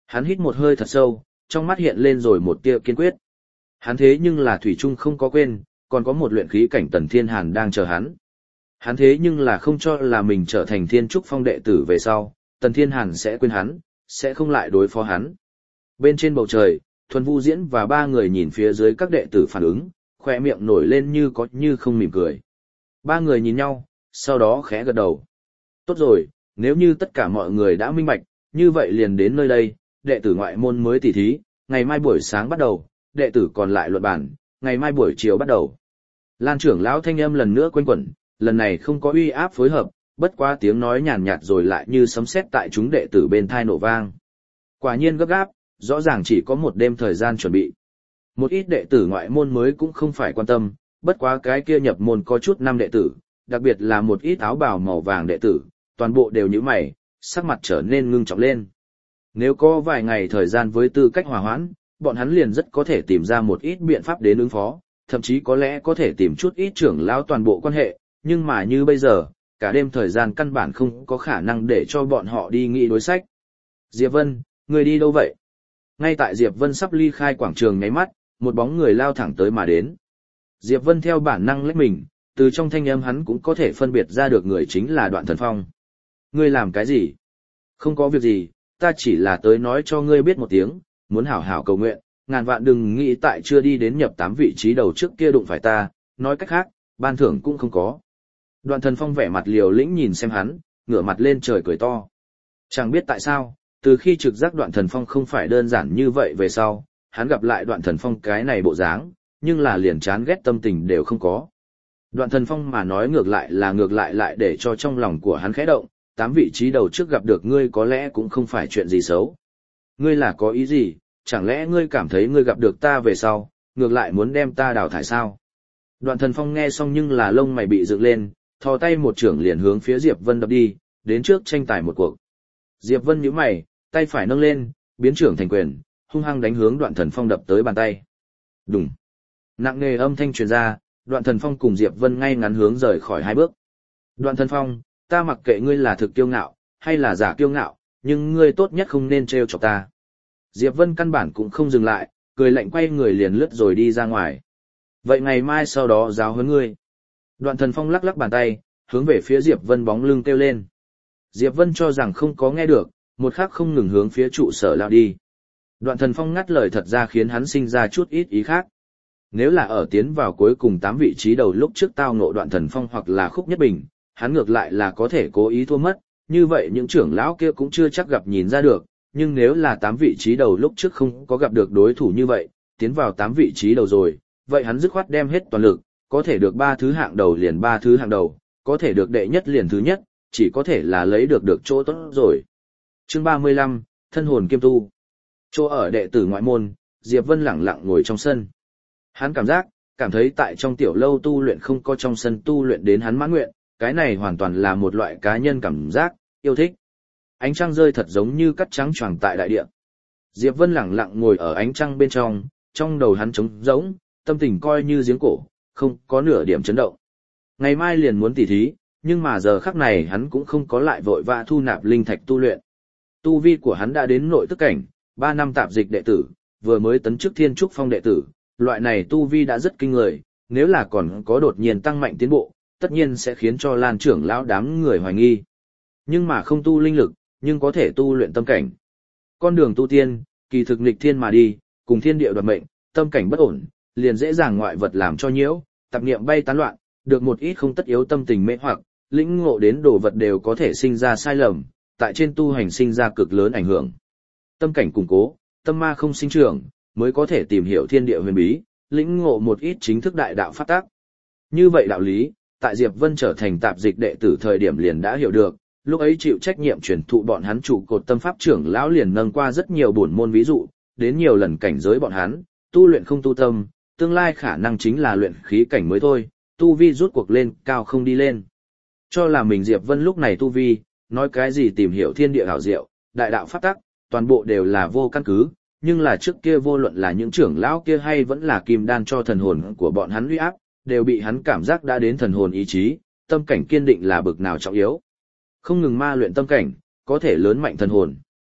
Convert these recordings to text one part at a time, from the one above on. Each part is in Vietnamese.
Hắn hít một hơi thật sâu, trong mắt hiện lên rồi một tia kiên quyết. Hắn thế nhưng là thủy chung không có quên, còn có một luyện khí cảnh Tần Thiên Hàn đang chờ hắn. Hắn thế nhưng là không cho là mình trở thành Thiên Trúc Phong đệ tử về sau, Tần Thiên Hàn sẽ quên hắn, sẽ không lại đối phó hắn. Bên trên bầu trời, Thuần Vu Diễn và ba người nhìn phía dưới các đệ tử phản ứng, khỏe miệng nổi lên như có như không mỉm cười. Ba người nhìn nhau, sau đó khẽ gật đầu. Tốt rồi, nếu như tất cả mọi người đã minh bạch, như vậy liền đến nơi đây, đệ tử ngoại môn mới tỉ thí, ngày mai buổi sáng bắt đầu, đệ tử còn lại luận bản, ngày mai buổi chiều bắt đầu. Lan trưởng lão thanh âm lần nữa quanh quẩn, lần này không có uy áp phối hợp, bất quá tiếng nói nhàn nhạt rồi lại như sấm sét tại chúng đệ tử bên thai nổ vang. Quả nhiên gấp gáp, rõ ràng chỉ có một đêm thời gian chuẩn bị. Một ít đệ tử ngoại môn mới cũng không phải quan tâm, bất quá cái kia nhập môn có chút năm đệ tử, đặc biệt là một ít áo bào màu vàng đệ tử, toàn bộ đều nhíu mày, sắc mặt trở nên ngưng trọng lên. Nếu có vài ngày thời gian với tư cách hòa hoãn, bọn hắn liền rất có thể tìm ra một ít biện pháp đến ứng phó, thậm chí có lẽ có thể tìm chút ít trưởng lão toàn bộ quan hệ, nhưng mà như bây giờ, cả đêm thời gian căn bản không có khả năng để cho bọn họ đi nghĩ đối sách. Diệp Vân, người đi đâu vậy? Ngay tại Diệp Vân sắp ly khai quảng trường nháy mắt, một bóng người lao thẳng tới mà đến. Diệp Vân theo bản năng lách mình, từ trong thanh âm hắn cũng có thể phân biệt ra được người chính là Đoạn Thần Phong. Ngươi làm cái gì? Không có việc gì, ta chỉ là tới nói cho ngươi biết một tiếng, muốn hảo hảo cầu nguyện, ngàn vạn đừng nghĩ tại chưa đi đến nhập 8 vị trí đầu trước kia đụng phải ta, nói cách khác, ban thưởng cũng không có. Đoạn Thần Phong vẻ mặt liều lĩnh nhìn xem hắn, ngửa mặt lên trời cười to. Chẳng biết tại sao, từ khi trực giác Đoạn Thần Phong không phải đơn giản như vậy về sau, hắn gặp lại Đoạn Thần Phong cái này bộ dáng, nhưng là liền chán ghét tâm tình đều không có. Đoạn Thần Phong mà nói ngược lại lại để cho trong lòng của hắn khẽ động, 8 vị trí đầu trước gặp được ngươi có lẽ cũng không phải chuyện gì xấu. Ngươi là có ý gì, chẳng lẽ ngươi cảm thấy ngươi gặp được ta về sau, ngược lại muốn đem ta đào thải sao? Đoạn Thần Phong nghe xong nhưng là lông mày bị dựng lên, thò tay một trưởng liền hướng phía Diệp Vân đập đi, đến trước tranh tài một cuộc. Diệp Vân nhíu mày, tay phải nâng lên, biến trưởng thành quyền, hung hăng đánh hướng Đoạn Thần Phong đập tới bàn tay. Đùng. Nặng nề âm thanh truyền ra, Đoạn Thần Phong cùng Diệp Vân ngay ngắn hướng rời khỏi hai bước. Đoạn Thần Phong, ta mặc kệ ngươi là thực kiêu ngạo, hay là giả kiêu ngạo, nhưng ngươi tốt nhất không nên trêu chọc ta. Diệp Vân căn bản cũng không dừng lại, cười lạnh quay người liền lướt rồi đi ra ngoài. Vậy ngày mai sau đó giáo huấn ngươi. Đoạn Thần Phong lắc lắc bàn tay, hướng về phía Diệp Vân bóng lưng kêu lên. Diệp Vân cho rằng không có nghe được, một khắc không ngừng hướng phía trụ sở lao đi. Đoạn Thần Phong ngắt lời thật ra khiến hắn sinh ra chút ít ý khác. Nếu là ở tiến vào cuối cùng 8 vị trí đầu lúc trước tao ngộ Đoạn Thần Phong hoặc là Khúc Nhất Bình, hắn ngược lại là có thể cố ý thua mất, như vậy những trưởng lão kia cũng chưa chắc gặp nhìn ra được, nhưng nếu là 8 vị trí đầu lúc trước không có gặp được đối thủ như vậy, tiến vào 8 vị trí đầu rồi, vậy hắn dứt khoát đem hết toàn lực, có thể được 3 thứ hạng đầu liền 3 thứ hạng đầu, có thể được đệ nhất liền thứ nhất, chỉ có thể là lấy được chỗ tốt rồi. Chương 35, Thân hồn kiêm tu. Chỗ ở đệ tử ngoại môn, Diệp Vân lẳng lặng ngồi trong sân. Hắn cảm thấy tại trong tiểu lâu tu luyện không có trong sân tu luyện đến hắn mãn nguyện, cái này hoàn toàn là một loại cá nhân cảm giác, yêu thích. Ánh trăng rơi thật giống như cắt trắng choàng tại đại địa. Diệp Vân lẳng lặng ngồi ở ánh trăng bên trong đầu hắn trống rỗng, tâm tình coi như giếng cổ, không có nửa điểm chấn động. Ngày mai liền muốn tỉ thí, nhưng mà giờ khắc này hắn cũng không có lại vội vã thu nạp linh thạch tu luyện. Tu vi của hắn đã đến nội tức cảnh, 3 năm tạp dịch đệ tử, vừa mới tấn chức Thiên Trúc Phong đệ tử, loại này tu vi đã rất kinh người, nếu là còn có đột nhiên tăng mạnh tiến bộ, tất nhiên sẽ khiến cho Lan trưởng lão đám người hoài nghi. Nhưng mà không tu linh lực, nhưng có thể tu luyện tâm cảnh. Con đường tu tiên, kỳ thực nghịch thiên mà đi, cùng thiên địa đoạt mệnh, tâm cảnh bất ổn, liền dễ dàng ngoại vật làm cho nhiễu, tạp niệm bay tán loạn, được một ít không tất yếu tâm tình mê hoặc, lĩnh ngộ đến đồ vật đều có thể sinh ra sai lầm, tại trên tu hành sinh ra cực lớn ảnh hưởng. Tâm cảnh củng cố, tâm ma không sinh trưởng, mới có thể tìm hiểu thiên địa huyền bí, lĩnh ngộ một ít chính thức đại đạo pháp tắc. Như vậy đạo lý, tại Diệp Vân trở thành tạp dịch đệ tử thời điểm liền đã hiểu được, lúc ấy chịu trách nhiệm truyền thụ bọn hắn trụ cột tâm pháp trưởng lão liền nâng qua rất nhiều bổn môn ví dụ, đến nhiều lần cảnh giới bọn hắn, tu luyện không tu tâm, tương lai khả năng chính là luyện khí cảnh mới thôi, tu vi rút cuộc lên cao không đi lên. Cho là mình Diệp Vân lúc này tu vi, nói cái gì tìm hiểu thiên địa hảo diệu, đại đạo pháp tắc, toàn bộ đều là vô căn cứ, nhưng là trước kia vô luận là những trưởng lão kia hay vẫn là kim đan cho thần hồn của bọn hắn uy áp, đều bị hắn cảm giác đã đến thần hồn ý chí, tâm cảnh kiên định là bực nào trọng yếu. Không ngừng ma luyện tâm cảnh, có thể lớn mạnh thần hồn.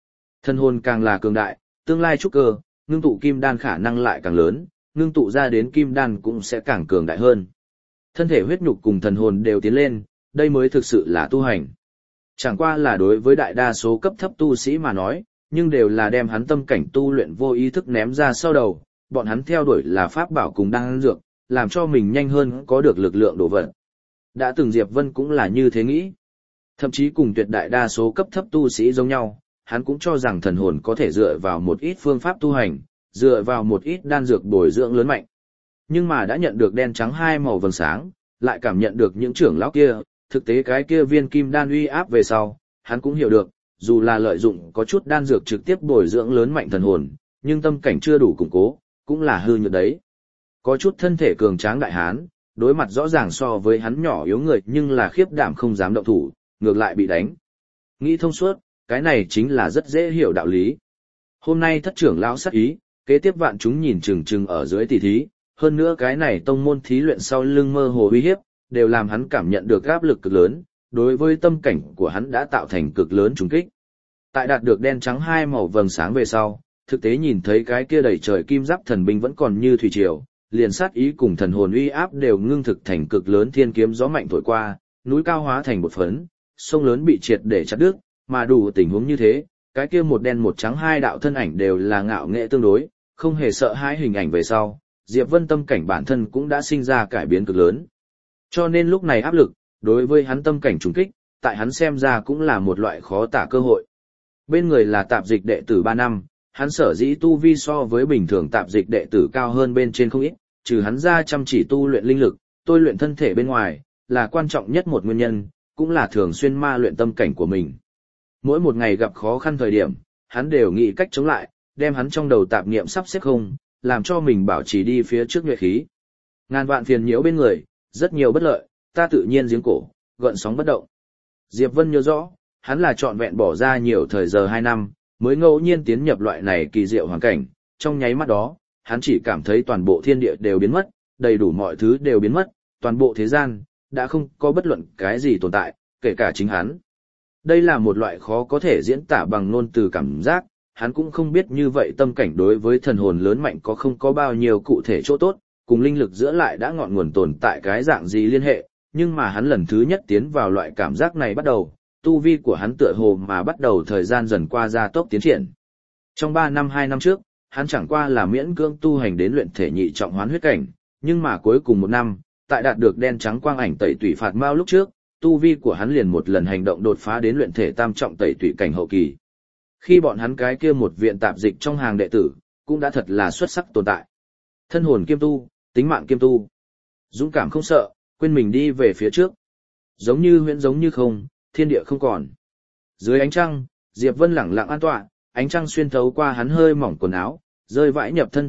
Thân hồn càng là cường đại, tương lai trúc cơ, ngưng tụ kim đan khả năng lại càng lớn, ngưng tụ ra đến kim đan cũng sẽ càng cường đại hơn. Thân thể huyết nhục cùng thần hồn đều tiến lên, đây mới thực sự là tu hành. Chẳng qua là đối với đại đa số cấp thấp tu sĩ mà nói, nhưng đều là đem hắn tâm cảnh tu luyện vô ý thức ném ra sau đầu, bọn hắn theo đuổi là pháp bảo cùng đan dược, làm cho mình nhanh hơn có được lực lượng đổ vật. Đã từng Diệp Vân cũng là như thế nghĩ. Thậm chí cùng tuyệt đại đa số cấp thấp tu sĩ giống nhau, hắn cũng cho rằng thần hồn có thể dựa vào một ít phương pháp tu hành, dựa vào một ít đan dược bồi dưỡng lớn mạnh. Nhưng mà đã nhận được đen trắng hai màu vầng sáng, lại cảm nhận được những trưởng lão kia, thực tế cái kia viên kim đan uy áp về sau, hắn cũng hiểu được, dù là lợi dụng có chút đan dược trực tiếp bồi dưỡng lớn mạnh thần hồn, nhưng tâm cảnh chưa đủ củng cố, cũng là hư nhược đấy. Có chút thân thể cường tráng đại hán, đối mặt rõ ràng so với hắn nhỏ yếu người nhưng là khiếp đảm không dám động thủ, ngược lại bị đánh. Nghĩ thông suốt, cái này chính là rất dễ hiểu đạo lý. Hôm nay thất trưởng lão sát ý, kế tiếp vạn chúng nhìn chừng chừng ở dưới tỷ thí, hơn nữa cái này tông môn thí luyện sau lưng mơ hồ uy hiếp, đều làm hắn cảm nhận được áp lực cực lớn, đối với tâm cảnh của hắn đã tạo thành cực lớn trùng kích. Tại đạt được đen trắng hai màu vầng sáng về sau, thực tế nhìn thấy cái kia đầy trời kim giáp thần binh vẫn còn như thủy triều, liền sát ý cùng thần hồn uy áp đều ngưng thực thành cực lớn thiên kiếm gió mạnh thổi qua, núi cao hóa thành một phấn, sông lớn bị triệt để chặt đứt, mà đủ tình huống như thế, cái kia một đen một trắng hai đạo thân ảnh đều là ngạo nghệ tương đối, không hề sợ hai hình ảnh về sau, Diệp Vân tâm cảnh bản thân cũng đã sinh ra cải biến cực lớn. Cho nên lúc này áp lực, đối với hắn tâm cảnh trùng kích, tại hắn xem ra cũng là một loại khó tả cơ hội. Bên người là tạp dịch đệ tử 3 năm, hắn sở dĩ tu vi so với bình thường tạp dịch đệ tử cao hơn bên trên không ít, trừ hắn ra chăm chỉ tu luyện linh lực, tôi luyện thân thể bên ngoài, là quan trọng nhất một nguyên nhân, cũng là thường xuyên ma luyện tâm cảnh của mình. Mỗi một ngày gặp khó khăn thời điểm, hắn đều nghĩ cách chống lại, đem hắn trong đầu tạp niệm sắp xếp không, làm cho mình bảo trì đi phía trước nhuệ khí. Ngàn vạn phiền nhiễu bên người, rất nhiều bất lợi, ta tự nhiên giếng cổ, gợn sóng bất động. Diệp Vân nhớ rõ, hắn là trọn vẹn bỏ ra nhiều thời giờ 2 năm, mới ngẫu nhiên tiến nhập loại này kỳ diệu hoàn cảnh, trong nháy mắt đó, hắn chỉ cảm thấy toàn bộ thiên địa đều biến mất, đầy đủ mọi thứ đều biến mất, toàn bộ thế gian, đã không có bất luận cái gì tồn tại, kể cả chính hắn. Đây là một loại khó có thể diễn tả bằng ngôn từ cảm giác, hắn cũng không biết như vậy tâm cảnh đối với thần hồn lớn mạnh có không có bao nhiêu cụ thể chỗ tốt, cùng linh lực giữa lại đã ngọn nguồn tồn tại cái dạng gì liên hệ, nhưng mà hắn lần thứ nhất tiến vào loại cảm giác này bắt đầu, tu vi của hắn tựa hồ mà bắt đầu thời gian dần qua gia tốc tiến triển. Trong 2 năm trước, hắn chẳng qua là miễn cưỡng tu hành đến luyện thể nhị trọng hoán huyết cảnh, nhưng mà cuối cùng 1 năm, tại đạt được đen trắng quang ảnh tẩy tủy phạt mao lúc trước, tu vi của hắn liền một lần hành động đột phá đến luyện thể tam trọng tẩy tủy cảnh hậu kỳ. Khi bọn hắn cái kia một viện tạp dịch trong hàng đệ tử, cũng đã thật là xuất sắc tồn tại. Thân hồn kiêm tu, tính mạng kiêm tu. Dũng cảm không sợ, quên mình đi về phía trước. Giống như huyễn giống như không, thiên địa không còn. Dưới ánh trăng, Diệp Vân lẳng lặng an tọa, ánh trăng xuyên thấu qua hắn hơi mỏng quần áo, rơi vãi nhập thân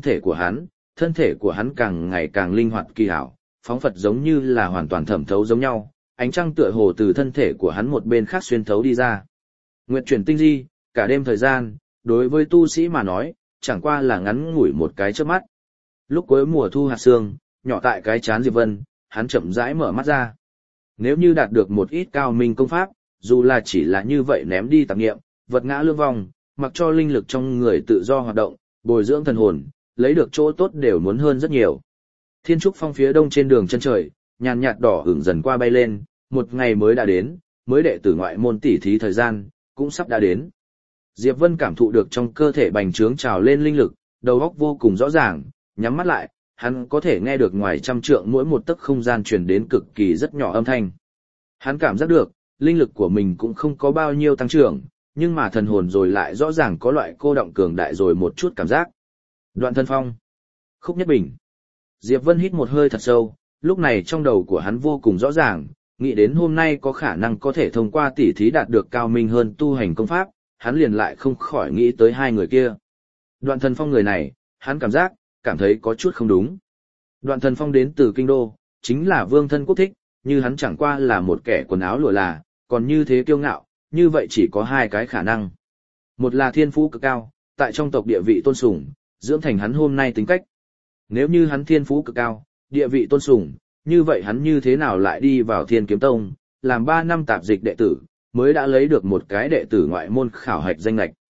thể của hắn càng ngày càng linh hoạt kỳ hảo, phóng phật giống như là hoàn toàn thẩm thấu giống nhau, ánh trăng tựa hồ từ thân thể của hắn một bên khác xuyên thấu đi ra. Nguyệt chuyển tinh di, cả đêm thời gian, đối với tu sĩ mà nói, chẳng qua là ngắn ngủi một cái chớp mắt. Lúc cuối mùa thu hạt sương, nhỏ tại cái trán Diệp Vân, hắn chậm rãi mở mắt ra. Nếu như đạt được một ít cao minh công pháp, dù là chỉ là như vậy ném đi tạp nghiệm, vật ngã lương vong, mặc cho linh lực trong người tự do hoạt động, bồi dưỡng thần hồn, lấy được chỗ tốt đều muốn hơn rất nhiều. Thiên trúc phong phía đông trên đường chân trời, nhàn nhạt đỏ hưởng dần qua bay lên, một ngày mới đã đến, mới đệ tử ngoại môn tỉ thí thời gian, cũng sắp đã đến. Diệp Vân cảm thụ được trong cơ thể bành trướng trào lên linh lực, đầu óc vô cùng rõ ràng, nhắm mắt lại, hắn có thể nghe được ngoài trăm trượng mỗi một tấc không gian truyền đến cực kỳ rất nhỏ âm thanh. Hắn cảm giác được, linh lực của mình cũng không có bao nhiêu tăng trưởng, nhưng mà thần hồn rồi lại rõ ràng có loại cô động cường đại rồi một chút cảm giác. Đoạn thân phong. Khúc Nhất Bình. Diệp Vân hít một hơi thật sâu, lúc này trong đầu của hắn vô cùng rõ ràng, nghĩ đến hôm nay có khả năng có thể thông qua tỉ thí đạt được cao minh hơn tu hành công pháp, hắn liền lại không khỏi nghĩ tới hai người kia. Đoạn thần phong người này, hắn cảm thấy có chút không đúng. Đoạn thần phong đến từ kinh đô, chính là vương thân quốc thích, như hắn chẳng qua là một kẻ quần áo lụa là, còn như thế kiêu ngạo, như vậy chỉ có hai cái khả năng. Một là thiên phú cực cao, tại trong tộc địa vị tôn sùng, dưỡng thành hắn hôm nay tính cách. Nếu như hắn thiên phú cực cao, địa vị tôn sùng, như vậy hắn như thế nào lại đi vào Thiên Kiếm Tông, làm 3 năm tạp dịch đệ tử, mới đã lấy được một cái đệ tử ngoại môn khảo hạch danh lệch.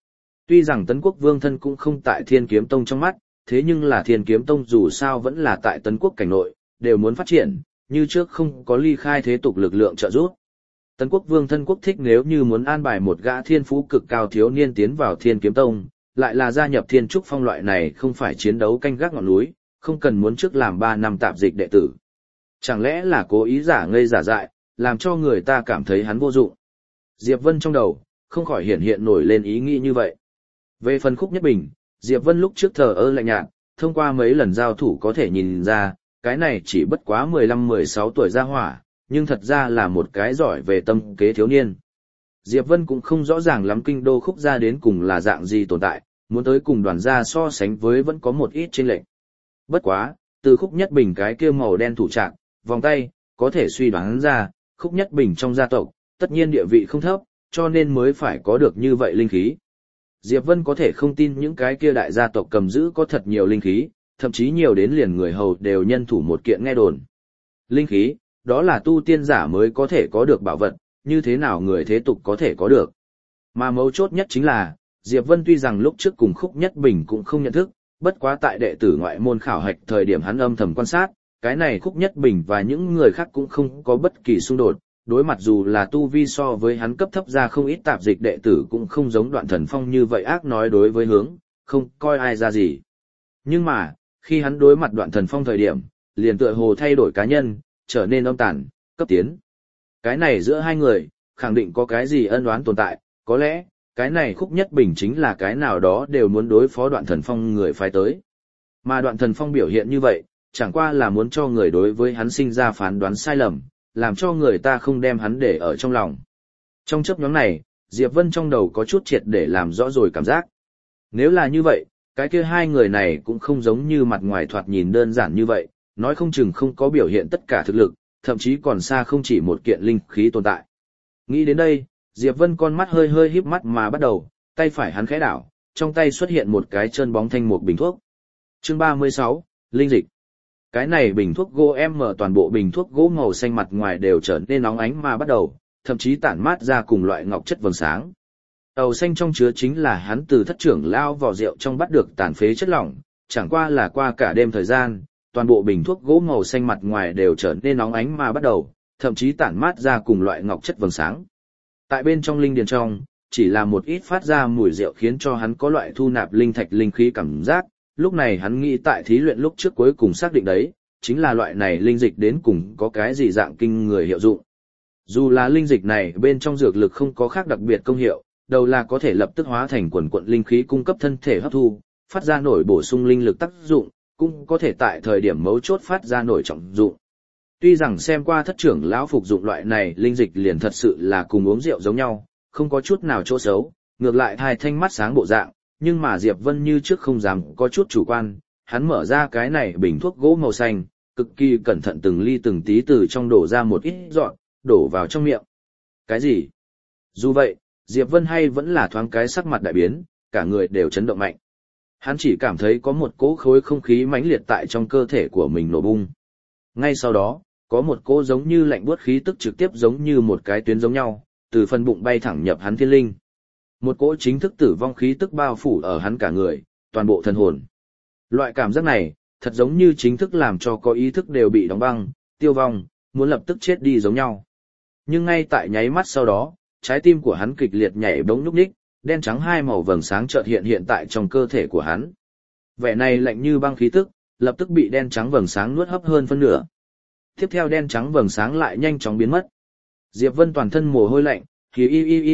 Tuy rằng Tấn Quốc Vương thân cũng không tại Thiên Kiếm Tông trong mắt, thế nhưng là Thiên Kiếm Tông dù sao vẫn là tại Tấn Quốc cảnh nội, đều muốn phát triển, như trước không có ly khai thế tục lực lượng trợ giúp. Tấn Quốc Vương thân quốc thích nếu như muốn an bài một gã thiên phú cực cao thiếu niên tiến vào Thiên Kiếm Tông, lại là gia nhập Thiên Trúc Phong loại này không phải chiến đấu canh gác ngọn núi, không cần muốn trước làm 3 năm tạp dịch đệ tử. Chẳng lẽ là cố ý giả ngây giả dại, làm cho người ta cảm thấy hắn vô dụng. Diệp Vân trong đầu, không khỏi hiện nổi lên ý nghĩ như vậy. Về phần Khúc Nhất Bình, Diệp Vân lúc trước thờ ơ lạnh nhạt, thông qua mấy lần giao thủ có thể nhìn ra, cái này chỉ bất quá 15-16 tuổi ra hỏa, nhưng thật ra là một cái giỏi về tâm kế thiếu niên. Diệp Vân cũng không rõ ràng lắm kinh đô Khúc gia đến cùng là dạng gì tồn tại, muốn tới cùng đoàn gia so sánh với vẫn có một ít chênh lệch. Bất quá, từ Khúc Nhất Bình cái kia màu đen thủ trạng, vòng tay, có thể suy đoán ra, Khúc Nhất Bình trong gia tộc, tất nhiên địa vị không thấp, cho nên mới phải có được như vậy linh khí. Diệp Vân có thể không tin những cái kia đại gia tộc cầm giữ có thật nhiều linh khí, thậm chí nhiều đến liền người hầu đều nhân thủ một kiện nghe đồn. Linh khí, đó là tu tiên giả mới có thể có được bảo vật, như thế nào người thế tục có thể có được. Mà mấu chốt nhất chính là, Diệp Vân tuy rằng lúc trước cùng Khúc Nhất Bình cũng không nhận thức, bất quá tại đệ tử ngoại môn khảo hạch thời điểm hắn âm thầm quan sát, cái này Khúc Nhất Bình và những người khác cũng không có bất kỳ xung đột, đối mặt dù là tu vi so với hắn cấp thấp ra không ít tạp dịch đệ tử cũng không giống Đoạn Thần Phong như vậy ác nói đối với hướng, không coi ai ra gì. Nhưng mà, khi hắn đối mặt Đoạn Thần Phong thời điểm, liền tựa hồ thay đổi cá nhân, trở nên âm tàn, cấp tiến. Cái này giữa hai người, khẳng định có cái gì ân oán tồn tại, có lẽ, cái này Khúc Nhất Bình chính là cái nào đó đều muốn đối phó Đoạn Thần Phong người phái tới. Mà Đoạn Thần Phong biểu hiện như vậy, chẳng qua là muốn cho người đối với hắn sinh ra phán đoán sai lầm, làm cho người ta không đem hắn để ở trong lòng. Trong chớp nhoáng này, Diệp Vân trong đầu có chút triệt để làm rõ rồi cảm giác. Nếu là như vậy, cái kia hai người này cũng không giống như mặt ngoài thoạt nhìn đơn giản như vậy, nói không chừng không có biểu hiện tất cả thực lực, thậm chí còn xa không chỉ một kiện linh khí tồn tại. Nghĩ đến đây, Diệp Vân con mắt hơi hơi híp mắt mà bắt đầu, tay phải hắn khẽ đảo, trong tay xuất hiện một cái chân bóng thanh một bình thuốc. Chương 36, Linh dịch. Cái này bình thuốc gỗ em mở toàn bộ bình thuốc gỗ màu xanh mặt ngoài đều trở nên nóng ánh mà bắt đầu, thậm chí tản mát ra cùng loại ngọc chất vầng sáng. Tàu xanh trong chứa chính là hắn từ thất trưởng lao vỏ rượu trong bắt được tàn phế chất lỏng, chẳng qua là qua cả đêm thời gian, toàn bộ bình thuốc gỗ màu xanh mặt ngoài đều trở nên nóng ánh mà bắt đầu, thậm chí tản mát ra cùng loại ngọc chất vầng sáng. Tại bên trong linh điền trong, chỉ là một ít phát ra mùi rượu khiến cho hắn có loại thu nạp linh thạch linh khí cảm giác, lúc này hắn nghĩ tại thí luyện lúc trước cuối cùng xác định đấy, chính là loại này linh dịch đến cùng có cái gì dạng kinh người hiệu dụng. Dù là linh dịch này bên trong dược lực không có khác đặc biệt công hiệu, đầu là có thể lập tức hóa thành quần quận linh khí cung cấp thân thể hấp thu, phát ra nổi bổ sung linh lực tác dụng, cũng có thể tại thời điểm mấu chốt phát ra nổi trọng dụng. Tuy rằng xem qua thất trưởng lão phục dụng loại này linh dịch liền thật sự là cùng uống rượu giống nhau, không có chút nào chỗ xấu, ngược lại hai thanh mắt sáng bộ dạng, nhưng mà Diệp Vân như trước không dám có chút chủ quan, hắn mở ra cái này bình thuốc gỗ màu xanh, cực kỳ cẩn thận từng ly từng tí từ trong đổ ra một ít dọn, đổ vào trong miệng. Cái gì? Dù vậy, Diệp Vân hay vẫn là thoáng cái sắc mặt đại biến, cả người đều chấn động mạnh. Hắn chỉ cảm thấy có một cỗ khối không khí mãnh liệt tại trong cơ thể của mình nổ bung. Ngay sau đó, có một cỗ giống như lạnh buốt khí tức trực tiếp giống như một cái tuyến giống nhau, từ phần bụng bay thẳng nhập hắn thiên linh. Một cỗ chính thức tử vong khí tức bao phủ ở hắn cả người, toàn bộ thần hồn. Loại cảm giác này, thật giống như chính thức làm cho có ý thức đều bị đóng băng, tiêu vong, muốn lập tức chết đi giống nhau. Nhưng ngay tại nháy mắt sau đó, trái tim của hắn kịch liệt nhảy bỗng nhúc nhích, đen trắng hai màu vầng sáng chợt hiện tại trong cơ thể của hắn. Vẻ này lạnh như băng khí tức, lập tức bị đen trắng vầng sáng nuốt hấp hơn phân nửa. Tiếp theo đen trắng vầng sáng lại nhanh chóng biến mất. Diệp Vân toàn thân mồ hôi lạnh, khí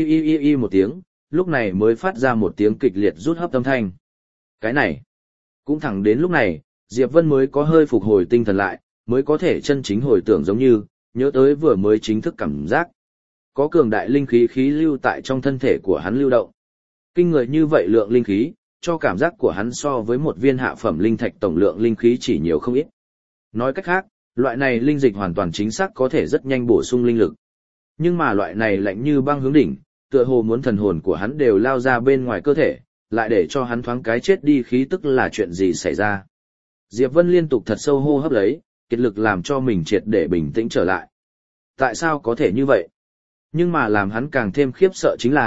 y một tiếng, lúc này mới phát ra một tiếng kịch liệt rút hấp âm thanh. Cái này, cũng thẳng đến lúc này, Diệp Vân mới có hơi phục hồi tinh thần lại, mới có thể chân chính hồi tưởng giống như, nhớ tới vừa mới chính thức cảm giác. Có cường đại linh khí khí lưu tại trong thân thể của hắn lưu động. Kinh người như vậy lượng linh khí, cho cảm giác của hắn so với một viên hạ phẩm linh thạch tổng lượng linh khí chỉ nhiều không ít. Nói cách khác, loại này linh dịch hoàn toàn chính xác có thể rất nhanh bổ sung linh lực. Nhưng mà loại này lạnh như băng hướng đỉnh, tựa hồ muốn thần hồn của hắn đều lao ra bên ngoài cơ thể, lại để cho hắn thoáng cái chết đi khí tức là chuyện gì xảy ra. Diệp Vân liên tục thật sâu hô hấp lấy, kiệt lực làm cho mình triệt để bình tĩnh trở lại. Tại sao có thể như vậy? Nhưng mà làm hắn càng thêm khiếp sợ chính là,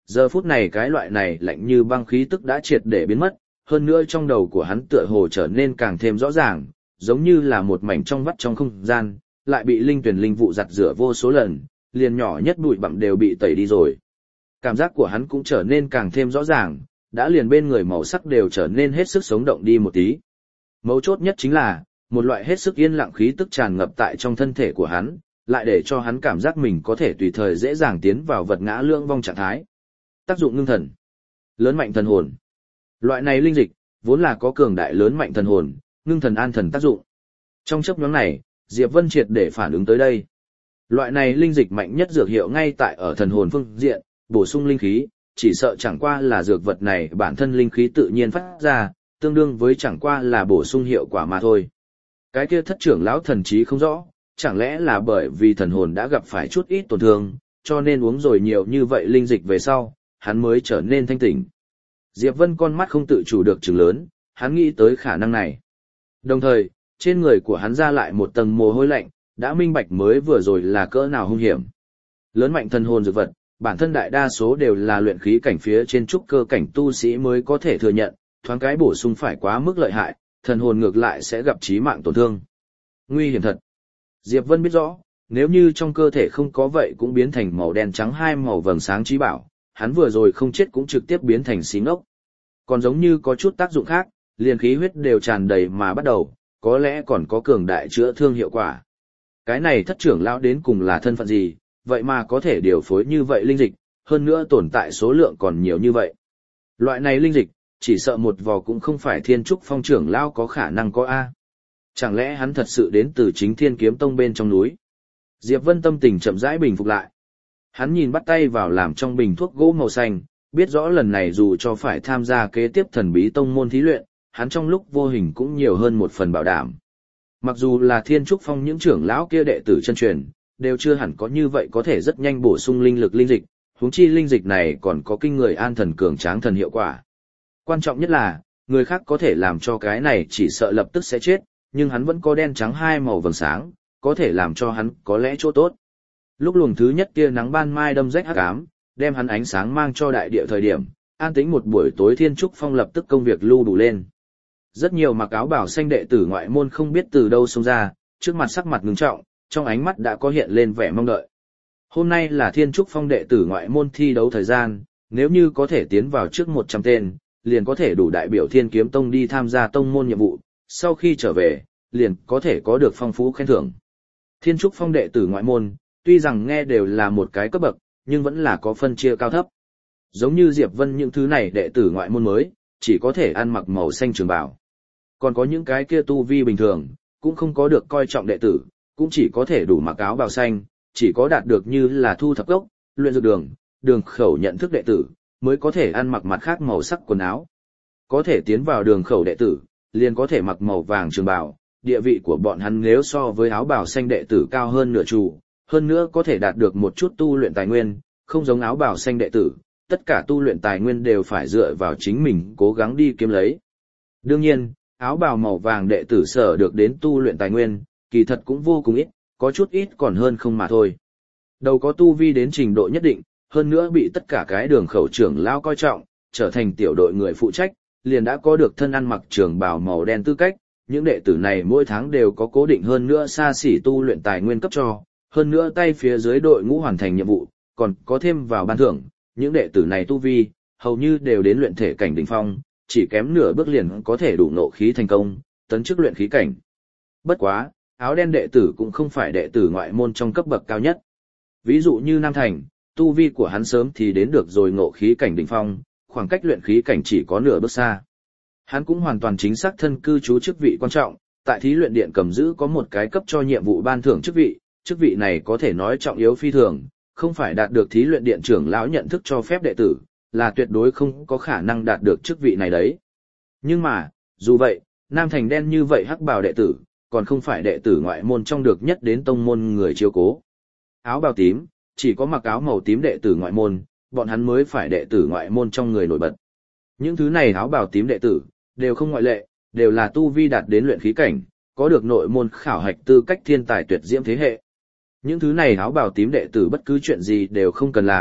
Giờ phút này cái loại này lạnh như băng khí tức đã triệt để biến mất, hơn nữa trong đầu của hắn tựa hồ trở nên càng thêm rõ ràng, giống như là một mảnh trong vắt trong không gian, lại bị linh tuyển linh vụ giặt rửa vô số lần, liền nhỏ nhất bụi bặm đều bị tẩy đi rồi. Cảm giác của hắn cũng trở nên càng thêm rõ ràng, đã liền bên người màu sắc đều trở nên hết sức sống động đi một tí. Mấu chốt nhất chính là, một loại hết sức yên lặng khí tức tràn ngập tại trong thân thể của hắn, lại để cho hắn cảm giác mình có thể tùy thời dễ dàng tiến vào vật ngã lưỡng vong trạng thái. Tác dụng ngưng thần, lớn mạnh thần hồn. Loại này linh dịch, vốn là có cường đại lớn mạnh thần hồn, ngưng thần an thần tác dụng. Trong chốc ngắn này, Diệp Vân triệt để phản ứng tới đây. Loại này linh dịch mạnh nhất dược hiệu ngay tại ở thần hồn phương diện, bổ sung linh khí, chỉ sợ chẳng qua là dược vật này bản thân linh khí tự nhiên phát ra, tương đương với chẳng qua là bổ sung hiệu quả mà thôi. Cái kia thất trưởng lão thần trí không rõ, chẳng lẽ là bởi vì thần hồn đã gặp phải chút ít tổn thương, cho nên uống rồi nhiều như vậy linh dịch về sau, hắn mới trở nên thanh tỉnh. Diệp Vân con mắt không tự chủ được trừng lớn, hắn nghĩ tới khả năng này. Đồng thời, trên người của hắn ra lại một tầng mồ hôi lạnh, đã minh bạch mới vừa rồi là cỡ nào hung hiểm. Lớn mạnh thần hồn dược vật, bản thân đại đa số đều là luyện khí cảnh phía trên trúc cơ cảnh tu sĩ mới có thể thừa nhận, thoáng cái bổ sung phải quá mức lợi hại, thần hồn ngược lại sẽ gặp chí mạng tổn thương. Nguy hiểm thật. Diệp Vân biết rõ, nếu như trong cơ thể không có vậy cũng biến thành màu đen trắng hai màu vầng sáng trí bảo, hắn vừa rồi không chết cũng trực tiếp biến thành xí ngốc. Còn giống như có chút tác dụng khác, liền khí huyết đều tràn đầy mà bắt đầu, có lẽ còn có cường đại chữa thương hiệu quả. Cái này thất trưởng lão đến cùng là thân phận gì, vậy mà có thể điều phối như vậy linh dịch, hơn nữa tồn tại số lượng còn nhiều như vậy. Loại này linh dịch, chỉ sợ một vò cũng không phải Thiên Trúc Phong trưởng lão có khả năng có A. Chẳng lẽ hắn thật sự đến từ chính Thiên Kiếm Tông bên trong núi? Diệp Vân tâm tình chậm rãi bình phục lại. Hắn nhìn bắt tay vào làm trong bình thuốc gỗ màu xanh, biết rõ lần này dù cho phải tham gia kế tiếp thần bí tông môn thí luyện, hắn trong lúc vô hình cũng nhiều hơn một phần bảo đảm. Mặc dù là Thiên Trúc Phong những trưởng lão kia đệ tử chân truyền, đều chưa hẳn có như vậy có thể rất nhanh bổ sung linh lực linh dịch, huống chi linh dịch này còn có kinh người an thần cường tráng thần hiệu quả. Quan trọng nhất là, người khác có thể làm cho cái này chỉ sợ lập tức sẽ chết, nhưng hắn vẫn có đen trắng hai màu vầng sáng, có thể làm cho hắn có lẽ chỗ tốt. Lúc luồng thứ nhất tia nắng ban mai đâm rách hắc ám, đem hắn ánh sáng mang cho đại địa thời điểm, an tĩnh một buổi tối Thiên Trúc Phong lập tức công việc lưu đủ lên. Rất nhiều mặc áo bảo xanh đệ tử ngoại môn không biết từ đâu xông ra, trước mặt sắc mặt ngưng trọng, trong ánh mắt đã có hiện lên vẻ mong đợi. Hôm nay là Thiên Trúc Phong đệ tử ngoại môn thi đấu thời gian, nếu như có thể tiến vào trước 100 tên, liền có thể đủ đại biểu Thiên Kiếm Tông đi tham gia tông môn nhiệm vụ, sau khi trở về, liền có thể có được phong phú khen thưởng. Thiên Trúc Phong đệ tử ngoại môn, tuy rằng nghe đều là một cái cấp bậc, nhưng vẫn là có phân chia cao thấp. Giống như Diệp Vân những thứ này đệ tử ngoại môn mới, chỉ có thể ăn mặc màu xanh trường bào. Còn có những cái kia tu vi bình thường, cũng không có được coi trọng đệ tử, cũng chỉ có thể đủ mặc áo bào xanh, chỉ có đạt được như là thu thập gốc, luyện dược đường, đường khẩu nhận thức đệ tử, mới có thể ăn mặc mặt khác màu sắc quần áo. Có thể tiến vào đường khẩu đệ tử, liền có thể mặc màu vàng trường bào, địa vị của bọn hắn nếu so với áo bào xanh đệ tử cao hơn nửa trụ, hơn nữa có thể đạt được một chút tu luyện tài nguyên, không giống áo bào xanh đệ tử, tất cả tu luyện tài nguyên đều phải dựa vào chính mình cố gắng đi kiếm lấy. Đương nhiên, áo bào màu vàng đệ tử sở được đến tu luyện tài nguyên, kỳ thật cũng vô cùng ít, có chút ít còn hơn không mà thôi. Đầu có tu vi đến trình độ nhất định, hơn nữa bị tất cả cái đường khẩu trưởng lao coi trọng, trở thành tiểu đội người phụ trách, liền đã có được thân ăn mặc trường bào màu đen tư cách, những đệ tử này mỗi tháng đều có cố định hơn nữa xa xỉ tu luyện tài nguyên cấp cho, hơn nữa tay phía dưới đội ngũ hoàn thành nhiệm vụ, còn có thêm vào ban thưởng, những đệ tử này tu vi, hầu như đều đến luyện thể cảnh đỉnh phong, chỉ kém nửa bước liền có thể đủ nộ khí thành công, tấn chức luyện khí cảnh. Bất quá, áo đen đệ tử cũng không phải đệ tử ngoại môn trong cấp bậc cao nhất. Ví dụ như Nam Thành, tu vi của hắn sớm thì đến được rồi ngộ khí cảnh đỉnh phong, khoảng cách luyện khí cảnh chỉ có nửa bước xa. Hắn cũng hoàn toàn chính xác thân cư trú chức vị quan trọng, tại thí luyện điện cầm giữ có một cái cấp cho nhiệm vụ ban thưởng chức vị này có thể nói trọng yếu phi thường, không phải đạt được thí luyện điện trưởng lão nhận thức cho phép đệ tử, là tuyệt đối không có khả năng đạt được chức vị này đấy. Nhưng mà, dù vậy, Nam Thành đen như vậy hắc bào đệ tử, còn không phải đệ tử ngoại môn trong được nhất đến tông môn người chiếu cố. Áo bào tím, chỉ có mặc áo màu tím đệ tử ngoại môn, bọn hắn mới phải đệ tử ngoại môn trong người nổi bật. Những thứ này áo bào tím đệ tử, đều không ngoại lệ, đều là tu vi đạt đến luyện khí cảnh, có được nội môn khảo hạch tư cách thiên tài tuyệt diễm thế hệ. Những thứ này áo bào tím đệ tử bất cứ chuyện gì đều không cần làm,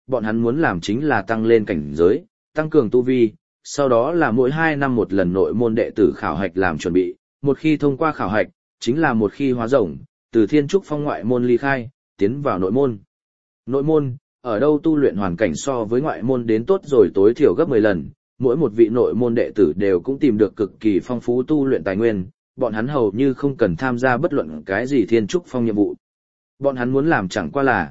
bọn hắn muốn làm chính là tăng lên cảnh giới, tăng cường tu vi, sau đó là mỗi 2 năm một lần nội môn đệ tử khảo hạch làm chuẩn bị, một khi thông qua khảo hạch, chính là một khi hóa rồng, từ Thiên Trúc Phong ngoại môn ly khai, tiến vào nội môn. Nội môn, ở đâu tu luyện hoàn cảnh so với ngoại môn đến tốt rồi tối thiểu gấp 10 lần, mỗi một vị nội môn đệ tử đều cũng tìm được cực kỳ phong phú tu luyện tài nguyên, bọn hắn hầu như không cần tham gia bất luận cái gì Thiên Trúc Phong nhiệm vụ. Bọn hắn muốn làm chẳng qua là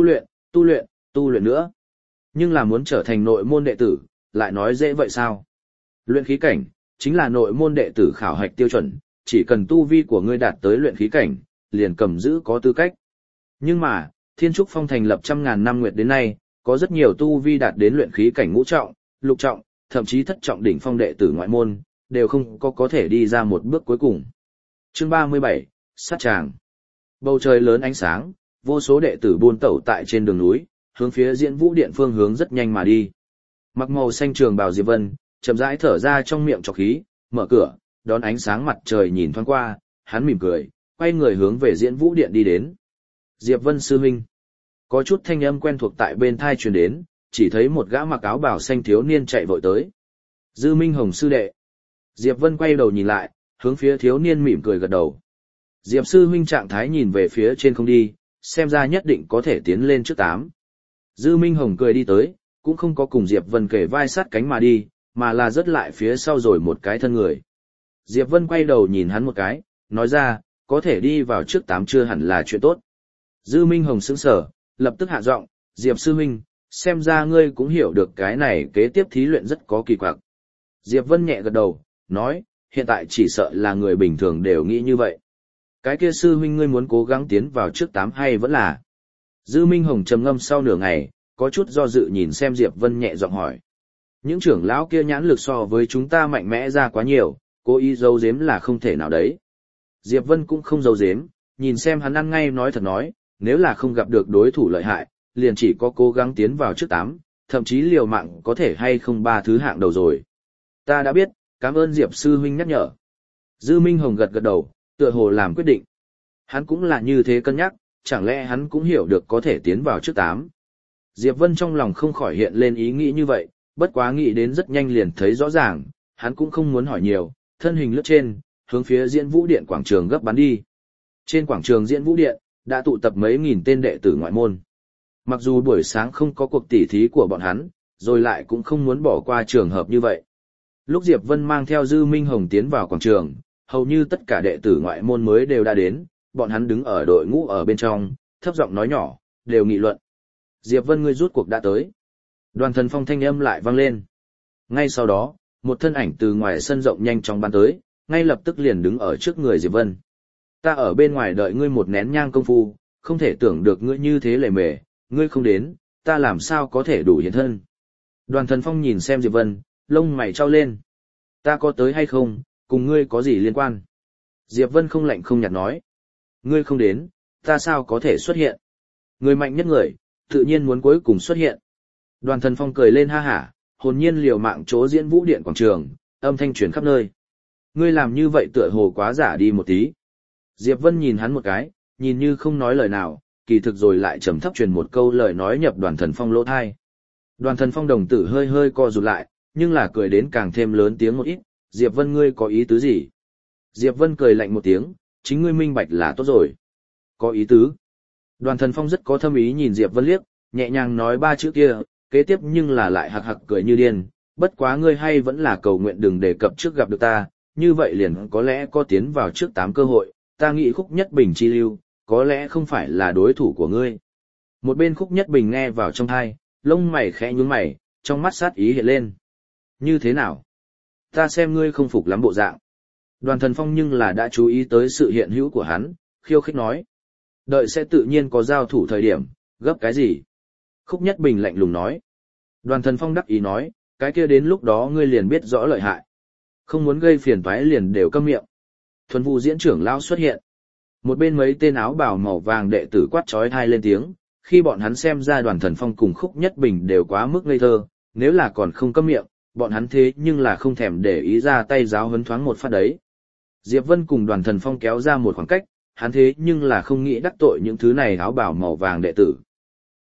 tu luyện nữa. Nhưng là muốn trở thành nội môn đệ tử, lại nói dễ vậy sao? Luyện khí cảnh, chính là nội môn đệ tử khảo hạch tiêu chuẩn, chỉ cần tu vi của ngươi đạt tới luyện khí cảnh, liền cầm giữ có tư cách. Nhưng mà, Thiên Trúc Phong thành lập trăm ngàn năm nguyệt đến nay, có rất nhiều tu vi đạt đến luyện khí cảnh ngũ trọng, lục trọng, thậm chí thất trọng đỉnh phong đệ tử ngoại môn, đều không có thể đi ra một bước cuối cùng. Chương 37, sát tràng. Bầu trời lớn ánh sáng, vô số đệ tử buôn tẩu tại trên đường núi, hướng phía Diễn Vũ Điện phương hướng rất nhanh mà đi. Mặc màu xanh trường bào Diệp Vân, chậm rãi thở ra trong miệng trọc khí, mở cửa, đón ánh sáng mặt trời nhìn thoáng qua, hắn mỉm cười, quay người hướng về Diễn Vũ Điện đi đến. Diệp Vân sư huynh. Có chút thanh âm quen thuộc tại bên thai truyền đến, chỉ thấy một gã mặc áo bào xanh thiếu niên chạy vội tới. Dư Minh Hồng sư đệ. Diệp Vân quay đầu nhìn lại, hướng phía thiếu niên mỉm cười gật đầu. Diệp sư huynh trạng thái nhìn về phía trên không đi, xem ra nhất định có thể tiến lên trước 8. Dư Minh Hồng cười đi tới, cũng không có cùng Diệp Vân kề vai sát cánh mà đi, mà là rớt lại phía sau rồi một cái thân người. Diệp Vân quay đầu nhìn hắn một cái, nói ra, có thể đi vào trước 8 chưa hẳn là chuyện tốt. Dư Minh Hồng sững sờ, lập tức hạ giọng, Diệp sư huynh, xem ra ngươi cũng hiểu được cái này kế tiếp thí luyện rất có kỳ quặc. Diệp Vân nhẹ gật đầu, nói, hiện tại chỉ sợ là người bình thường đều nghĩ như vậy. Cái kia sư huynh ngươi muốn cố gắng tiến vào trước 8 hay vẫn là? Dư Minh Hồng trầm ngâm sau nửa ngày, có chút do dự nhìn xem Diệp Vân nhẹ giọng hỏi. Những trưởng lão kia nhãn lực so với chúng ta mạnh mẽ ra quá nhiều, cố ý giấu giếm là không thể nào đấy. Diệp Vân cũng không giấu giếm, nhìn xem hắn ăn ngay nói thật nói, nếu là không gặp được đối thủ lợi hại, liền chỉ có cố gắng tiến vào trước 8, thậm chí liều mạng có thể hay không 3 thứ hạng đầu rồi. Ta đã biết, cảm ơn Diệp sư huynh nhắc nhở. Dư Minh Hồng gật gật đầu, tựa hồ làm quyết định. Hắn cũng là như thế cân nhắc, chẳng lẽ hắn cũng hiểu được có thể tiến vào trước 8. Diệp Vân trong lòng không khỏi hiện lên ý nghĩ như vậy, bất quá nghĩ đến rất nhanh liền thấy rõ ràng, hắn cũng không muốn hỏi nhiều, thân hình lướt trên, hướng phía Diễn Vũ Điện quảng trường gấp bắn đi. Trên quảng trường Diễn Vũ Điện, đã tụ tập mấy nghìn tên đệ tử ngoại môn. Mặc dù buổi sáng không có cuộc tỉ thí của bọn hắn, rồi lại cũng không muốn bỏ qua trường hợp như vậy. Lúc Diệp Vân mang theo Dư Minh Hồng tiến vào quảng trường, hầu như tất cả đệ tử ngoại môn mới đều đã đến, bọn hắn đứng ở đội ngũ ở bên trong, thấp giọng nói nhỏ, đều nghị luận. Diệp Vân ngươi rút cuộc đã tới. Đoàn Thần Phong thanh âm lại vang lên. Ngay sau đó, một thân ảnh từ ngoài sân rộng nhanh chóng bắn tới, ngay lập tức liền đứng ở trước người Diệp Vân. Ta ở bên ngoài đợi ngươi một nén nhang công phu, không thể tưởng được ngươi như thế lề mề, ngươi không đến, ta làm sao có thể đủ hiện thân. Đoàn Thần Phong nhìn xem Diệp Vân, lông mày trao lên. Ta có tới hay không, cùng ngươi có gì liên quan? Diệp Vân không lạnh không nhạt nói. Ngươi không đến, ta sao có thể xuất hiện? Người mạnh nhất người, tự nhiên muốn cuối cùng xuất hiện. Đoàn Thần Phong cười lên ha hả, hồn nhiên liều mạng chỗ Diễn Vũ Điện quảng trường, âm thanh truyền khắp nơi. Ngươi làm như vậy tựa hồ quá giả đi một tí. Diệp Vân nhìn hắn một cái, nhìn như không nói lời nào, kỳ thực rồi lại trầm thấp truyền một câu lời nói nhập Đoàn Thần Phong lỗ tai. Đoàn Thần Phong đồng tử hơi hơi co rụt lại, nhưng là cười đến càng thêm lớn tiếng một ít, Diệp Vân ngươi có ý tứ gì? Diệp Vân cười lạnh một tiếng, chính ngươi minh bạch là tốt rồi. Có ý tứ. Đoàn Thần Phong rất có thâm ý nhìn Diệp Vân liếc, nhẹ nhàng nói 3 chữ kia, kế tiếp nhưng là lại hạc hạc cười như điên, bất quá ngươi hay vẫn là cầu nguyện đừng đề cập trước gặp được ta, như vậy liền có lẽ có tiến vào trước 8 cơ hội, ta nghĩ Khúc Nhất Bình chi lưu, có lẽ không phải là đối thủ của ngươi. Một bên Khúc Nhất Bình nghe vào trong tai, lông mày khẽ nhướng mày, trong mắt sát ý hiện lên. Như thế nào? Ta xem ngươi không phục lắm bộ dạng. Đoàn Thần Phong nhưng là đã chú ý tới sự hiện hữu của hắn, khiêu khích nói. Đợi sẽ tự nhiên có giao thủ thời điểm, gấp cái gì? Khúc Nhất Bình lạnh lùng nói. Đoàn Thần Phong đắc ý nói, cái kia đến lúc đó ngươi liền biết rõ lợi hại. Không muốn gây phiền toái liền đều câm miệng. Thuần Vu diễn trưởng lão xuất hiện. Một bên mấy tên áo bào màu vàng đệ tử quát chói tai lên tiếng, khi bọn hắn xem ra Đoàn Thần Phong cùng Khúc Nhất Bình đều quá mức ngây thơ, nếu là còn không câm miệng, bọn hắn thế nhưng là không thèm để ý ra tay giáo huấn thoáng một phát đấy. Diệp Vân cùng Đoàn Thần Phong kéo ra một khoảng cách, hắn thế nhưng là không nghĩ đắc tội những thứ này áo bào màu vàng đệ tử.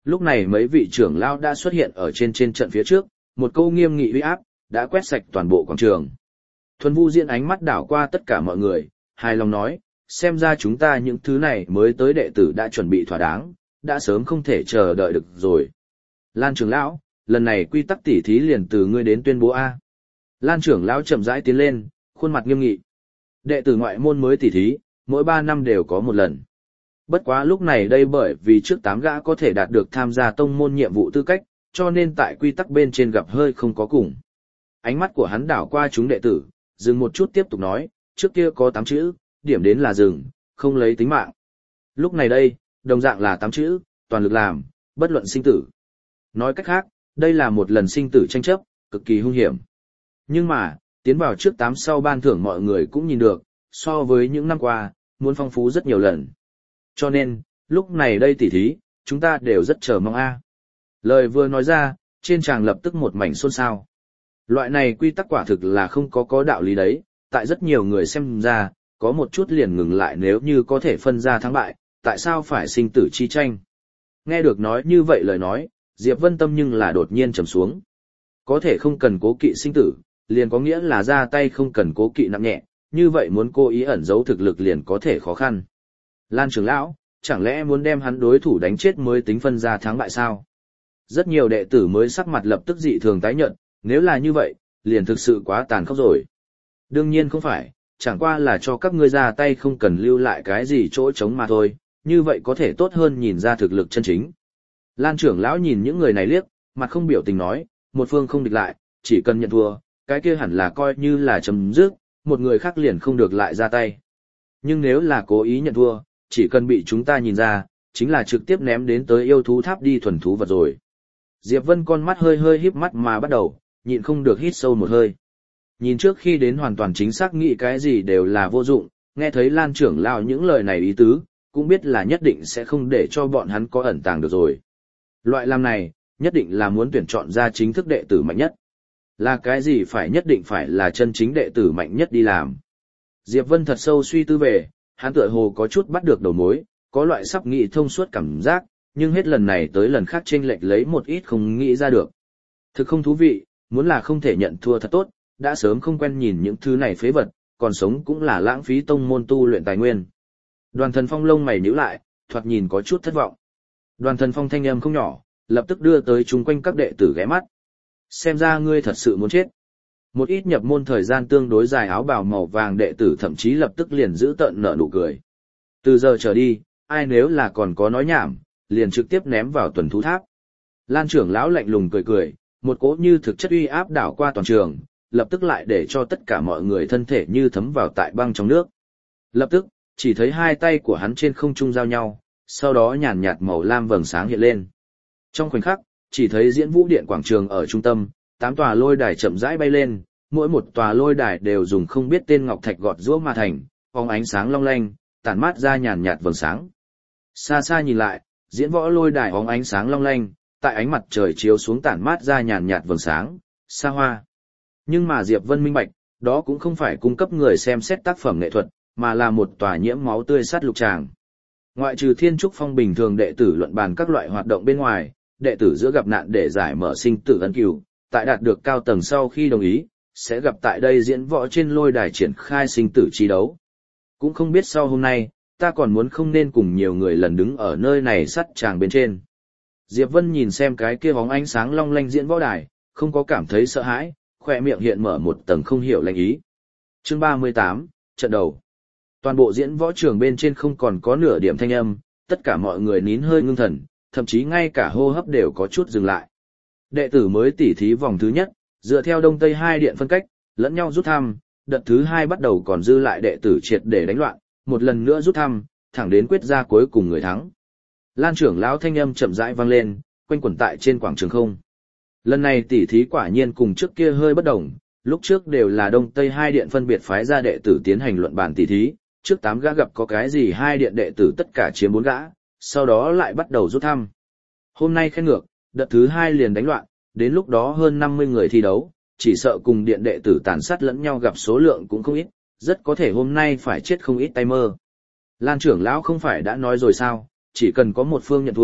Lúc này mấy vị trưởng lão đã xuất hiện ở trên trận phía trước, một câu nghiêm nghị uy áp, đã quét sạch toàn bộ quảng trường. Thuần Vu Diễn ánh mắt đảo qua tất cả mọi người, hài lòng nói, xem ra chúng ta những thứ này mới tới đệ tử đã chuẩn bị thỏa đáng, đã sớm không thể chờ đợi được rồi. Lan trưởng lão, lần này quy tắc tỉ thí liền từ ngươi đến tuyên bố A. Lan trưởng lão chậm rãi tiến lên, khuôn mặt nghiêm nghị. Đệ tử ngoại môn mới tỉ thí, mỗi 3 năm đều có một lần. Bất quá lúc này đây bởi vì trước 8 gã có thể đạt được tham gia tông môn nhiệm vụ tư cách, cho nên tại quy tắc bên trên gặp hơi không có cùng. Ánh mắt của hắn đảo qua chúng đệ tử, dừng một chút tiếp tục nói, trước kia có 8 chữ, điểm đến là dừng, không lấy tính mạng. Lúc này đây, đồng dạng là 8 chữ, toàn lực làm, bất luận sinh tử. Nói cách khác, đây là một lần sinh tử tranh chấp, cực kỳ hung hiểm. Nhưng mà, tiến vào trước 8 sau ban thưởng mọi người cũng nhìn được, so với những năm qua, muốn phong phú rất nhiều lần. Cho nên, lúc này đây tỉ thí, chúng ta đều rất chờ mong a. Lời vừa nói ra, trên tràng lập tức một mảnh xôn xao. Loại này quy tắc quả thực là không có đạo lý đấy, tại rất nhiều người xem ra, có một chút liền ngừng lại nếu như có thể phân ra thắng bại, tại sao phải sinh tử chi tranh. Nghe được nói như vậy lời nói, Diệp Vân tâm nhưng là đột nhiên trầm xuống. Có thể không cần cố kỵ sinh tử, liền có nghĩa là ra tay không cần cố kỵ nặng nhẹ, như vậy muốn cố ý ẩn giấu thực lực liền có thể khó khăn. Lan trưởng lão, chẳng lẽ muốn đem hắn đối thủ đánh chết mới tính phân ra thắng bại sao? Rất nhiều đệ tử mới sắc mặt lập tức dị thường tái nhợt, nếu là như vậy, liền thực sự quá tàn khốc rồi. Đương nhiên không phải, chẳng qua là cho các ngươi ra tay không cần lưu lại cái gì chỗ trống mà thôi, như vậy có thể tốt hơn nhìn ra thực lực chân chính. Lan trưởng lão nhìn những người này liếc, mặt không biểu tình nói, một phương không địch lại, chỉ cần nhận thua, cái kia hẳn là coi như là chấm dứt, một người khác liền không được lại ra tay. Nhưng nếu là cố ý nhận thua, chỉ cần bị chúng ta nhìn ra, chính là trực tiếp ném đến tới yêu thú tháp đi thuần thú vật rồi. Diệp Vân con mắt hơi hơi híp mắt mà bắt đầu, nhịn không được hít sâu một hơi. Nhìn trước khi đến hoàn toàn chính xác nghĩ cái gì đều là vô dụng, nghe thấy Lan trưởng lão những lời này ý tứ, cũng biết là nhất định sẽ không để cho bọn hắn có ẩn tàng được rồi. Loại làm này, nhất định là muốn tuyển chọn ra chính thức đệ tử mạnh nhất. Là cái gì phải nhất định phải là chân chính đệ tử mạnh nhất đi làm. Diệp Vân thật sâu suy tư về, hắn tựa hồ có chút bắt được đầu mối, có loại sắp nghĩ thông suốt cảm giác, nhưng hết lần này tới lần khác chênh lệch lấy một ít không nghĩ ra được. Thực không thú vị, muốn là không thể nhận thua thật tốt, đã sớm không quen nhìn những thứ này phế vật, còn sống cũng là lãng phí tông môn tu luyện tài nguyên. Đoàn Thần Phong lông mày nhíu lại, thoạt nhìn có chút thất vọng. Đoàn Thần Phong thanh âm không nhỏ, lập tức đưa tới chung quanh các đệ tử ghé mắt. Xem ra ngươi thật sự muốn chết. Một ít nhập môn thời gian tương đối dài áo bào màu vàng đệ tử thậm chí lập tức liền giữ tợn nở nụ cười. Từ giờ trở đi, ai nếu là còn có nói nhảm, liền trực tiếp ném vào tuần thú tháp. Lan trưởng lão lạnh lùng cười cười, một cỗ như thực chất uy áp đảo qua toàn trường, lập tức lại để cho tất cả mọi người thân thể như thấm vào tại băng trong nước. Lập tức, chỉ thấy hai tay của hắn trên không trung giao nhau, sau đó nhàn nhạt màu lam vầng sáng hiện lên. Trong khoảnh khắc, chỉ thấy diễn vũ điện quảng trường ở trung tâm, 8 tòa lôi đài chậm rãi bay lên, mỗi một tòa lôi đài đều dùng không biết tên ngọc thạch gọt giũa mà thành, phóng ánh sáng long lanh, tản mát ra nhàn nhạt vầng sáng. Xa xa nhìn lại, diễn võ lôi đài phóng ánh sáng long lanh, tại ánh mặt trời chiếu xuống tản mát ra nhàn nhạt vầng sáng, xa hoa. Nhưng mà Diệp Vân minh bạch, đó cũng không phải cung cấp người xem xét tác phẩm nghệ thuật, mà là một tòa nhiễm máu tươi sát lục tràng. Ngoại trừ Thiên Trúc Phong bình thường đệ tử luận bàn các loại hoạt động bên ngoài, đệ tử giữa gặp nạn để giải mở sinh tử ân cửu, tại đạt được cao tầng sau khi đồng ý, sẽ gặp tại đây diễn võ trên lôi đài triển khai sinh tử chi đấu. Cũng không biết sau hôm nay, ta còn muốn không nên cùng nhiều người lần đứng ở nơi này sắt tràng bên trên. Diệp Vân nhìn xem cái kia bóng ánh sáng long lanh diễn võ đài, không có cảm thấy sợ hãi, khỏe miệng hiện mở một tầng không hiểu lành ý. Chương 38, trận đầu. Toàn bộ diễn võ trường bên trên không còn có nửa điểm thanh âm, tất cả mọi người nín hơi ngưng thần, thậm chí ngay cả hô hấp đều có chút dừng lại. Đệ tử mới tỉ thí vòng thứ nhất, dựa theo đông tây hai điện phân cách, lẫn nhau rút thăm, đợt thứ hai bắt đầu còn dư lại đệ tử triệt để đánh loạn, một lần nữa rút thăm, thẳng đến quyết ra cuối cùng người thắng. Lan trưởng lão thanh âm chậm rãi vang lên, quanh quẩn tại trên quảng trường không. Lần này tỉ thí quả nhiên cùng trước kia hơi bất đồng, lúc trước đều là đông tây hai điện phân biệt phái ra đệ tử tiến hành luận bàn tỉ thí, trước 8 gã gặp có cái gì hai điện đệ tử tất cả chiếm 4 gã, sau đó lại bắt đầu rút thăm. Hôm nay khen ngược, đợt thứ 2 liền đánh loạn, đến lúc đó hơn 50 người thi đấu, chỉ sợ cùng điện đệ tử tàn sát lẫn nhau gặp số lượng cũng không ít, rất có thể hôm nay phải chết không ít tay mơ. Lan trưởng lão không phải đã nói rồi sao, chỉ cần có một phương nhận thua,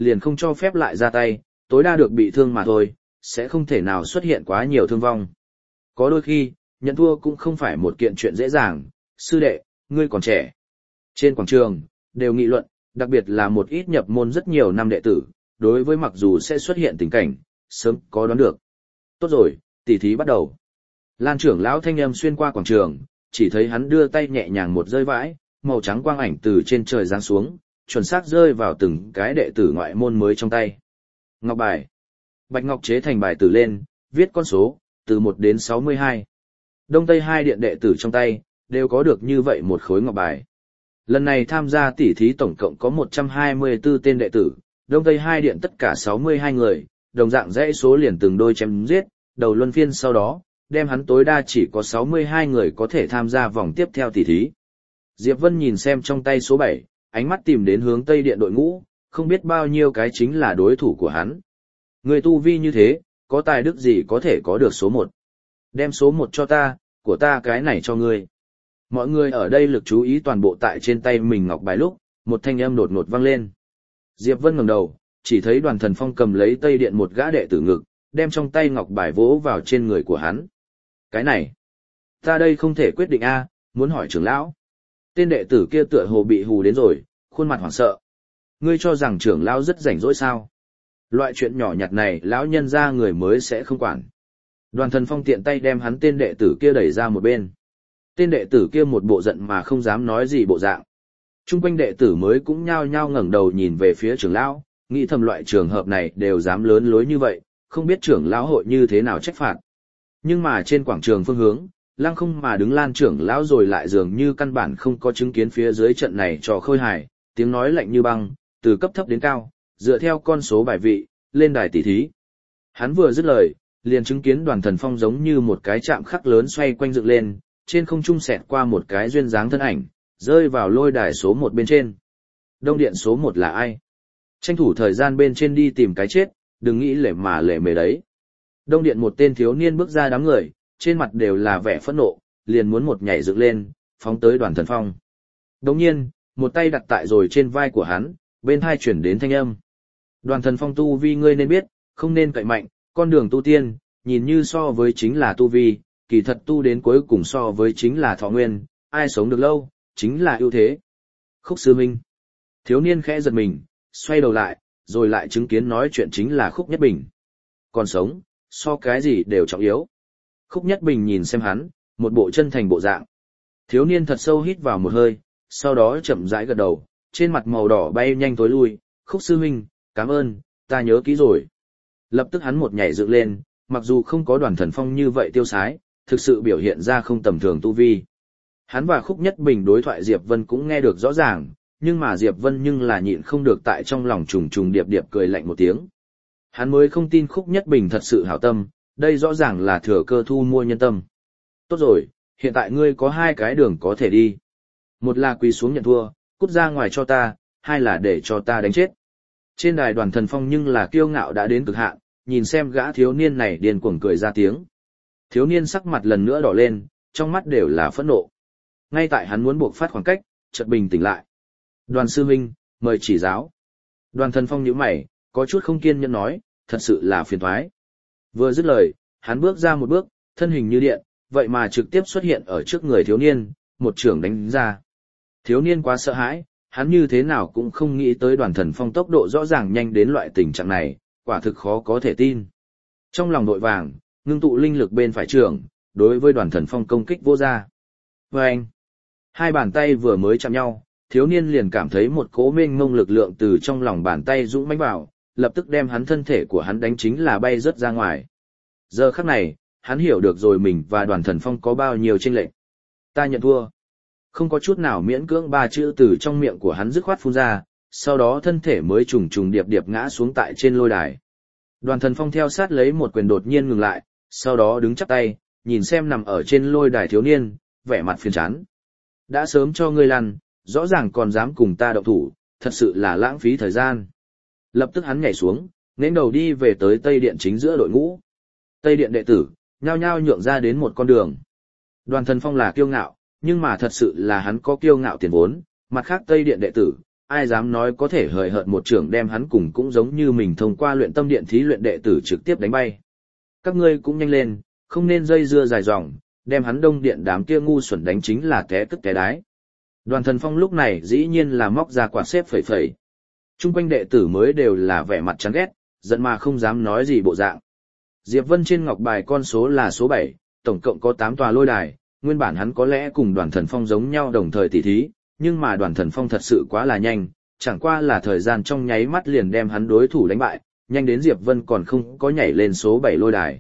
liền không cho phép lại ra tay, tối đa được bị thương mà thôi, sẽ không thể nào xuất hiện quá nhiều thương vong. Có đôi khi, nhận thua cũng không phải một kiện chuyện dễ dàng, sư đệ, ngươi còn trẻ. Trên quảng trường, đều nghị luận, đặc biệt là một ít nhập môn rất nhiều năm đệ tử, đối với mặc dù sẽ xuất hiện tình cảnh, sớm có đoán được. Tốt rồi, tỉ thí bắt đầu. Lan trưởng lão thanh âm xuyên qua quảng trường, chỉ thấy hắn đưa tay nhẹ nhàng một rơi vãi, màu trắng quang ảnh từ trên trời giáng xuống, chuẩn xác rơi vào từng cái đệ tử ngoại môn mới trong tay. Ngọc bài. Bạch ngọc chế thành bài tử lên, viết con số, từ 1 đến 62. Đông Tây hai điện đệ tử trong tay, đều có được như vậy một khối ngọc bài. Lần này tham gia tỉ thí tổng cộng có 124 tên đệ tử, Đông Tây hai điện tất cả 62 người, đồng dạng dãy số liền từng đôi chém giết, đầu luân phiên sau đó, đem hắn tối đa chỉ có 62 người có thể tham gia vòng tiếp theo tỉ thí. Diệp Vân nhìn xem trong tay số 7, ánh mắt tìm đến hướng Tây điện đội ngũ, không biết bao nhiêu cái chính là đối thủ của hắn. Người tu vi như thế, có tài đức gì có thể có được số 1. Đem số 1 cho ta, của ta cái này cho ngươi. Mọi người ở đây lực chú ý toàn bộ tại trên tay mình ngọc bài lúc, một thanh âm đột ngột vang lên. Diệp Vân ngẩng đầu, chỉ thấy Đoàn Thần Phong cầm lấy Tây điện một gã đệ tử ngực, đem trong tay ngọc bài vỗ vào trên người của hắn. Cái này, ta đây không thể quyết định a, muốn hỏi trưởng lão. Tên đệ tử kia tựa hồ bị hù đến rồi, khuôn mặt hoảng sợ. Ngươi cho rằng trưởng lão rất rảnh rỗi sao? Loại chuyện nhỏ nhặt này lão nhân ra người mới sẽ không quản. Đoàn Thần Phong tiện tay đem hắn tên đệ tử kia đẩy ra một bên. Tên đệ tử kia một bộ giận mà không dám nói gì bộ dạng. Trung quanh đệ tử mới cũng nhao nhao ngẩng đầu nhìn về phía trưởng lão, nghĩ thầm loại trường hợp này đều dám lớn lối như vậy, không biết trưởng lão hội như thế nào trách phạt. Nhưng mà trên quảng trường phương hướng, lăng không mà đứng Lan trưởng lão rồi lại dường như căn bản không có chứng kiến phía dưới trận này trò khơi hài, tiếng nói lạnh như băng, từ cấp thấp đến cao, dựa theo con số bài vị, lên đài tỷ thí. Hắn vừa dứt lời, liền chứng kiến Đoàn Thần Phong giống như một cái chạm khắc lớn xoay quanh dựng lên, trên không trung xẹt qua một cái duyên dáng thân ảnh, rơi vào lôi đài số 1 bên trên. Đông điện số 1 là ai? Tranh thủ thời gian bên trên đi tìm cái chết, đừng nghĩ lệ mề đấy. Đông điện một tên thiếu niên bước ra đám người, trên mặt đều là vẻ phẫn nộ, liền muốn một nhảy dựng lên, phóng tới Đoàn Thần Phong. Đồng nhiên, một tay đặt tại rồi trên vai của hắn, bên tai chuyển đến thanh âm. Đoàn Thần Phong tu vi ngươi nên biết, không nên cậy mạnh, con đường tu tiên, nhìn như so với chính là tu vi, kỳ thật tu đến cuối cùng so với chính là thọ nguyên, ai sống được lâu, chính là ưu thế. Khúc Sư Minh. Thiếu niên khẽ giật mình, xoay đầu lại, rồi lại chứng kiến nói chuyện chính là Khúc Nhất Bình. Còn sống, so cái gì đều trọng yếu. Khúc Nhất Bình nhìn xem hắn, một bộ chân thành bộ dạng. Thiếu niên thật sâu hít vào một hơi, sau đó chậm rãi gật đầu, trên mặt màu đỏ bay nhanh tối lui. Khúc Sư Minh, cảm ơn, ta nhớ kỹ rồi. Lập tức hắn một nhảy dựng lên, mặc dù không có Đoàn Thần Phong như vậy tiêu sái, thực sự biểu hiện ra không tầm thường tu vi. Hắn và Khúc Nhất Bình đối thoại Diệp Vân cũng nghe được rõ ràng, nhưng mà Diệp Vân nhưng là nhịn không được tại trong lòng trùng trùng điệp điệp cười lạnh một tiếng. Hắn mới không tin Khúc Nhất Bình thật sự hảo tâm, đây rõ ràng là thừa cơ thu mua nhân tâm. Tốt rồi, hiện tại ngươi có 2 cái đường có thể đi. Một là quỳ xuống nhận thua, cút ra ngoài cho ta, 2 là để cho ta đánh chết. Trên đài Đoàn Thần Phong nhưng là kiêu ngạo đã đến cực hạn, nhìn xem gã thiếu niên này điên cuồng cười ra tiếng. Thiếu niên sắc mặt lần nữa đỏ lên, trong mắt đều là phẫn nộ. Ngay tại hắn muốn buộc phát khoảng cách, chợt bình tĩnh lại. Đoàn sư huynh, mời chỉ giáo. Đoàn Thần Phong nhíu mày, có chút không kiên nhẫn nói, thật sự là phiền toái. Vừa dứt lời, hắn bước ra một bước, thân hình như điện, vậy mà trực tiếp xuất hiện ở trước người thiếu niên, một chưởng đánh ra. Thiếu niên quá sợ hãi, hắn như thế nào cũng không nghĩ tới Đoàn Thần Phong tốc độ rõ ràng nhanh đến loại tình trạng này, quả thực khó có thể tin. Trong lòng vội vàng, ngưng tụ linh lực bên phải trưởng, đối với Đoàn Thần Phong công kích vô ra. Vâng! 2 bàn tay vừa mới chạm nhau, thiếu niên liền cảm thấy một cỗ mênh mông lực lượng từ trong lòng bàn tay dũng mãnh vào, lập tức đem hắn thân thể của hắn đánh chính là bay rớt ra ngoài. Giờ khắc này, hắn hiểu được rồi mình và Đoàn Thần Phong có bao nhiêu chênh lệch. Ta nhận thua. Không có chút nào miễn cưỡng 3 chữ từ trong miệng của hắn dứt khoát phun ra, sau đó thân thể mới trùng trùng điệp điệp ngã xuống tại trên lôi đài. Đoàn Thần Phong theo sát lấy một quyền đột nhiên ngừng lại, sau đó đứng chắp tay, nhìn xem nằm ở trên lôi đài thiếu niên, vẻ mặt phiền chán. Đã sớm cho ngươi lăn, rõ ràng còn dám cùng ta động thủ, thật sự là lãng phí thời gian. Lập tức hắn nhảy xuống, nghênh đầu đi về tới Tây Điện chính giữa đội ngũ. Tây Điện đệ tử, nhao nhao nhượng ra đến một con đường. Đoàn Thần Phong là kiêu ngạo, nhưng mà thật sự là hắn có kiêu ngạo tiền vốn, mặt khác Tây Điện đệ tử, ai dám nói có thể hời hợt một trưởng đem hắn cùng cũng giống như mình thông qua luyện tâm điện thí luyện đệ tử trực tiếp đánh bay. Các ngươi cũng nhanh lên, không nên dây dưa dài dòng, đem hắn đông điện đám kia ngu xuẩn đánh chính là té cất té đái. Đoàn Thần Phong lúc này dĩ nhiên là móc ra quạt xếp phẩy phẩy. Trung quanh đệ tử mới đều là vẻ mặt chán ghét, giận mà không dám nói gì bộ dạng. Diệp Vân trên ngọc bài con số là số 7, tổng cộng có 8 tòa lôi đài, nguyên bản hắn có lẽ cùng Đoàn Thần Phong giống nhau đồng thời tỉ thí, nhưng mà Đoàn Thần Phong thật sự quá là nhanh, chẳng qua là thời gian trong nháy mắt liền đem hắn đối thủ đánh bại, nhanh đến Diệp Vân còn không có nhảy lên số 7 lôi đài.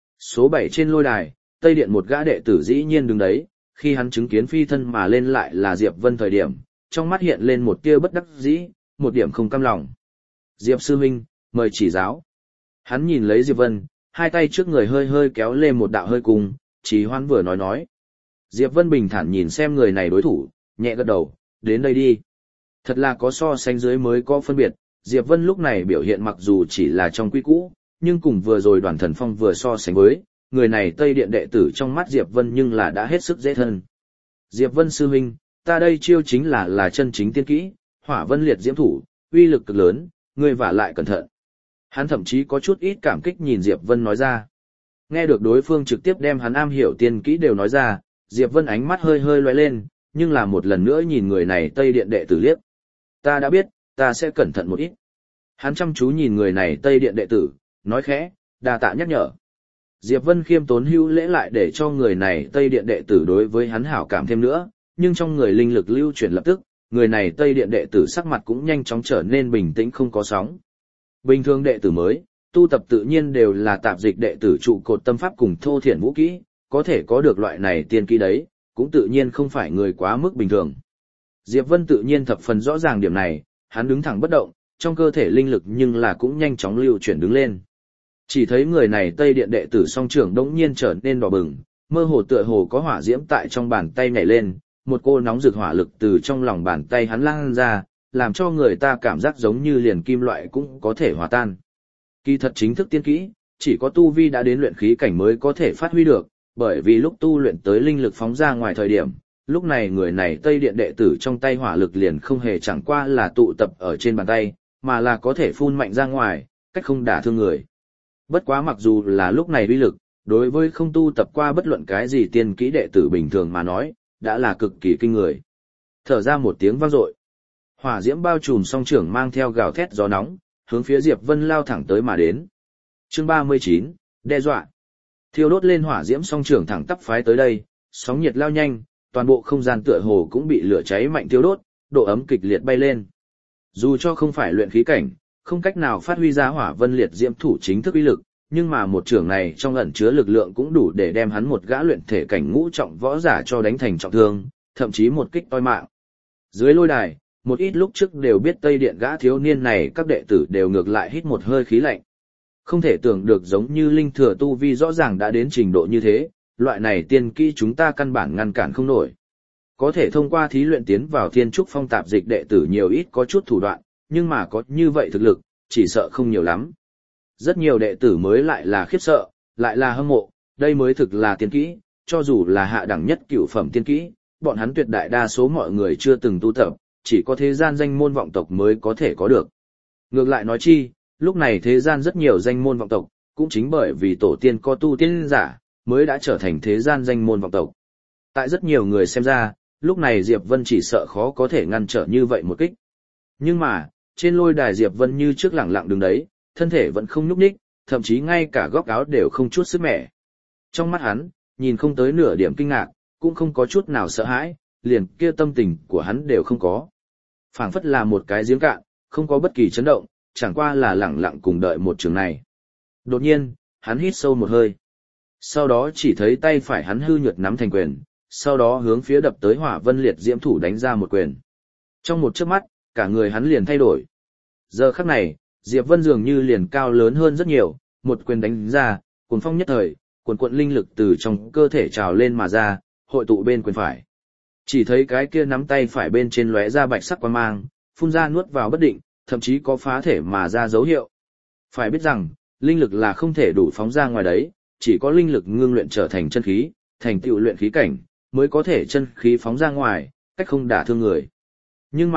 Số 7 trên lôi đài, Tây Điện một gã đệ tử dĩ nhiên đứng đấy, khi hắn chứng kiến phi thân mà lên lại là Diệp Vân thời điểm, trong mắt hiện lên một tia bất đắc dĩ, một điểm không cam lòng. Diệp sư huynh, mời chỉ giáo. Hắn nhìn lấy Diệp Vân, hai tay trước người hơi hơi kéo lên một đạo hơi cung, Chí Hoan vừa nói. Diệp Vân bình thản nhìn xem người này đối thủ, nhẹ gật đầu, đến đây đi. Thật là có so sánh dưới mới có phân biệt, Diệp Vân lúc này biểu hiện mặc dù chỉ là trong quy cũ, nhưng cùng vừa rồi Đoàn Thần Phong vừa so sánh với, người này Tây Điện đệ tử trong mắt Diệp Vân nhưng là đã hết sức dễ thân. Diệp Vân sư huynh, ta đây chiêu chính là chân chính tiên kỹ, Hỏa Vân Liệt Diễm Thủ, uy lực cực lớn, ngươi vả lại cẩn thận. Hắn thậm chí có chút ít cảm kích nhìn Diệp Vân nói ra. Nghe được đối phương trực tiếp đem hắn am hiểu tiên kỹ đều nói ra, Diệp Vân ánh mắt hơi hơi lóe lên, nhưng là một lần nữa nhìn người này Tây Điện đệ tử liếc. Ta đã biết, ta sẽ cẩn thận một ít. Hắn chăm chú nhìn người này Tây Điện đệ tử, nói khẽ, đa tạ nhắc nhở. Diệp Vân khiêm tốn hữu lễ lại để cho người này Tây Điện đệ tử đối với hắn hảo cảm thêm nữa, nhưng trong người linh lực lưu chuyển lập tức, người này Tây Điện đệ tử sắc mặt cũng nhanh chóng trở nên bình tĩnh không có sóng. Bình thường đệ tử mới, tu tập tự nhiên đều là tạp dịch đệ tử trụ cột tâm pháp cùng thô thiển vũ kỹ, có thể có được loại này tiên kỹ đấy, cũng tự nhiên không phải người quá mức bình thường. Diệp Vân tự nhiên thập phần rõ ràng điểm này, hắn đứng thẳng bất động, trong cơ thể linh lực nhưng là cũng nhanh chóng lưu chuyển đứng lên. Chỉ thấy người này Tây Điện đệ tử song trưởng đống nhiên trở nên đỏ bừng, mơ hồ tựa hồ có hỏa diễm tại trong bàn tay nhảy lên, một cô nóng rực hỏa lực từ trong lòng bàn tay hắn lan ra, làm cho người ta cảm giác giống như liền kim loại cũng có thể hòa tan. Kỳ thật chính thức tiên kỹ, chỉ có tu vi đã đến luyện khí cảnh mới có thể phát huy được, bởi vì lúc tu luyện tới linh lực phóng ra ngoài thời điểm, lúc này người này Tây Điện đệ tử trong tay hỏa lực liền không hề chẳng qua là tụ tập ở trên bàn tay, mà là có thể phun mạnh ra ngoài, cách không đả thương người. Bất quá mặc dù là lúc này uy lực, đối với không tu tập qua bất luận cái gì tiên kỹ đệ tử bình thường mà nói, đã là cực kỳ kinh người. Thở ra một tiếng vang dội, hỏa diễm bao trùm song trưởng mang theo gào thét gió nóng, hướng phía Diệp Vân lao thẳng tới mà đến. Chương 39, đe dọa. Thiêu đốt lên hỏa diễm song trưởng thẳng tắp phái tới đây, sóng nhiệt lao nhanh, toàn bộ không gian tựa hồ cũng bị lửa cháy mạnh thiêu đốt, độ ấm kịch liệt bay lên. Dù cho không phải luyện khí cảnh, không cách nào phát huy ra Hỏa Vân Liệt Diễm Thủ chính thức uy lực, nhưng mà một trưởng này trong ẩn chứa lực lượng cũng đủ để đem hắn một gã luyện thể cảnh ngũ trọng võ giả cho đánh thành trọng thương, thậm chí một kích toi mạng. Dưới lôi đài, một ít lúc trước đều biết Tây Điện gã thiếu niên này các đệ tử đều ngược lại hít một hơi khí lạnh. Không thể tưởng được giống như linh thừa tu vi rõ ràng đã đến trình độ như thế, loại này tiên kỹ chúng ta căn bản ngăn cản không nổi. Có thể thông qua thí luyện tiến vào Thiên Trúc Phong tạp dịch đệ tử nhiều ít có chút thủ đoạn, nhưng mà có như vậy thực lực, chỉ sợ không nhiều lắm. Rất nhiều đệ tử mới lại là khiếp sợ, lại là hâm mộ, đây mới thực là tiên kỹ, cho dù là hạ đẳng nhất cửu phẩm tiên kỹ, bọn hắn tuyệt đại đa số mọi người chưa từng tu tập, chỉ có thế gian danh môn vọng tộc mới có thể có được. Ngược lại nói chi, lúc này thế gian rất nhiều danh môn vọng tộc, cũng chính bởi vì tổ tiên có tu tiên giả, mới đã trở thành thế gian danh môn vọng tộc. Tại rất nhiều người xem ra, lúc này Diệp Vân chỉ sợ khó có thể ngăn trở như vậy một kích. Nhưng mà, trên lôi đài Diệp Vân như trước lẳng lặng đứng đấy, thân thể vẫn không nhúc nhích, thậm chí ngay cả góc áo đều không chút sức mẻ. Trong mắt hắn, nhìn không tới nửa điểm kinh ngạc, cũng không có chút nào sợ hãi, liền kia tâm tình của hắn đều không có. Phảng phất là một cái giếng cạn, không có bất kỳ chấn động, chẳng qua là lẳng lặng cùng đợi một trường này. Đột nhiên, hắn hít sâu một hơi. Sau đó chỉ thấy tay phải hắn hư nhuật nắm thành quyền, sau đó hướng phía đập tới Hỏa Vân Liệt Diễm Thủ đánh ra một quyền. Trong một chớp mắt, cả người hắn liền thay đổi. Giờ khắc này, Diệp Vân dường như liền cao lớn hơn rất nhiều, một quyền đánh ra, cuồng phong nhất thời, cuồn cuộn linh lực từ trong cơ thể trào lên mà ra, hội tụ bên quyền phải. Chỉ thấy cái kia nắm tay phải bên trên lóe ra bạch sắc quang mang, phun ra nuốt vào bất định, thậm chí có phá thể mà ra dấu hiệu. Phải biết rằng, linh lực là không thể đủ phóng ra ngoài đấy, chỉ có linh lực ngưng luyện trở thành chân khí, thành tựu luyện khí cảnh, mới có thể chân khí phóng ra ngoài, cách không đả thương người. Nhưng mà,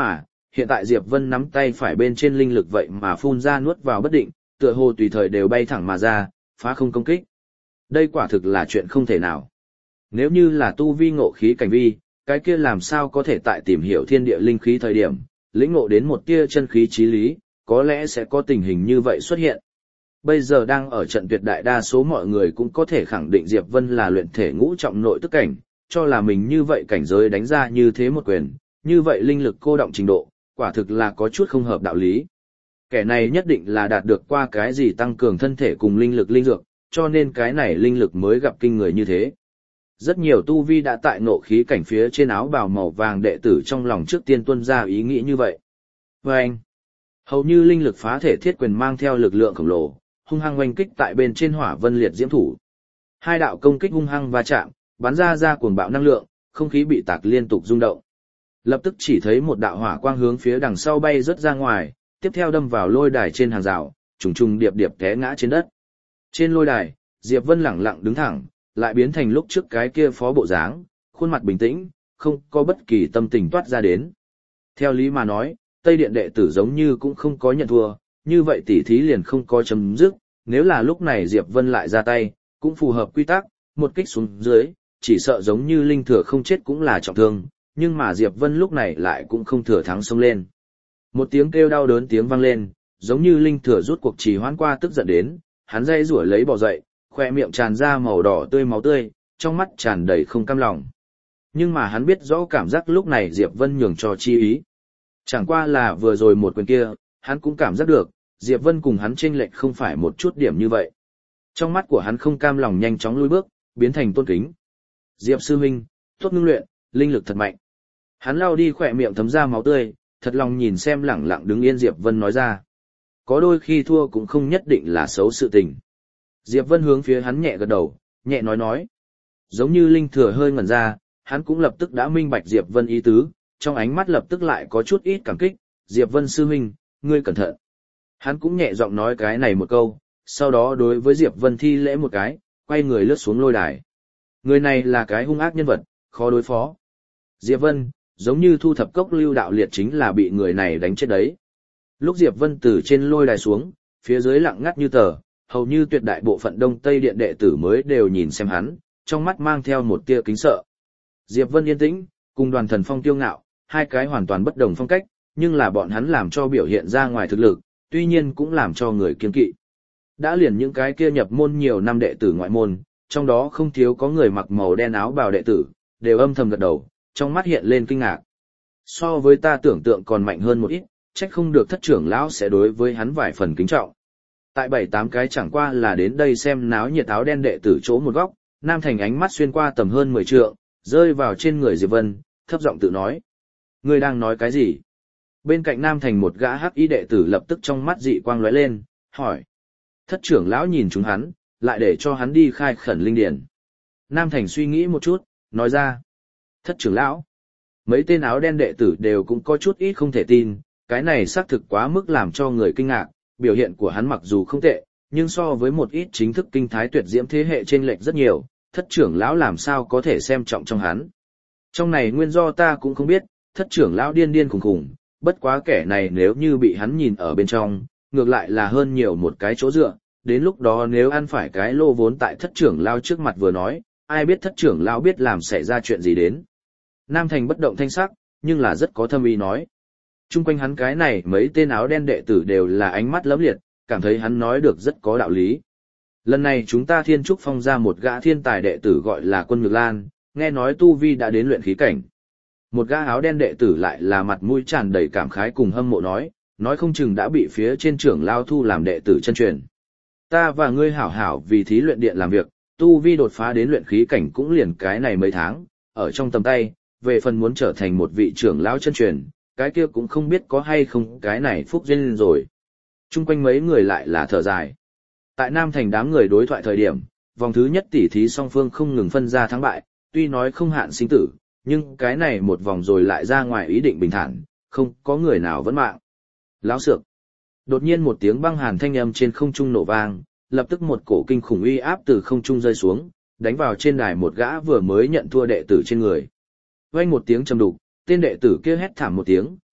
hiện tại Diệp Vân nắm tay phải bên trên linh lực vậy mà phun ra nuốt vào bất định, tựa hồ tùy thời đều bay thẳng mà ra, phá không công kích. Đây quả thực là chuyện không thể nào. Nếu như là tu vi ngộ khí cảnh vi, cái kia làm sao có thể tại tìm hiểu thiên địa linh khí thời điểm, lĩnh ngộ đến một tia chân khí chí lý, có lẽ sẽ có tình hình như vậy xuất hiện. Bây giờ đang ở trận tuyệt đại đa số mọi người cũng có thể khẳng định Diệp Vân là luyện thể ngũ trọng nội tức cảnh, cho là mình như vậy cảnh giới đánh ra như thế một quyền, như vậy linh lực cô động trình độ, quả thực là có chút không hợp đạo lý. Kẻ này nhất định là đạt được qua cái gì tăng cường thân thể cùng linh lực linh dược, cho nên cái này linh lực mới gặp kinh người như thế. Rất nhiều tu vi đã tại ngộ khí cảnh phía trên áo bào màu vàng đệ tử trong lòng trước tiên tuân ra ý nghĩ như vậy. Và anh, hầu như linh lực phá thể thiết quyền mang theo lực lượng khổng lồ, hung hăng oanh kích tại bên trên hỏa vân liệt diễm thủ. Hai đạo công kích hung hăng va chạm, bắn ra cuồng bạo năng lượng, không khí bị tạc liên tục rung động. Lập tức chỉ thấy một đạo hỏa quang hướng phía đằng sau bay rớt ra ngoài, tiếp theo đâm vào lôi đài trên hàng rào, trùng trùng điệp điệp té ngã trên đất. Trên lôi đài, Diệp Vân lẳng lặng đứng thẳng, lại biến thành lúc trước cái kia phó bộ dáng, khuôn mặt bình tĩnh, không có bất kỳ tâm tình toát ra đến. Theo lý mà nói, Tây Điện đệ tử giống như cũng không có nhận thua, như vậy tỉ thí liền không có chấm dứt, nếu là lúc này Diệp Vân lại ra tay, cũng phù hợp quy tắc, một kích xuống dưới, chỉ sợ giống như linh thừa không chết cũng là trọng thương, nhưng mà Diệp Vân lúc này lại cũng không thừa thắng xông lên. Một tiếng kêu đau đớn tiếng vang lên, giống như linh thừa rút cuộc trì hoãn qua tức giận đến, hắn dây rủa lấy bò dậy, khoe miệng tràn ra màu đỏ tươi máu tươi, trong mắt tràn đầy không cam lòng. Nhưng mà hắn biết rõ cảm giác lúc này Diệp Vân nhường cho chi ý. Chẳng qua là vừa rồi một quyền kia, hắn cũng cảm giác được, Diệp Vân cùng hắn chênh lệch không phải một chút điểm như vậy. Trong mắt của hắn không cam lòng nhanh chóng lùi bước, biến thành tôn kính. Diệp sư huynh, tốt ngưng luyện, linh lực thật mạnh. Hắn lau đi khỏe miệng thấm ra máu tươi, thật lòng nhìn xem lẳng lặng đứng yên Diệp Vân nói ra. Có đôi khi thua cũng không nhất định là xấu sự tình. Diệp Vân hướng phía hắn nhẹ gật đầu, nhẹ nói. Giống như linh thừa hơi ngẩn ra, hắn cũng lập tức đã minh bạch Diệp Vân ý tứ, trong ánh mắt lập tức lại có chút ít cảm kích. Diệp Vân sư huynh, ngươi cẩn thận. Hắn cũng nhẹ giọng nói cái này một câu, sau đó đối với Diệp Vân thi lễ một cái, quay người lướt xuống lôi đài. Người này là cái hung ác nhân vật, khó đối phó. Diệp Vân, giống như thu thập cốc Lưu Đạo Liệt chính là bị người này đánh chết đấy. Lúc Diệp Vân từ trên lôi đài xuống, phía dưới lặng ngắt như tờ, hầu như tuyệt đại bộ phận Đông Tây Điện đệ tử mới đều nhìn xem hắn, trong mắt mang theo một tia kính sợ. Diệp Vân yên tĩnh, cùng Đoàn Thần Phong kiêu ngạo, hai cái hoàn toàn bất đồng phong cách, nhưng là bọn hắn làm cho biểu hiện ra ngoài thực lực, tuy nhiên cũng làm cho người kiêng kỵ. Đã liền những cái kia nhập môn nhiều năm đệ tử ngoại môn, trong đó không thiếu có người mặc màu đen áo bào đệ tử, đều âm thầm gật đầu, trong mắt hiện lên kinh ngạc. So với ta tưởng tượng còn mạnh hơn một ít, trách không được thất trưởng lão sẽ đối với hắn vài phần kính trọng. Tại 7-8 cái chẳng qua là đến đây xem náo nhiệt áo đen đệ tử chỗ một góc, Nam Thành ánh mắt xuyên qua tầm hơn 10 trượng, rơi vào trên người Diệp Vân, thấp giọng tự nói. Ngươi đang nói cái gì? Bên cạnh Nam Thành một gã hắc y đệ tử lập tức trong mắt dị quang lóe lên, hỏi. Thất trưởng lão nhìn chúng hắn, lại để cho hắn đi khai khẩn linh điển. Nam Thành suy nghĩ một chút, nói ra. Thất trưởng lão. Mấy tên áo đen đệ tử đều cũng có chút ít không thể tin, cái này xác thực quá mức làm cho người kinh ngạc, biểu hiện của hắn mặc dù không tệ, nhưng so với một ít chính thức kinh thái tuyệt diễm thế hệ chênh lệch rất nhiều, thất trưởng lão làm sao có thể xem trọng trong hắn. Trong này nguyên do ta cũng không biết, thất trưởng lão điên điên khủng khủng, bất quá kẻ này nếu như bị hắn nhìn ở bên trong, ngược lại là hơn nhiều một cái chỗ dựa, đến lúc đó nếu ăn phải cái lô vốn tại thất trưởng lão trước mặt vừa nói, ai biết thất trưởng lão biết làm xảy ra chuyện gì đến. Nam Thành bất động thanh sắc, nhưng là rất có thâm ý nói. Trung quanh hắn cái này mấy tên áo đen đệ tử đều là ánh mắt lấm liệt, cảm thấy hắn nói được rất có đạo lý. Lần này chúng ta Thiên Trúc Phong ra một gã thiên tài đệ tử gọi là Quân Nhược Lan, nghe nói tu vi đã đến luyện khí cảnh. Một gã áo đen đệ tử lại là mặt mũi tràn đầy cảm khái cùng hâm mộ nói không chừng đã bị phía trên trưởng lao thu làm đệ tử chân truyền. Ta và ngươi hảo hảo vì thí luyện điện làm việc, tu vi đột phá đến luyện khí cảnh cũng liền cái này mấy tháng, ở trong tầm tay, về phần muốn trở thành một vị trưởng lão chân truyền, cái kia cũng không biết có hay không cái này phúc duyên rồi. Trung quanh mấy người lại là thở dài. Tại Nam Thành đám người đối thoại thời điểm, vòng thứ nhất tỷ thí song phương không ngừng phân ra thắng bại, tuy nói không hạn sinh tử, nhưng cái này một vòng rồi lại ra ngoài ý định bình thản, không có người nào vẫn mạng. Láo xược. Đột nhiên một tiếng băng hàn thanh âm trên không trung nổ vang, lập tức một cổ kinh khủng uy áp từ không trung rơi xuống, đánh vào trên đài một gã vừa mới nhận thua đệ tử trên người. Vang một tiếng trầm đục, tên đệ tử kia hét thảm một tiếng,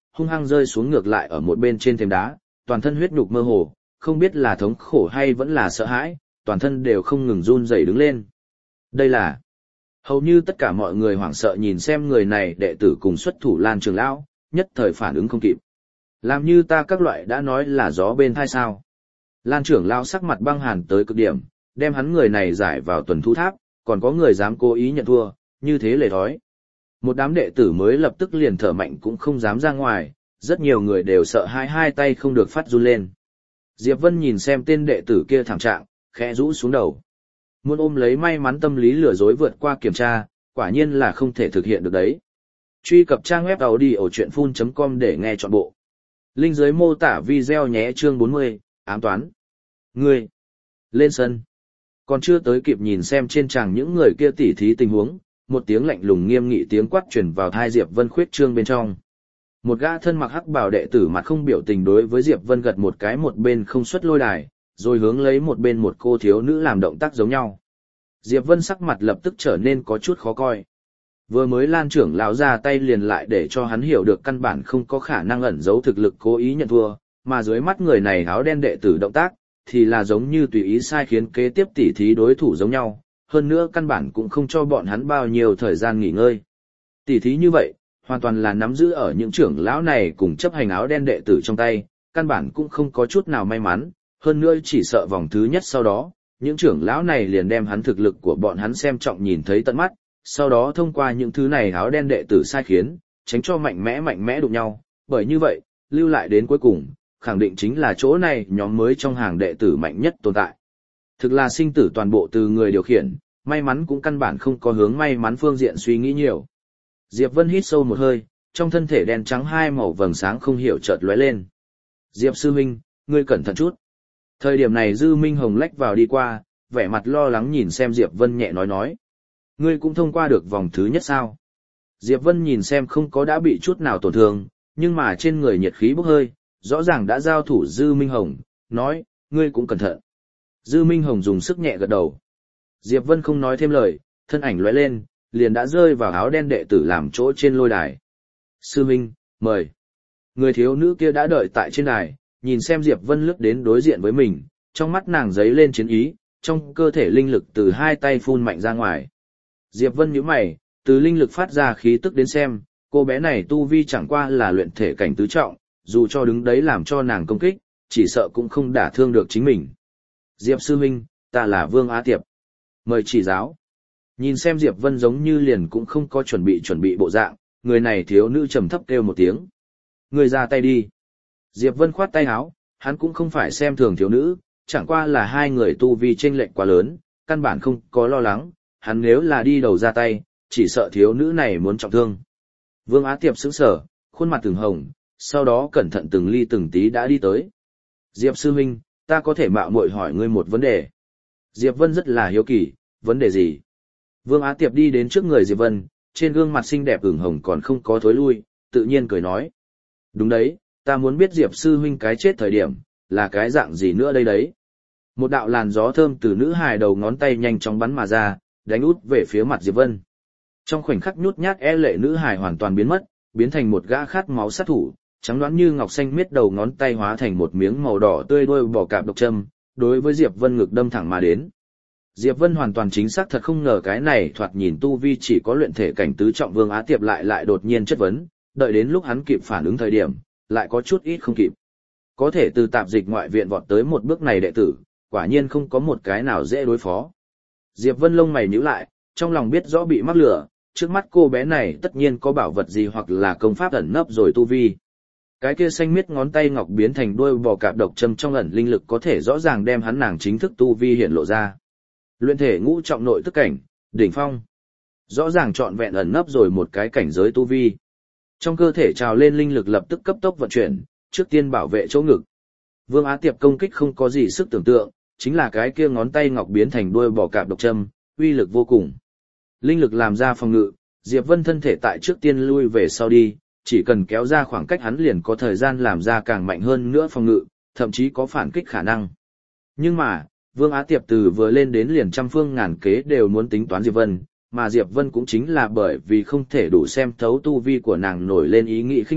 hung hăng rơi xuống ngược lại ở một bên trên thềm đá, toàn thân huyết nhục mơ hồ, không biết là thống khổ hay vẫn là sợ hãi, toàn thân đều không ngừng run rẩy đứng lên. Đây là... Hầu như tất cả mọi người hoảng sợ nhìn xem người này đệ tử cùng xuất thủ Lan trưởng lão, nhất thời phản ứng không kịp. Làm như ta các loại đã nói là gió bên thai sao. Lan trưởng lão sắc mặt băng hàn tới cực điểm, đem hắn người này giải vào tuần thú tháp, còn có người dám cố ý nhận thua, như thế lề thói. Một đám đệ tử mới lập tức liền thở mạnh cũng không dám ra ngoài, rất nhiều người đều sợ hai tay không được phát run lên. Diệp Vân nhìn xem tên đệ tử kia thảm trạng, khẽ rũ xuống đầu. Muốn ôm lấy may mắn tâm lý lừa dối vượt qua kiểm tra, quả nhiên là không thể thực hiện được đấy. Truy cập trang web audiochuyenphun.com để nghe trọn bộ. Link dưới mô tả video nhé. Chương 40, ám toán. Ngươi, lên sân. Còn chưa tới kịp nhìn xem trên tràng những người kia tỉ thí tình huống, một tiếng lạnh lùng nghiêm nghị tiếng quát truyền vào tai Diệp Vân khuyết trương bên trong. Một gã thân mặc hắc bào đệ tử mặt không biểu tình đối với Diệp Vân gật một cái, một bên không xuất lôi đài, rồi hướng lấy một bên một cô thiếu nữ làm động tác giống nhau. Diệp Vân sắc mặt lập tức trở nên có chút khó coi. Vừa mới Lan trưởng lão ra tay liền lại để cho hắn hiểu được căn bản không có khả năng ẩn giấu thực lực cố ý nhận thua, mà dưới mắt người này áo đen đệ tử động tác, thì là giống như tùy ý sai khiến kế tiếp tỉ thí đối thủ giống nhau, hơn nữa căn bản cũng không cho bọn hắn bao nhiêu thời gian nghỉ ngơi. Tỉ thí như vậy, hoàn toàn là nắm giữ ở những trưởng lão này cùng chấp hành áo đen đệ tử trong tay, căn bản cũng không có chút nào may mắn, hơn nữa chỉ sợ vòng thứ nhất sau đó, những trưởng lão này liền đem hắn thực lực của bọn hắn xem trọng nhìn thấy tận mắt, sau đó thông qua những thứ này áo đen đệ tử sai khiến, tránh cho mạnh mẽ đụng nhau, bởi như vậy, lưu lại đến cuối cùng, khẳng định chính là chỗ này nhóm mới trong hàng đệ tử mạnh nhất tồn tại. Thực là sinh tử toàn bộ từ người điều khiển, may mắn cũng căn bản không có hướng may mắn phương diện suy nghĩ nhiều. Diệp Vân hít sâu một hơi, trong thân thể đen trắng hai màu vầng sáng không hiểu chợt lóe lên. Diệp sư huynh, ngươi cẩn thận chút. Thời điểm này Dư Minh Hồng lách vào đi qua, vẻ mặt lo lắng nhìn xem Diệp Vân nhẹ nói. Ngươi cũng thông qua được vòng thứ nhất sao? Diệp Vân nhìn xem không có đã bị chút nào tổn thương, nhưng mà trên người nhiệt khí bốc hơi, rõ ràng đã giao thủ Dư Minh Hồng, nói, ngươi cũng cẩn thận. Dư Minh Hồng dùng sức nhẹ gật đầu. Diệp Vân không nói thêm lời, thân ảnh lóe lên, liền đã rơi vào áo đen đệ tử làm chỗ trên lôi đài. Sư Minh, mời. Người thiếu nữ kia đã đợi tại trên đài, nhìn xem Diệp Vân lướt đến đối diện với mình, trong mắt nàng giấy lên chiến ý, trong cơ thể linh lực từ hai tay phun mạnh ra ngoài. Diệp Vân nhíu mày, từ linh lực phát ra khí tức đến xem, cô bé này tu vi chẳng qua là luyện thể cảnh tứ trọng, dù cho đứng đấy làm cho nàng công kích, chỉ sợ cũng không đả thương được chính mình. Diệp sư huynh, ta là Vương Á Tiệp. Mời chỉ giáo. Nhìn xem Diệp Vân giống như liền cũng không có chuẩn bị bộ dạng, người này thiếu nữ trầm thấp kêu một tiếng. Người ra tay đi. Diệp Vân khoát tay áo, hắn cũng không phải xem thường thiếu nữ, chẳng qua là hai người tu vi chênh lệch quá lớn, căn bản không có lo lắng, hắn nếu là đi đầu ra tay, chỉ sợ thiếu nữ này muốn trọng thương. Vương Á Tiệp sững sờ, khuôn mặt từng hồng, sau đó cẩn thận từng ly từng tí đã đi tới. Diệp sư huynh, ta có thể mạo muội hỏi ngươi một vấn đề. Diệp Vân rất là hiếu kỳ, vấn đề gì? Vương Á Tiệp đi đến trước người Diệp Vân, trên gương mặt xinh đẹp ửng hồng còn không có thối lui, tự nhiên cười nói. Đúng đấy, ta muốn biết Diệp sư huynh cái chết thời điểm, là cái dạng gì nữa đây đấy. Một đạo làn gió thơm từ nữ hài đầu ngón tay nhanh chóng bắn mà ra, đánh út về phía mặt Diệp Vân. Trong khoảnh khắc nhút nhát lệ nữ hài hoàn toàn biến mất, biến thành một gã khát máu sát thủ, trắng đoán như ngọc xanh miết đầu ngón tay hóa thành một miếng màu đỏ tươi đuôi bò cạp độc châm, đối với Diệp Vân ngực đâm thẳng mà đến. Diệp Vân hoàn toàn chính xác thật không ngờ cái này thoạt nhìn tu vi chỉ có luyện thể cảnh tứ trọng Vương Á Tiệp lại đột nhiên chất vấn, đợi đến lúc hắn kịp phản ứng thời điểm, lại có chút ít không kịp. Có thể từ tạp dịch ngoại viện vọt tới một bước này đệ tử, quả nhiên không có một cái nào dễ đối phó. Diệp Vân lông mày nhíu lại, trong lòng biết rõ bị mắc lửa, trước mắt cô bé này tất nhiên có bảo vật gì hoặc là công pháp ẩn nấp rồi tu vi. Cái kia xanh miết ngón tay ngọc biến thành đuôi bò cạp độc châm trong ẩn linh lực có thể rõ ràng đem hắn nàng chính thức tu vi hiện lộ ra. Luyện thể ngũ trọng nội tức cảnh, đỉnh phong. Rõ ràng trọn vẹn ẩn nấp rồi một cái cảnh giới tu vi. Trong cơ thể trào lên linh lực lập tức cấp tốc vận chuyển, trước tiên bảo vệ chỗ ngực. Vương Á Tiệp công kích không có gì sức tưởng tượng, chính là cái kia ngón tay ngọc biến thành đuôi bò cạp độc châm, uy lực vô cùng. Linh lực làm ra phòng ngự, Diệp Vân thân thể tại trước tiên lui về sau đi, chỉ cần kéo ra khoảng cách hắn liền có thời gian làm ra càng mạnh hơn nữa phòng ngự, thậm chí có phản kích khả năng. Nhưng mà, Vương Á Tiệp từ vừa lên đến liền trăm phương ngàn kế đều muốn tính toán Diệp Vân, mà Diệp Vân cũng chính là bởi vì không thể đủ xem thấu tu vi của nàng nổi lên ý nghĩ khinh địch,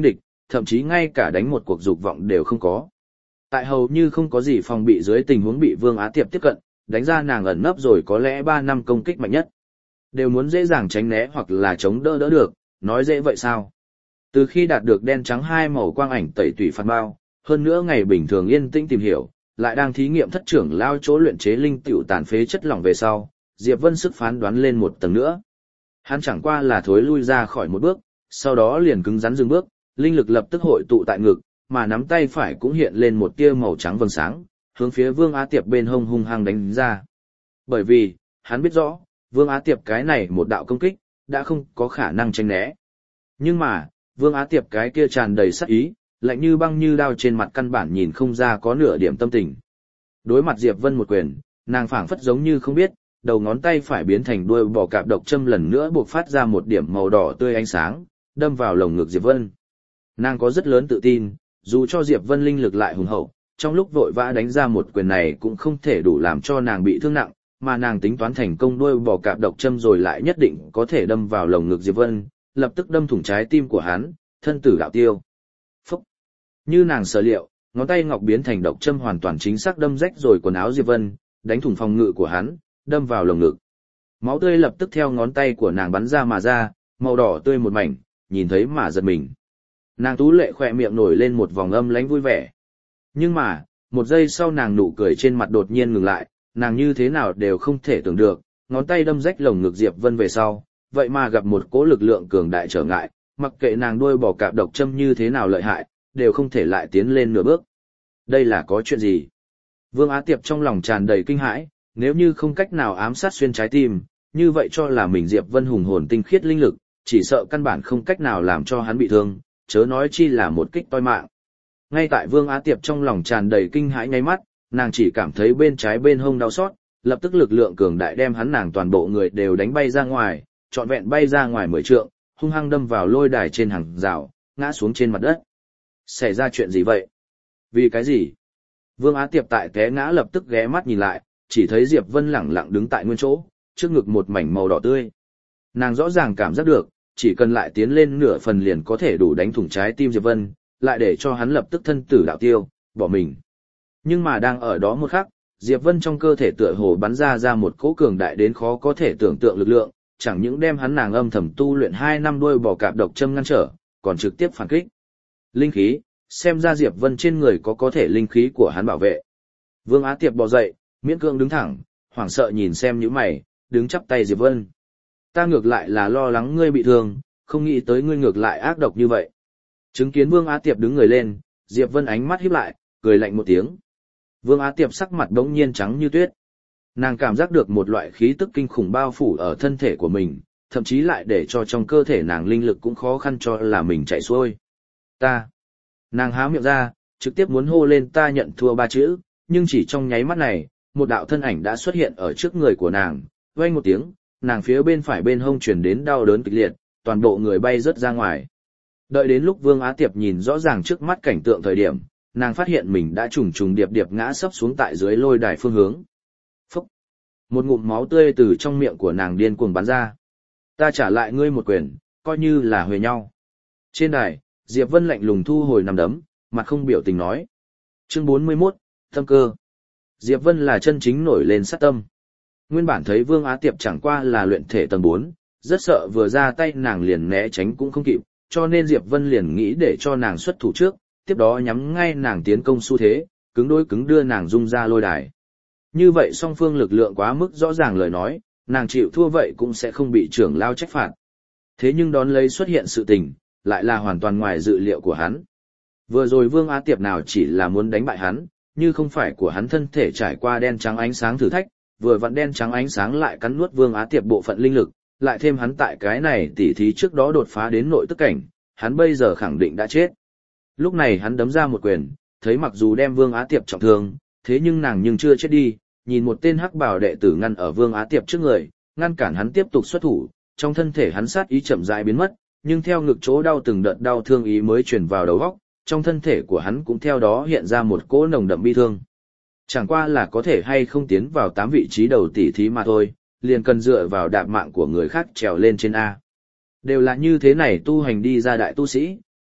thậm chí ngay cả đánh một cuộc dục vọng đều không có. Tại hầu như không có gì phòng bị dưới tình huống bị Vương Á Tiệp tiếp cận, đánh ra nàng ẩn nấp rồi có lẽ 3 năm công kích mạnh nhất. Đều muốn dễ dàng tránh né hoặc là chống đỡ được, nói dễ vậy sao? Từ khi đạt được đen trắng 2 màu quang ảnh tẩy tủy phạt bao, hơn nữa ngày bình thường yên tĩnh tìm hiểu, lại đang thí nghiệm thất trưởng lao chỗ luyện chế linh tiểu tàn phế chất lỏng về sau, Diệp Vân sức phán đoán lên một tầng nữa. Hắn chẳng qua là thối lui ra khỏi một bước, sau đó liền cứng rắn dừng bước, linh lực lập tức hội tụ tại ngực, mà nắm tay phải cũng hiện lên một tia màu trắng vầng sáng, hướng phía Vương Á Tiệp bên hông hung hăng đánh ra. Bởi vì, hắn biết rõ, Vương Á Tiệp cái này một đạo công kích, đã không có khả năng tránh né. Nhưng mà, Vương Á Tiệp cái kia tràn đầy sát ý, lạnh như băng như đao trên mặt căn bản nhìn không ra có nửa điểm tâm tình. Đối mặt Diệp Vân một quyền, nàng phảng phất giống như không biết, đầu ngón tay phải biến thành đuôi bò cạp độc châm lần nữa buộc phát ra một điểm màu đỏ tươi ánh sáng, đâm vào lồng ngực Diệp Vân. Nàng có rất lớn tự tin, dù cho Diệp Vân linh lực lại hùng hậu, trong lúc vội vã đánh ra một quyền này cũng không thể đủ làm cho nàng bị thương nặng, mà nàng tính toán thành công đuôi bò cạp độc châm rồi lại nhất định có thể đâm vào lồng ngực Diệp Vân, lập tức đâm thủng trái tim của hắn, thân tử đạo tiêu. Phúc! Như nàng sở liệu, ngón tay ngọc biến thành độc châm hoàn toàn chính xác đâm rách rồi quần áo Diệp Vân, đánh thủng phòng ngự của hắn, đâm vào lồng ngực. Máu tươi lập tức theo ngón tay của nàng bắn ra mà ra, màu đỏ tươi một mảnh, nhìn thấy mà giật mình. Nàng tú lệ khỏe miệng nổi lên một vòng âm lãnh vui vẻ. Nhưng mà, một giây sau nàng nụ cười trên mặt đột nhiên ngừng lại, nàng như thế nào đều không thể tưởng được, ngón tay đâm rách lồng ngực Diệp Vân về sau, vậy mà gặp một cỗ lực lượng cường đại trở ngại, mặc kệ nàng đuôi bò cạp độc châm như thế nào lợi hại, đều không thể lại tiến lên nửa bước. Đây là có chuyện gì? Vương Á Tiệp trong lòng tràn đầy kinh hãi, nếu như không cách nào ám sát xuyên trái tim, như vậy cho là mình Diệp Vân hùng hồn tinh khiết linh lực, chỉ sợ căn bản không cách nào làm cho hắn bị thương, chớ nói chi là một kích toi mạng. Ngay tại Vương Á Tiệp trong lòng tràn đầy kinh hãi nháy mắt, nàng chỉ cảm thấy bên trái bên hông đau xót, lập tức lực lượng cường đại đem hắn nàng toàn bộ người đều đánh bay ra ngoài, trọn vẹn bay ra ngoài 10 trượng, hung hăng đâm vào lôi đài trên hàng rào, ngã xuống trên mặt đất. Xảy ra chuyện gì vậy? Vì cái gì? Vương Á Tiệp tại té ngã lập tức ghé mắt nhìn lại, chỉ thấy Diệp Vân lẳng lặng đứng tại nguyên chỗ, trước ngực một mảnh màu đỏ tươi. Nàng rõ ràng cảm giác được, chỉ cần lại tiến lên nửa phần liền có thể đủ đánh thủng trái tim Diệp Vân, lại để cho hắn lập tức thân tử đạo tiêu, bỏ mình. Nhưng mà đang ở đó một khắc, Diệp Vân trong cơ thể tựa hồ bắn ra một cỗ cường đại đến khó có thể tưởng tượng lực lượng, chẳng những đem hắn nàng âm thầm tu luyện 2 năm đuôi bò cạp độc châm ngăn trở, còn trực tiếp phản kích. Linh khí, xem ra Diệp Vân trên người có thể linh khí của hắn bảo vệ. Vương Á Tiệp bò dậy, miễn cưỡng đứng thẳng, hoảng sợ nhìn xem những mày, đứng chắp tay Diệp Vân. Ta ngược lại là lo lắng ngươi bị thương, không nghĩ tới ngươi ngược lại ác độc như vậy. Chứng kiến Vương Á Tiệp đứng người lên, Diệp Vân ánh mắt híp lại, cười lạnh một tiếng. Vương Á Tiệp sắc mặt bỗng nhiên trắng như tuyết. Nàng cảm giác được một loại khí tức kinh khủng bao phủ ở thân thể của mình, thậm chí lại để cho trong cơ thể nàng linh lực cũng khó khăn cho là mình chạy xuôi. Ta. Nàng há miệng ra, trực tiếp muốn hô lên ta nhận thua 3 chữ, nhưng chỉ trong nháy mắt này, một đạo thân ảnh đã xuất hiện ở trước người của nàng, vang một tiếng, nàng phía bên phải bên hông truyền đến đau đớn kịch liệt, toàn bộ người bay rớt ra ngoài. Đợi đến lúc Vương Á Tiệp nhìn rõ ràng trước mắt cảnh tượng thời điểm, nàng phát hiện mình đã trùng trùng điệp điệp ngã sấp xuống tại dưới lôi đài phương hướng. Phúc! Một ngụm máu tươi từ trong miệng của nàng điên cuồng bắn ra. Ta trả lại ngươi một quyền, coi như là huề nhau. Trên đài, Diệp Vân lạnh lùng thu hồi nằm đấm, mặt không biểu tình nói. Chương 41, Tâm cơ. Diệp Vân là chân chính nổi lên sát tâm. Nguyên bản thấy Vương Á Tiệp chẳng qua là luyện thể tầng 4, rất sợ vừa ra tay nàng liền né tránh cũng không kịp, cho nên Diệp Vân liền nghĩ để cho nàng xuất thủ trước, tiếp đó nhắm ngay nàng tiến công xu thế, cứng đối cứng đưa nàng dung ra lôi đài. Như vậy song phương lực lượng quá mức rõ ràng lời nói, nàng chịu thua vậy cũng sẽ không bị trưởng lao trách phạt. Thế nhưng đón lấy xuất hiện sự tình, lại là hoàn toàn ngoài dự liệu của hắn. Vừa rồi Vương Á Tiệp nào chỉ là muốn đánh bại hắn, như không phải của hắn thân thể trải qua đen trắng ánh sáng thử thách, vừa vặn đen trắng ánh sáng lại cắn nuốt Vương Á Tiệp bộ phận linh lực, lại thêm hắn tại cái này tỉ thí trước đó đột phá đến nội tức cảnh, hắn bây giờ khẳng định đã chết. Lúc này hắn đấm ra một quyền, thấy mặc dù đem Vương Á Tiệp trọng thương, thế nhưng nàng nhưng chưa chết đi, nhìn một tên hắc bào đệ tử ngăn ở Vương Á Tiệp trước người, ngăn cản hắn tiếp tục xuất thủ, trong thân thể hắn sát ý chậm rãi biến mất, nhưng theo ngực chỗ đau từng đợt đau thương ý mới truyền vào đầu óc, trong thân thể của hắn cũng theo đó hiện ra một cỗ nồng đậm bi thương. Chẳng qua là có thể hay không tiến vào 8 vị trí đầu tỷ thí mà thôi, liền cần dựa vào đạp mạng của người khác trèo lên trên A. Đều là như thế này tu hành đi ra đại tu sĩ,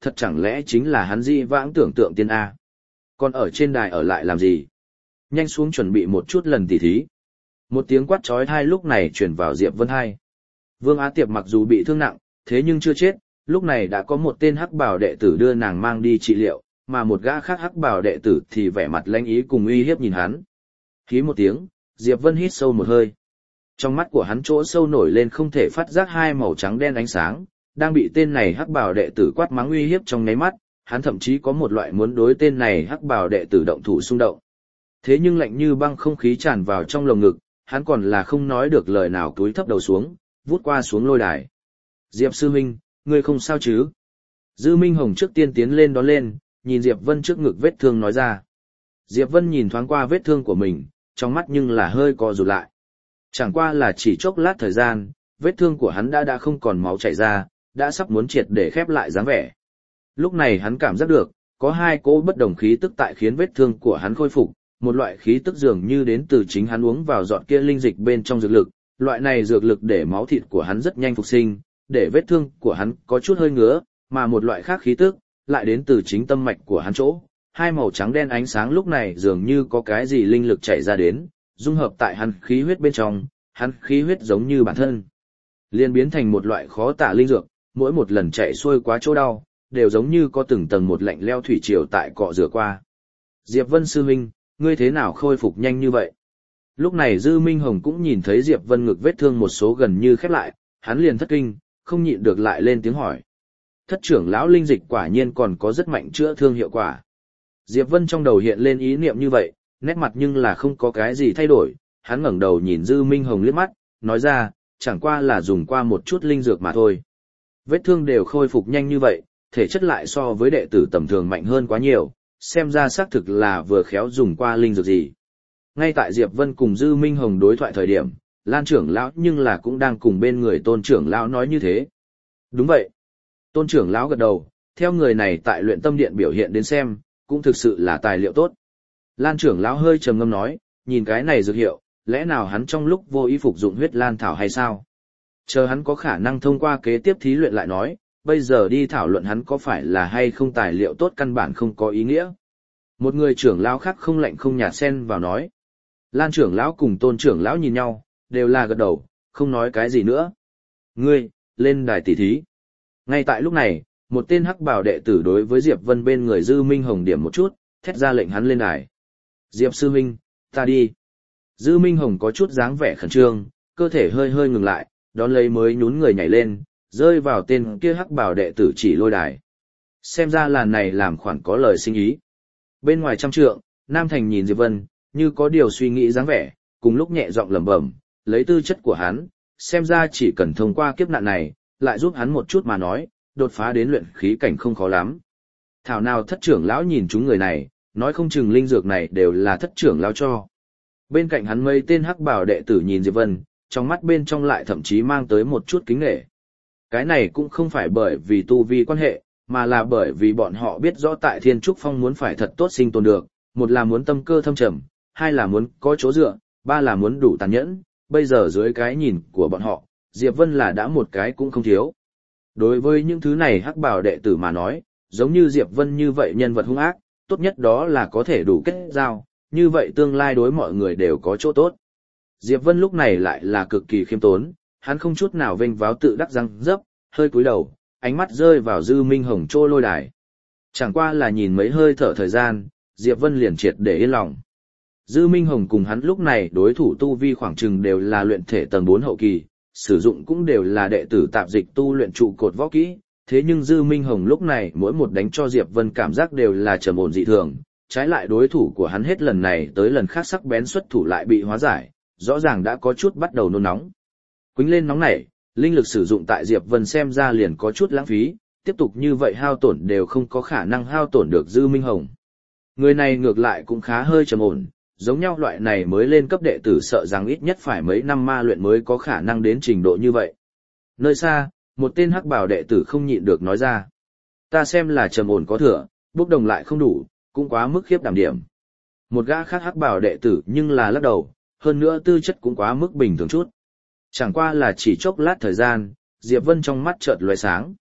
thật chẳng lẽ chính là hắn dĩ vãng tưởng tượng tiên A. Còn ở trên đài ở lại làm gì? Nhanh xuống chuẩn bị một chút lần tỉ thí. Một tiếng quát trói thai lúc này truyền vào Diệp Vân hai. Vương Á Tiệp mặc dù bị thương nặng, thế nhưng chưa chết, lúc này đã có một tên hắc bào đệ tử đưa nàng mang đi trị liệu, mà một gã khác hắc bào đệ tử thì vẻ mặt lãnh ý cùng uy hiếp nhìn hắn. Hí một tiếng, Diệp Vân hít sâu một hơi. Trong mắt của hắn chỗ sâu nổi lên không thể phát giác hai màu trắng đen ánh sáng, đang bị tên này hắc bào đệ tử quát mắng uy hiếp trong nháy mắt, hắn thậm chí có một loại muốn đối tên này hắc bào đệ tử động thủ xung động. Thế nhưng lạnh như băng không khí tràn vào trong lồng ngực, hắn còn là không nói được lời nào, cúi thấp đầu xuống, vút qua xuống lôi đài. Diệp sư huynh, ngươi không sao chứ? Dư Minh Hồng trước tiên tiến lên đón lên, nhìn Diệp Vân trước ngực vết thương nói ra. Diệp Vân nhìn thoáng qua vết thương của mình, trong mắt nhưng là hơi co rụt lại. Chẳng qua là chỉ chốc lát thời gian, vết thương của hắn đã không còn máu chảy ra, đã sắp muốn triệt để khép lại dáng vẻ. Lúc này hắn cảm giác được, có hai cỗ bất đồng khí tức tại khiến vết thương của hắn khôi phục, một loại khí tức dường như đến từ chính hắn uống vào giọt kia linh dịch bên trong dược lực, loại này dược lực để máu thịt của hắn rất nhanh phục sinh, để vết thương của hắn có chút hơi ngứa, mà một loại khác khí tức lại đến từ chính tâm mạch của hắn chỗ. Hai màu trắng đen ánh sáng lúc này dường như có cái gì linh lực chảy ra đến, dung hợp tại hắn khí huyết bên trong, hắn khí huyết giống như bản thân, liền biến thành một loại khó tả linh dược, mỗi một lần chạy xuôi qua chỗ đau, đều giống như có từng tầng một lạnh leo thủy triều tại cọ rửa qua. Diệp Vân sư huynh, ngươi thế nào khôi phục nhanh như vậy? Lúc này Dư Minh Hồng cũng nhìn thấy Diệp Vân ngực vết thương một số gần như khép lại, hắn liền thất kinh, không nhịn được lại lên tiếng hỏi. Thất trưởng lão linh dịch quả nhiên còn có rất mạnh chữa thương hiệu quả. Diệp Vân trong đầu hiện lên ý niệm như vậy, nét mặt nhưng là không có cái gì thay đổi, hắn ngẩng đầu nhìn Dư Minh Hồng liếc mắt, nói ra, chẳng qua là dùng qua một chút linh dược mà thôi. Vết thương đều khôi phục nhanh như vậy, thể chất lại so với đệ tử tầm thường mạnh hơn quá nhiều, xem ra xác thực là vừa khéo dùng qua linh dược gì. Ngay tại Diệp Vân cùng Dư Minh Hồng đối thoại thời điểm, Lan trưởng lão nhưng là cũng đang cùng bên người Tôn trưởng lão nói như thế. Đúng vậy. Tôn trưởng lão gật đầu, theo người này tại luyện tâm điện biểu hiện đến xem, cũng thực sự là tài liệu tốt. Lan trưởng lão hơi trầm ngâm nói, nhìn cái này dược hiệu, lẽ nào hắn trong lúc vô ý phục dụng huyết lan thảo hay sao? Chờ hắn có khả năng thông qua kế tiếp thí luyện lại nói, bây giờ đi thảo luận hắn có phải là hay không tài liệu tốt căn bản không có ý nghĩa. Một người trưởng lão khác không lạnh không nhạt xen vào nói. Lan trưởng lão cùng Tôn trưởng lão nhìn nhau, đều là gật đầu, không nói cái gì nữa. Ngươi, lên đài tỷ thí. Ngay tại lúc này, một tên hắc bào đệ tử đối với Diệp Vân bên người Dư Minh Hồng điểm một chút, thét ra lệnh hắn lên đài. Diệp sư huynh, ta đi. Dư Minh Hồng có chút dáng vẻ khẩn trương, cơ thể hơi hơi ngừng lại, đón lấy mới nhún người nhảy lên, rơi vào tên kia hắc bào đệ tử chỉ lôi đài. Xem ra làn này làm khoản có lời sinh ý. Bên ngoài trăm trượng, Nam Thành nhìn Diệp Vân, như có điều suy nghĩ dáng vẻ, cùng lúc nhẹ giọng lẩm bẩm, lấy tư chất của hắn, xem ra chỉ cần thông qua kiếp nạn này, lại giúp hắn một chút mà nói, đột phá đến luyện khí cảnh không khó lắm. Thảo nào thất trưởng lão nhìn chúng người này, nói không chừng linh dược này đều là thất trưởng lão cho. Bên cạnh hắn mấy tên hắc bảo đệ tử nhìn Diệp Vân, trong mắt bên trong lại thậm chí mang tới một chút kính nể. Cái này cũng không phải bởi vì tu vi quan hệ, mà là bởi vì bọn họ biết rõ tại Thiên Trúc Phong muốn phải thật tốt sinh tồn được, một là muốn tâm cơ thâm trầm, hai là muốn có chỗ dựa, ba là muốn đủ tàn nhẫn, bây giờ dưới cái nhìn của bọn họ, Diệp Vân là đã một cái cũng không thiếu. Đối với những thứ này hắc bảo đệ tử mà nói, giống như Diệp Vân như vậy nhân vật hung ác, tốt nhất đó là có thể đủ kết giao, như vậy tương lai đối mọi người đều có chỗ tốt. Diệp Vân lúc này lại là cực kỳ khiêm tốn, hắn không chút nào vênh váo tự đắc răng dấp, hơi cúi đầu, ánh mắt rơi vào Dư Minh Hồng trô lôi đài. Chẳng qua là nhìn mấy hơi thở thời gian, Diệp Vân liền triệt để yên lòng. Dư Minh Hồng cùng hắn lúc này đối thủ tu vi khoảng chừng đều là luyện thể tầng 4 hậu kỳ, sử dụng cũng đều là đệ tử tạp dịch tu luyện trụ cột võ kỹ, thế nhưng Dư Minh Hồng lúc này mỗi một đánh cho Diệp Vân cảm giác đều là trầm ổn dị thường, trái lại đối thủ của hắn hết lần này tới lần khác sắc bén xuất thủ lại bị hóa giải, rõ ràng đã có chút bắt đầu nôn nóng. Quýnh lên nóng nảy, linh lực sử dụng tại Diệp Vân xem ra liền có chút lãng phí, tiếp tục như vậy hao tổn đều không có khả năng hao tổn được Dư Minh Hồng. Người này ngược lại cũng khá hơi trầm ổn, giống nhau loại này mới lên cấp đệ tử sợ rằng ít nhất phải mấy năm ma luyện mới có khả năng đến trình độ như vậy. Nơi xa, một tên hắc bào đệ tử không nhịn được nói ra. Ta xem là trầm ổn có thừa, bốc đồng lại không đủ, cũng quá mức khiếp đảm điểm. Một gã khác hắc bào đệ tử nhưng là lắc đầu, hơn nữa tư chất cũng quá mức bình thường chút. Chẳng qua là chỉ chốc lát thời gian, Diệp Vân trong mắt chợt lóe sáng.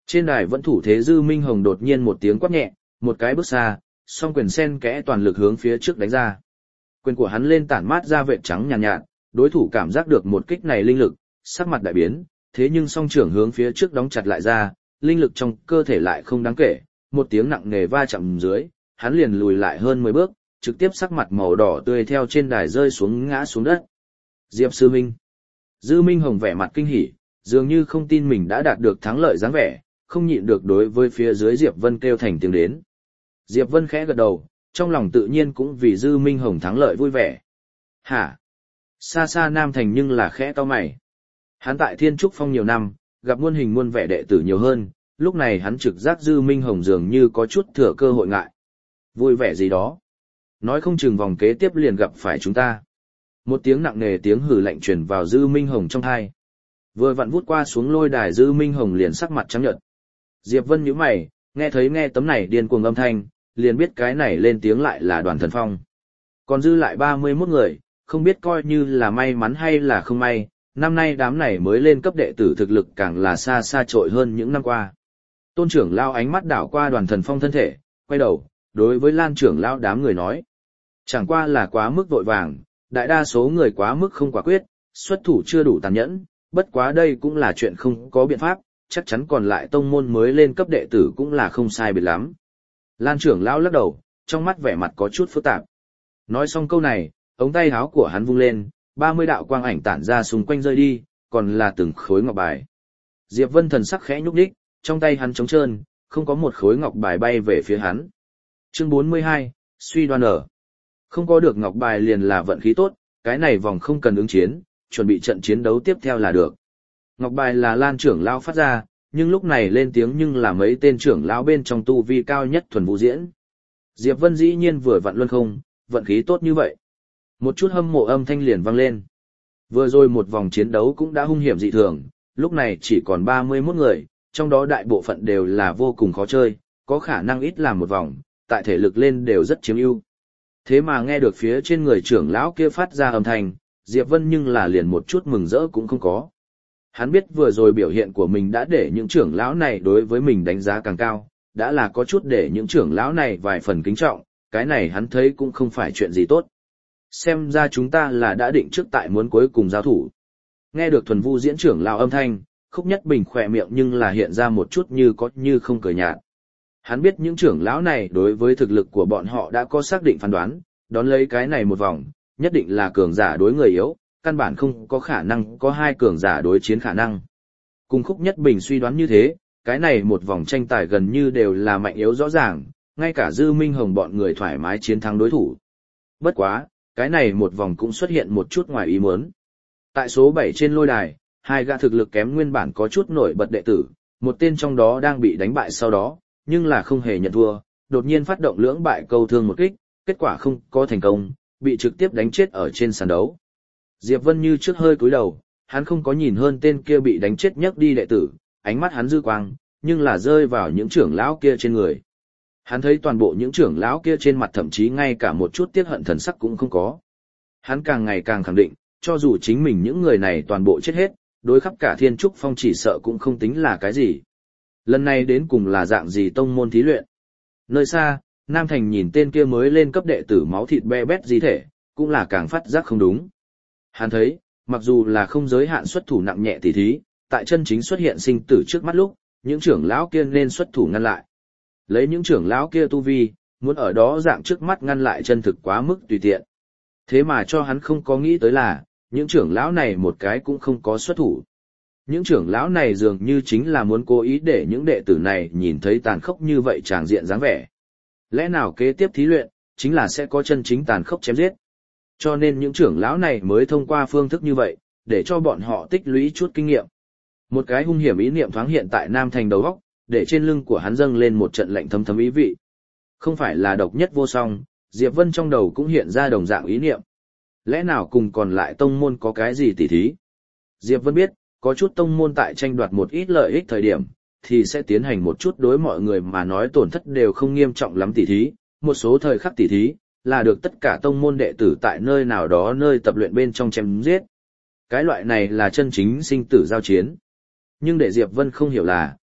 Trên đài vẫn thủ thế Dư Minh Hồng đột nhiên một tiếng quát nhẹ, một cái bước xa, song quyền sen kẽ toàn lực hướng phía trước đánh ra. Quyền của hắn lên tản mát ra vệt trắng nhàn nhạt, đối thủ cảm giác được một kích này linh lực, sắc mặt đại biến, thế nhưng song trưởng hướng phía trước đóng chặt lại ra, linh lực trong cơ thể lại không đáng kể, một tiếng nặng nề va chạm dưới, hắn liền lùi lại hơn 10 bước, trực tiếp sắc mặt màu đỏ tươi theo trên đài rơi xuống ngã xuống đất. Diệp sư huynh. Dư Minh Hồng vẻ mặt kinh hỉ, dường như không tin mình đã đạt được thắng lợi dáng vẻ, không nhịn được đối với phía dưới Diệp Vân kêu thành tiếng đến. Diệp Vân khẽ gật đầu, trong lòng tự nhiên cũng vì Dư Minh Hồng thắng lợi vui vẻ. Hả? Xa xa Nam Thành nhưng là khẽ cau mày. Hắn tại Thiên Trúc Phong nhiều năm, gặp muôn hình muôn vẻ đệ tử nhiều hơn, lúc này hắn trực giác Dư Minh Hồng dường như có chút thừa cơ hội ngại. Vui vẻ gì đó? Nói không chừng vòng kế tiếp liền gặp phải chúng ta. Một tiếng nặng nề tiếng hử lạnh truyền vào Dư Minh Hồng trong tai. Vừa vặn vút qua xuống lôi đài Dư Minh Hồng liền sắc mặt trắng nhợt. Diệp Vân nhíu mày, nghe tấm này điên cuồng âm thanh, liền biết cái này lên tiếng lại là Đoàn Thần Phong. Còn dư lại 31 người, không biết coi như là may mắn hay là không may, năm nay đám này mới lên cấp đệ tử thực lực càng là xa xa trội hơn những năm qua. Tôn trưởng lão ánh mắt đảo qua Đoàn Thần Phong thân thể, quay đầu, đối với Lan trưởng lão đám người nói. Chẳng qua là quá mức vội vàng, đại đa số người quá mức không quả quyết, xuất thủ chưa đủ tàn nhẫn, bất quá đây cũng là chuyện không có biện pháp, chắc chắn còn lại tông môn mới lên cấp đệ tử cũng là không sai biệt lắm. Lan trưởng lão lắc đầu, trong mắt vẻ mặt có chút phức tạp. Nói xong câu này, ống tay áo của hắn vung lên, 30 đạo quang ảnh tản ra xung quanh rơi đi, còn là từng khối ngọc bài. Diệp Vân thần sắc khẽ nhúc nhích, trong tay hắn trống trơn, không có một khối ngọc bài bay về phía hắn. Chương 42, suy đoan ở. Không có được ngọc bài liền là vận khí tốt, cái này vòng không cần ứng chiến, chuẩn bị trận chiến đấu tiếp theo là được. Ngọc bài là Lan trưởng lão phát ra, nhưng lúc này lên tiếng nhưng là mấy tên trưởng lão bên trong tu vi cao nhất thuần vũ diễn. Diệp Vân dĩ nhiên vừa vặn luân không, vận khí tốt như vậy. Một chút hâm mộ âm thanh liền vang lên. Vừa rồi một vòng chiến đấu cũng đã hung hiểm dị thường, lúc này chỉ còn 31 người, trong đó đại bộ phận đều là vô cùng khó chơi, có khả năng ít làm một vòng, tại thể lực lên đều rất chiếm ưu. Thế mà nghe được phía trên người trưởng lão kia phát ra âm thanh, Diệp Vân nhưng là liền một chút mừng rỡ cũng không có. Hắn biết vừa rồi biểu hiện của mình đã để những trưởng lão này đối với mình đánh giá càng cao, đã là có chút để những trưởng lão này vài phần kính trọng, cái này hắn thấy cũng không phải chuyện gì tốt. Xem ra chúng ta là đã định trước tại muốn cuối cùng giao thủ. Nghe được thuần vu diễn trưởng lão âm thanh, Khúc Nhất Bình khỏe miệng nhưng là hiện ra một chút như có như không cười nhạt. Hắn biết những trưởng lão này đối với thực lực của bọn họ đã có xác định phán đoán, đón lấy cái này một vòng, nhất định là cường giả đối người yếu, căn bản không có khả năng có hai cường giả đối chiến khả năng. Cùng Khúc Nhất Bình suy đoán như thế, cái này một vòng tranh tài gần như đều là mạnh yếu rõ ràng, ngay cả Dư Minh Hồng bọn người thoải mái chiến thắng đối thủ. Bất quá, cái này một vòng cũng xuất hiện một chút ngoài ý muốn. Tại số 7 trên lôi đài, hai gã thực lực kém nguyên bản có chút nổi bật đệ tử, một tên trong đó đang bị đánh bại sau đó, nhưng là không hề nhận thua, đột nhiên phát động lưỡng bại câu thương một kích, kết quả không có thành công, bị trực tiếp đánh chết ở trên sàn đấu. Diệp Vân như trước hơi cúi đầu, hắn không có nhìn hơn tên kia bị đánh chết nhấc đi đệ tử, ánh mắt hắn dư quang, nhưng là rơi vào những trưởng lão kia trên người. Hắn thấy toàn bộ những trưởng lão kia trên mặt thậm chí ngay cả một chút tiếc hận thần sắc cũng không có. Hắn càng ngày càng khẳng định, cho dù chính mình những người này toàn bộ chết hết, đối khắp cả Thiên Trúc Phong chỉ sợ cũng không tính là cái gì. Lần này đến cùng là dạng gì tông môn thí luyện. Nơi xa, Nam Thành nhìn tên kia mới lên cấp đệ tử máu thịt be bét gì thể, cũng là càng phát giác không đúng. Hắn thấy, mặc dù là không giới hạn xuất thủ nặng nhẹ tỉ thí, tại chân chính xuất hiện sinh tử trước mắt lúc, những trưởng lão kia nên xuất thủ ngăn lại. Lấy những trưởng lão kia tu vi, muốn ở đó dạng trước mắt ngăn lại chân thực quá mức tùy tiện. Thế mà cho hắn không có nghĩ tới là, những trưởng lão này một cái cũng không có xuất thủ. Những trưởng lão này dường như chính là muốn cố ý để những đệ tử này nhìn thấy tàn khốc như vậy tràng diện dáng vẻ. Lẽ nào kế tiếp thí luyện, chính là sẽ có chân chính tàn khốc chém giết. Cho nên những trưởng lão này mới thông qua phương thức như vậy, để cho bọn họ tích lũy chút kinh nghiệm. Một cái hung hiểm ý niệm thoáng hiện tại Nam Thành đầu óc, để trên lưng của hắn dâng lên một trận lạnh thấm thấm ý vị. Không phải là độc nhất vô song, Diệp Vân trong đầu cũng hiện ra đồng dạng ý niệm. Lẽ nào cùng còn lại tông môn có cái gì tỉ thí? Diệp Vân biết, có chút tông môn tại tranh đoạt một ít lợi ích thời điểm, thì sẽ tiến hành một chút đối mọi người mà nói tổn thất đều không nghiêm trọng lắm tỉ thí, một số thời khắc tỉ thí, là được tất cả tông môn đệ tử tại nơi nào đó nơi tập luyện bên trong chém giết. Cái loại này là chân chính sinh tử giao chiến. Nhưng để Diệp Vân không hiểu là,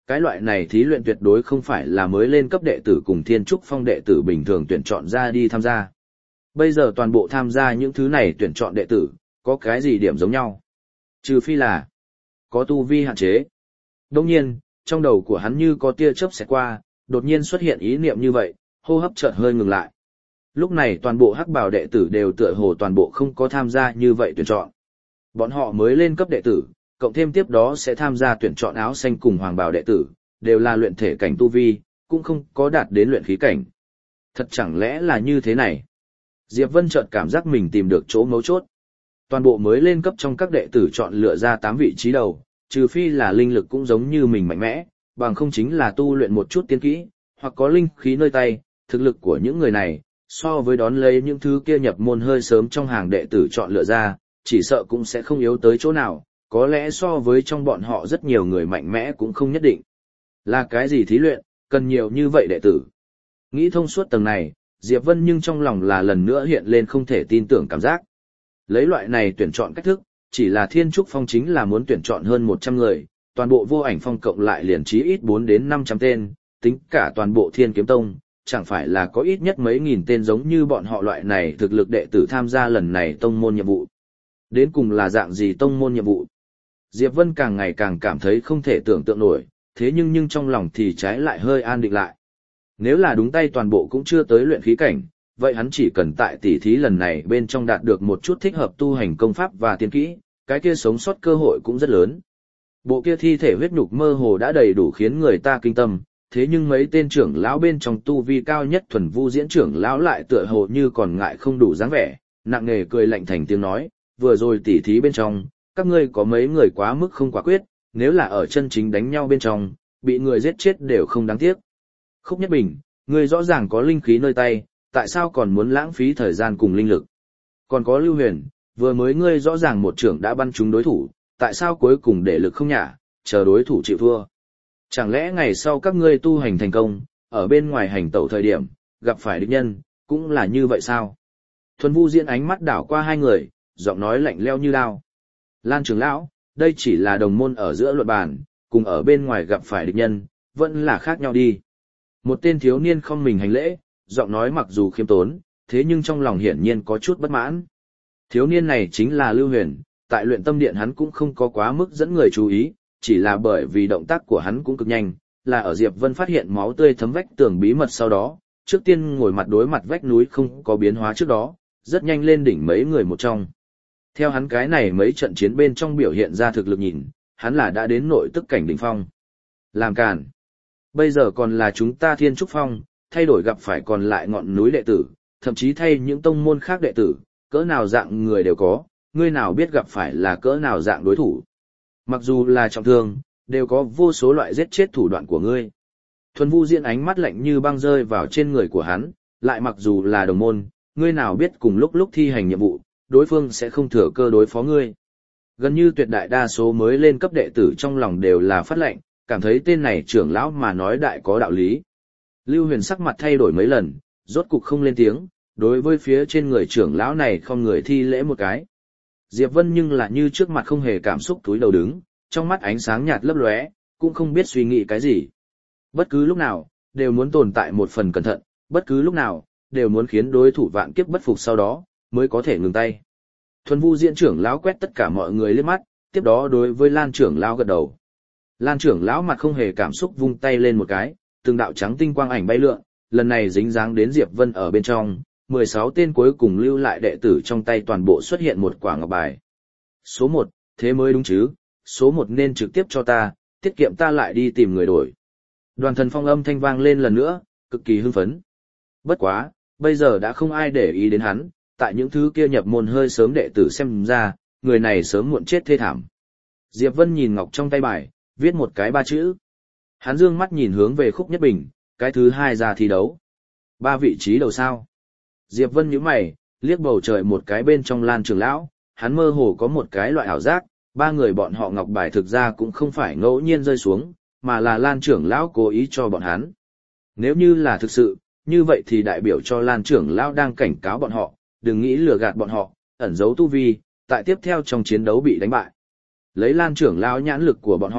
Cái loại này thí luyện tuyệt đối không phải là mới lên cấp đệ tử cùng Thiên Trúc Phong đệ tử bình thường tuyển chọn ra đi tham gia. Bây giờ toàn bộ tham gia những thứ này tuyển chọn đệ tử, có cái gì điểm giống nhau? Trừ phi là có tu vi hạn chế. Đồng nhiên, trong đầu của hắn như có tia chớp xẹt qua, đột nhiên xuất hiện ý niệm như vậy, hô hấp chợt hơi ngừng lại. Lúc này toàn bộ hắc bào đệ tử đều tựa hồ toàn bộ không có tham gia như vậy tuyển chọn. Bọn họ mới lên cấp đệ tử, cộng thêm tiếp đó sẽ tham gia tuyển chọn áo xanh cùng hoàng bào đệ tử, đều là luyện thể cảnh tu vi, cũng không có đạt đến luyện khí cảnh. Thật chẳng lẽ là như thế này? Diệp Vân chợt cảm giác mình tìm được chỗ mấu chốt. Toàn bộ mới lên cấp trong các đệ tử chọn lựa ra 8 vị trí đầu, trừ phi là linh lực cũng giống như mình mạnh mẽ, bằng không chính là tu luyện một chút tiên kỹ, hoặc có linh khí nơi tay, thực lực của những người này, so với đón lấy những thứ kia nhập môn hơi sớm trong hàng đệ tử chọn lựa ra, chỉ sợ cũng sẽ không yếu tới chỗ nào, có lẽ so với trong bọn họ rất nhiều người mạnh mẽ cũng không nhất định. Là cái gì thí luyện, cần nhiều như vậy đệ tử? Nghĩ thông suốt tầng này, Diệp Vân nhưng trong lòng là lần nữa hiện lên không thể tin tưởng cảm giác. Lấy loại này tuyển chọn cách thức, chỉ là Thiên Trúc Phong chính là muốn tuyển chọn hơn 100 người, toàn bộ Vô Ảnh Phong cộng lại liền chí ít 4 đến 500 tên, tính cả toàn bộ Thiên Kiếm Tông, chẳng phải là có ít nhất mấy nghìn tên giống như bọn họ loại này thực lực đệ tử tham gia lần này tông môn nhiệm vụ. Đến cùng là dạng gì tông môn nhiệm vụ? Diệp Vân càng ngày càng cảm thấy không thể tưởng tượng nổi, thế nhưng trong lòng thì trái lại hơi an định lại. Nếu là đúng tay toàn bộ cũng chưa tới luyện khí cảnh, vậy hắn chỉ cần tại tỉ thí lần này bên trong đạt được một chút thích hợp tu hành công pháp và tiên kỹ, cái kia sống sót cơ hội cũng rất lớn. Bộ kia thi thể huyết nhục mơ hồ đã đầy đủ khiến người ta kinh tâm, thế nhưng mấy tên trưởng lão bên trong tu vi cao nhất Thuần Vu Diễn trưởng lão lại tựa hồ như còn ngại không đủ dáng vẻ, nặng nề cười lạnh thành tiếng nói, vừa rồi tỉ thí bên trong, các ngươi có mấy người quá mức không quả quyết, nếu là ở chân chính đánh nhau bên trong, bị người giết chết đều không đáng tiếc. Khúc Nhất Bình, ngươi rõ ràng có linh khí nơi tay, tại sao còn muốn lãng phí thời gian cùng linh lực? Còn có Lưu Huyền, vừa mới ngươi rõ ràng một trưởng đã bắn trúng đối thủ, tại sao cuối cùng để lực không nhả, chờ đối thủ chịu thua? Chẳng lẽ ngày sau các ngươi tu hành thành công, ở bên ngoài hành tẩu thời điểm, gặp phải địch nhân, cũng là như vậy sao? Thuần Vu Diễn ánh mắt đảo qua hai người, giọng nói lạnh lẽo như đao. Lan trưởng lão, đây chỉ là đồng môn ở giữa luận bàn, cùng ở bên ngoài gặp phải địch nhân, vẫn là khác nhau đi. Một tên thiếu niên không mình hành lễ, giọng nói mặc dù khiêm tốn, thế nhưng trong lòng hiển nhiên có chút bất mãn. Thiếu niên này chính là Lưu Huyền, tại luyện tâm điện hắn cũng không có quá mức dẫn người chú ý, chỉ là bởi vì động tác của hắn cũng cực nhanh, là ở Diệp Vân phát hiện máu tươi thấm vách tường bí mật sau đó, trước tiên ngồi mặt đối mặt vách núi không có biến hóa trước đó, rất nhanh lên đỉnh mấy người một trong. Theo hắn cái này mấy trận chiến bên trong biểu hiện ra thực lực nhìn, hắn là đã đến nội tức cảnh đỉnh phong. Làm càn. Bây giờ còn là chúng ta Thiên Trúc Phong, thay đổi gặp phải còn lại ngọn núi đệ tử, thậm chí thay những tông môn khác đệ tử, cỡ nào dạng người đều có, ngươi nào biết gặp phải là cỡ nào dạng đối thủ. Mặc dù là trọng thương, đều có vô số loại giết chết thủ đoạn của ngươi. Thuần Vu Diễn ánh mắt lạnh như băng rơi vào trên người của hắn, lại mặc dù là đồng môn, ngươi nào biết cùng lúc thi hành nhiệm vụ, đối phương sẽ không thừa cơ đối phó ngươi. Gần như tuyệt đại đa số mới lên cấp đệ tử trong lòng đều là phát lệnh, cảm thấy tên này trưởng lão mà nói đại có đạo lý. Lưu Huyền sắc mặt thay đổi mấy lần, rốt cục không lên tiếng, đối với phía trên người trưởng lão này không người thi lễ một cái. Diệp Vân nhưng là như trước mặt không hề cảm xúc túi đầu đứng, trong mắt ánh sáng nhạt lấp lóe, cũng không biết suy nghĩ cái gì. Bất cứ lúc nào, đều muốn tồn tại một phần cẩn thận, bất cứ lúc nào, đều muốn khiến đối thủ vạn kiếp bất phục sau đó, mới có thể ngừng tay. Thuần Vu Diễn trưởng lão quét tất cả mọi người liếc mắt, tiếp đó đối với Lan trưởng lão gật đầu. Lan trưởng lão mặt không hề cảm xúc vung tay lên một cái, từng đạo trắng tinh quang ảnh bay lượn, lần này dính dáng đến Diệp Vân ở bên trong, 16 tên cuối cùng lưu lại đệ tử trong tay toàn bộ xuất hiện một quả ngọc bài. Số 1, thế mới đúng chứ, số 1 nên trực tiếp cho ta, tiết kiệm ta lại đi tìm người đổi. Đoàn Thần Phong âm thanh vang lên lần nữa, cực kỳ hưng phấn. Bất quá, bây giờ đã không ai để ý đến hắn, tại những thứ kia nhập môn hơi sớm đệ tử xem ra, người này sớm muộn chết thê thảm. Diệp Vân nhìn ngọc trong tay bài, viết một cái 3 chữ. Hắn dương mắt nhìn hướng về Khúc Nhất Bình, cái thứ 2 ra thi đấu. 3 vị trí đầu sao. Diệp Vân nhíu mày, liếc bầu trời một cái bên trong Lan trưởng lão, hắn mơ hồ có một cái loại ảo giác, 3 người bọn họ ngọc bài thực ra cũng không phải ngẫu nhiên rơi xuống, mà là Lan trưởng lão cố ý cho bọn hắn. Nếu như là thực sự, như vậy thì đại biểu cho Lan trưởng lão đang cảnh cáo bọn họ, đừng nghĩ lừa gạt bọn họ, ẩn giấu tu vi, tại tiếp theo trong chiến đấu bị đánh bại. Lấy Lan trưởng lão nhãn lực của bọn họ,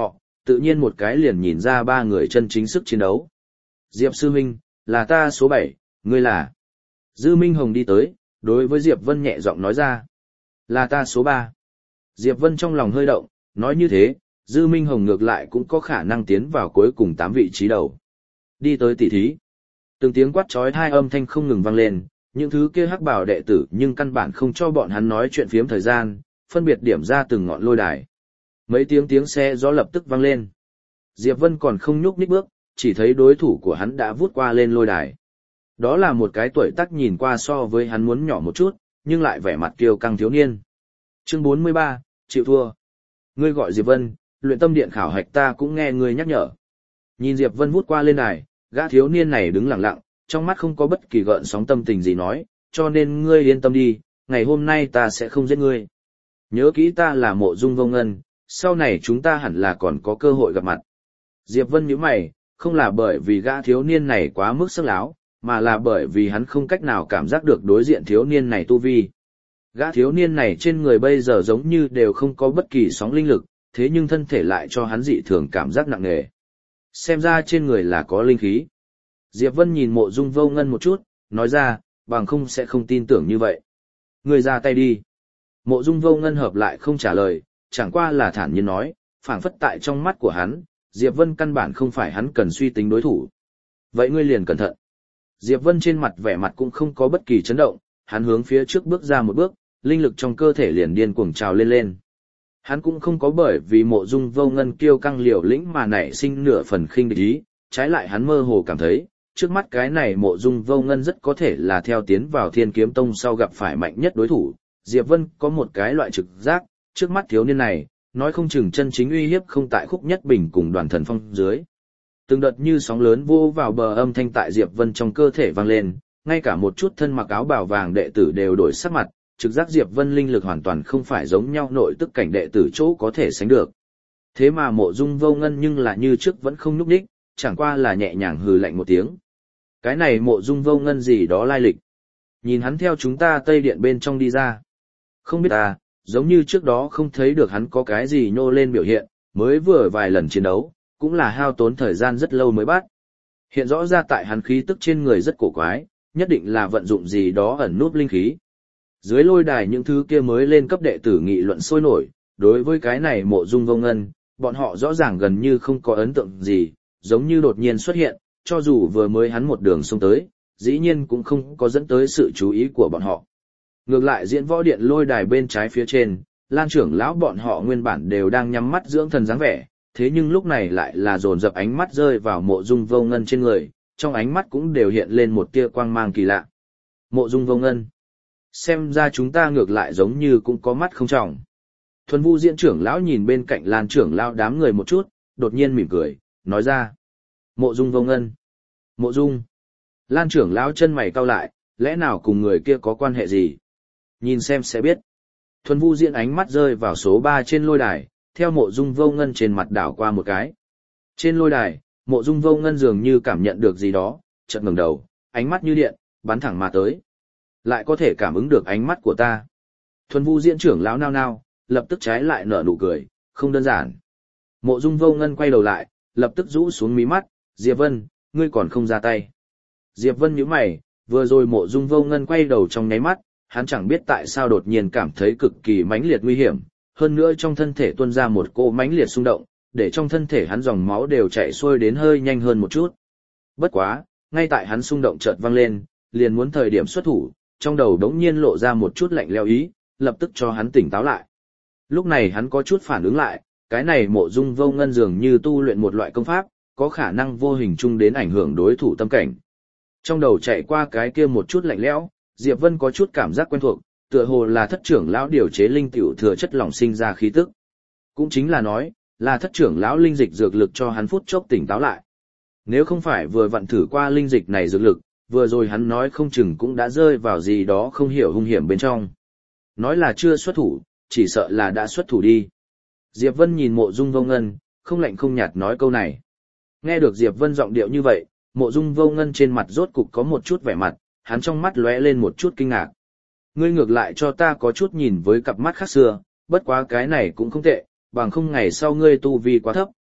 tự nhiên một cái liền nhìn ra ba người chân chính sức chiến đấu. Diệp sư huynh, là ta số 7, ngươi là? Dư Minh Hồng đi tới, đối với Diệp Vân nhẹ giọng nói ra. Là ta số 3. Diệp Vân trong lòng hơi động, nói như thế, Dư Minh Hồng ngược lại cũng có khả năng tiến vào cuối cùng 8 vị trí đầu. Đi tới tỷ thí. Từng tiếng quát chói tai âm thanh không ngừng vang lên, những thứ kia hắc bào đệ tử nhưng căn bản không cho bọn hắn nói chuyện phiếm thời gian, phân biệt điểm ra từng ngọn lôi đài. Mấy tiếng xe gió lập tức vang lên. Diệp Vân còn không nhúc nhích bước, chỉ thấy đối thủ của hắn đã vút qua lên lôi đài. Đó là một cái tuổi tác nhìn qua so với hắn muốn nhỏ một chút, nhưng lại vẻ mặt kiêu căng thiếu niên. Chương 43, chịu thua. Ngươi gọi Diệp Vân, luyện tâm điện khảo hạch ta cũng nghe ngươi nhắc nhở. Nhìn Diệp Vân vút qua lên đài, gã thiếu niên này đứng lặng lặng, trong mắt không có bất kỳ gợn sóng tâm tình gì nói, cho nên ngươi yên tâm đi, ngày hôm nay ta sẽ không giết ngươi. Nhớ kỹ ta là Mộ Dung Vô Ngân, sau này chúng ta hẳn là còn có cơ hội gặp mặt. Diệp Vân nhíu mày, không là bởi vì gã thiếu niên này quá mức sắc láo, mà là bởi vì hắn không cách nào cảm giác được đối diện thiếu niên này tu vi. Gã thiếu niên này trên người bây giờ giống như đều không có bất kỳ sóng linh lực, thế nhưng thân thể lại cho hắn dị thường cảm giác nặng nề. Xem ra trên người là có linh khí. Diệp Vân nhìn Mộ Dung Vô Ngân một chút, nói ra, bằng không sẽ không tin tưởng như vậy. Ngươi ra tay đi. Mộ Dung Vô Ngân hợp lại không trả lời, chẳng qua là thản nhiên nói, phảng phất tại trong mắt của hắn, Diệp Vân căn bản không phải hắn cần suy tính đối thủ. Vậy ngươi liền cẩn thận. Diệp Vân trên mặt vẻ mặt cũng không có bất kỳ chấn động, hắn hướng phía trước bước ra một bước, linh lực trong cơ thể liền điên cuồng trào lên lên. Hắn cũng không có bởi vì Mộ Dung Vô Ngân kiêu căng liều lĩnh mà nảy sinh nửa phần khinh địch ý, trái lại hắn mơ hồ cảm thấy, trước mắt cái này Mộ Dung Vô Ngân rất có thể là theo tiến vào Thiên Kiếm Tông sau gặp phải mạnh nhất đối thủ. Diệp Vân có một cái loại trực giác, trước mắt thiếu niên này, nói không chừng chân chính uy hiếp không tại Khúc Nhất Bình cùng Đoàn Thần Phong dưới. Từng đợt như sóng lớn vô vào bờ âm thanh tại Diệp Vân trong cơ thể vang lên, ngay cả một chút thân mặc áo bào vàng đệ tử đều đổi sắc mặt, trực giác Diệp Vân linh lực hoàn toàn không phải giống nhau nội tức cảnh đệ tử chỗ có thể sánh được. Thế mà Mộ Dung Vô Ngân nhưng là như trước vẫn không nhúc nhích, chẳng qua là nhẹ nhàng hừ lạnh một tiếng. Cái này Mộ Dung Vô Ngân gì đó lai lịch. Nhìn hắn theo chúng ta Tây Điện bên trong đi ra. Không biết ta, giống như trước đó không thấy được hắn có cái gì nhô lên biểu hiện, mới vừa vài lần chiến đấu, cũng là hao tốn thời gian rất lâu mới bắt. Hiện rõ ra tại hắn khí tức trên người rất cổ quái, nhất định là vận dụng gì đó ẩn núp linh khí. Dưới lôi đài những thứ kia mới lên cấp đệ tử nghị luận sôi nổi, đối với cái này Mộ Dung Vô Ngân, bọn họ rõ ràng gần như không có ấn tượng gì, giống như đột nhiên xuất hiện, cho dù vừa mới hắn một đường xông tới, dĩ nhiên cũng không có dẫn tới sự chú ý của bọn họ. Ngược lại diễn võ điện lôi đài bên trái phía trên, Lan trưởng lão bọn họ nguyên bản đều đang nhắm mắt dưỡng thần dáng vẻ, thế nhưng lúc này lại là dồn dập ánh mắt rơi vào Mộ Dung Vô Ngân trên người, trong ánh mắt cũng đều hiện lên một tia quang mang kỳ lạ. Mộ Dung Vô Ngân, xem ra chúng ta ngược lại giống như cũng có mắt không trọng. Thuần Vu diễn trưởng lão nhìn bên cạnh Lan trưởng lão đám người một chút, đột nhiên mỉm cười, nói ra. Mộ Dung Vô Ngân. Mộ Dung. Lan trưởng lão chân mày cau lại, lẽ nào cùng người kia có quan hệ gì? Nhìn xem sẽ biết. Thuần Vu diễn ánh mắt rơi vào số 3 trên lôi đài, theo Mộ Dung Vô Ngân trên mặt đảo qua một cái. Trên lôi đài, Mộ Dung Vô Ngân dường như cảm nhận được gì đó, chợt ngẩng đầu, ánh mắt như điện, bắn thẳng mà tới. Lại có thể cảm ứng được ánh mắt của ta. Thuần Vu diễn trưởng lão nao nao, lập tức trái lại nở nụ cười, không đơn giản. Mộ Dung Vô Ngân quay đầu lại, lập tức rũ xuống mí mắt, Diệp Vân, ngươi còn không ra tay. Diệp Vân nhíu mày, vừa rồi Mộ Dung Vô Ngân quay đầu trong nháy mắt, hắn chẳng biết tại sao đột nhiên cảm thấy cực kỳ mãnh liệt nguy hiểm, hơn nữa trong thân thể tuôn ra một cỗ mãnh liệt xung động, để trong thân thể hắn dòng máu đều chạy xuôi đến hơi nhanh hơn một chút. Bất quá, ngay tại hắn xung động chợt vang lên, liền muốn thời điểm xuất thủ, trong đầu đống nhiên lộ ra một chút lạnh lẽo ý, lập tức cho hắn tỉnh táo lại. Lúc này hắn có chút phản ứng lại, cái này Mộ Dung Vô Ngân dường như tu luyện một loại công pháp, có khả năng vô hình chung đến ảnh hưởng đối thủ tâm cảnh. Trong đầu chạy qua cái kia một chút lạnh lẽo, Diệp Vân có chút cảm giác quen thuộc, tựa hồ là thất trưởng lão điều chế linh tiểu thừa chất lỏng sinh ra khí tức. Cũng chính là nói, là thất trưởng lão linh dịch dược lực cho hắn phút chốc tỉnh táo lại. Nếu không phải vừa vặn thử qua linh dịch này dược lực, vừa rồi hắn nói không chừng cũng đã rơi vào gì đó không hiểu hung hiểm bên trong. Nói là chưa xuất thủ, chỉ sợ là đã xuất thủ đi. Diệp Vân nhìn Mộ Dung Vô Ngân, không lạnh không nhạt nói câu này. Nghe được Diệp Vân giọng điệu như vậy, Mộ Dung Vô Ngân trên mặt rốt cục có một chút vẻ mặt, hắn trong mắt lóe lên một chút kinh ngạc. Ngươi ngược lại cho ta có chút nhìn với cặp mắt khác xưa, bất quá cái này cũng không tệ, bằng không ngày sau ngươi tu vi quá thấp,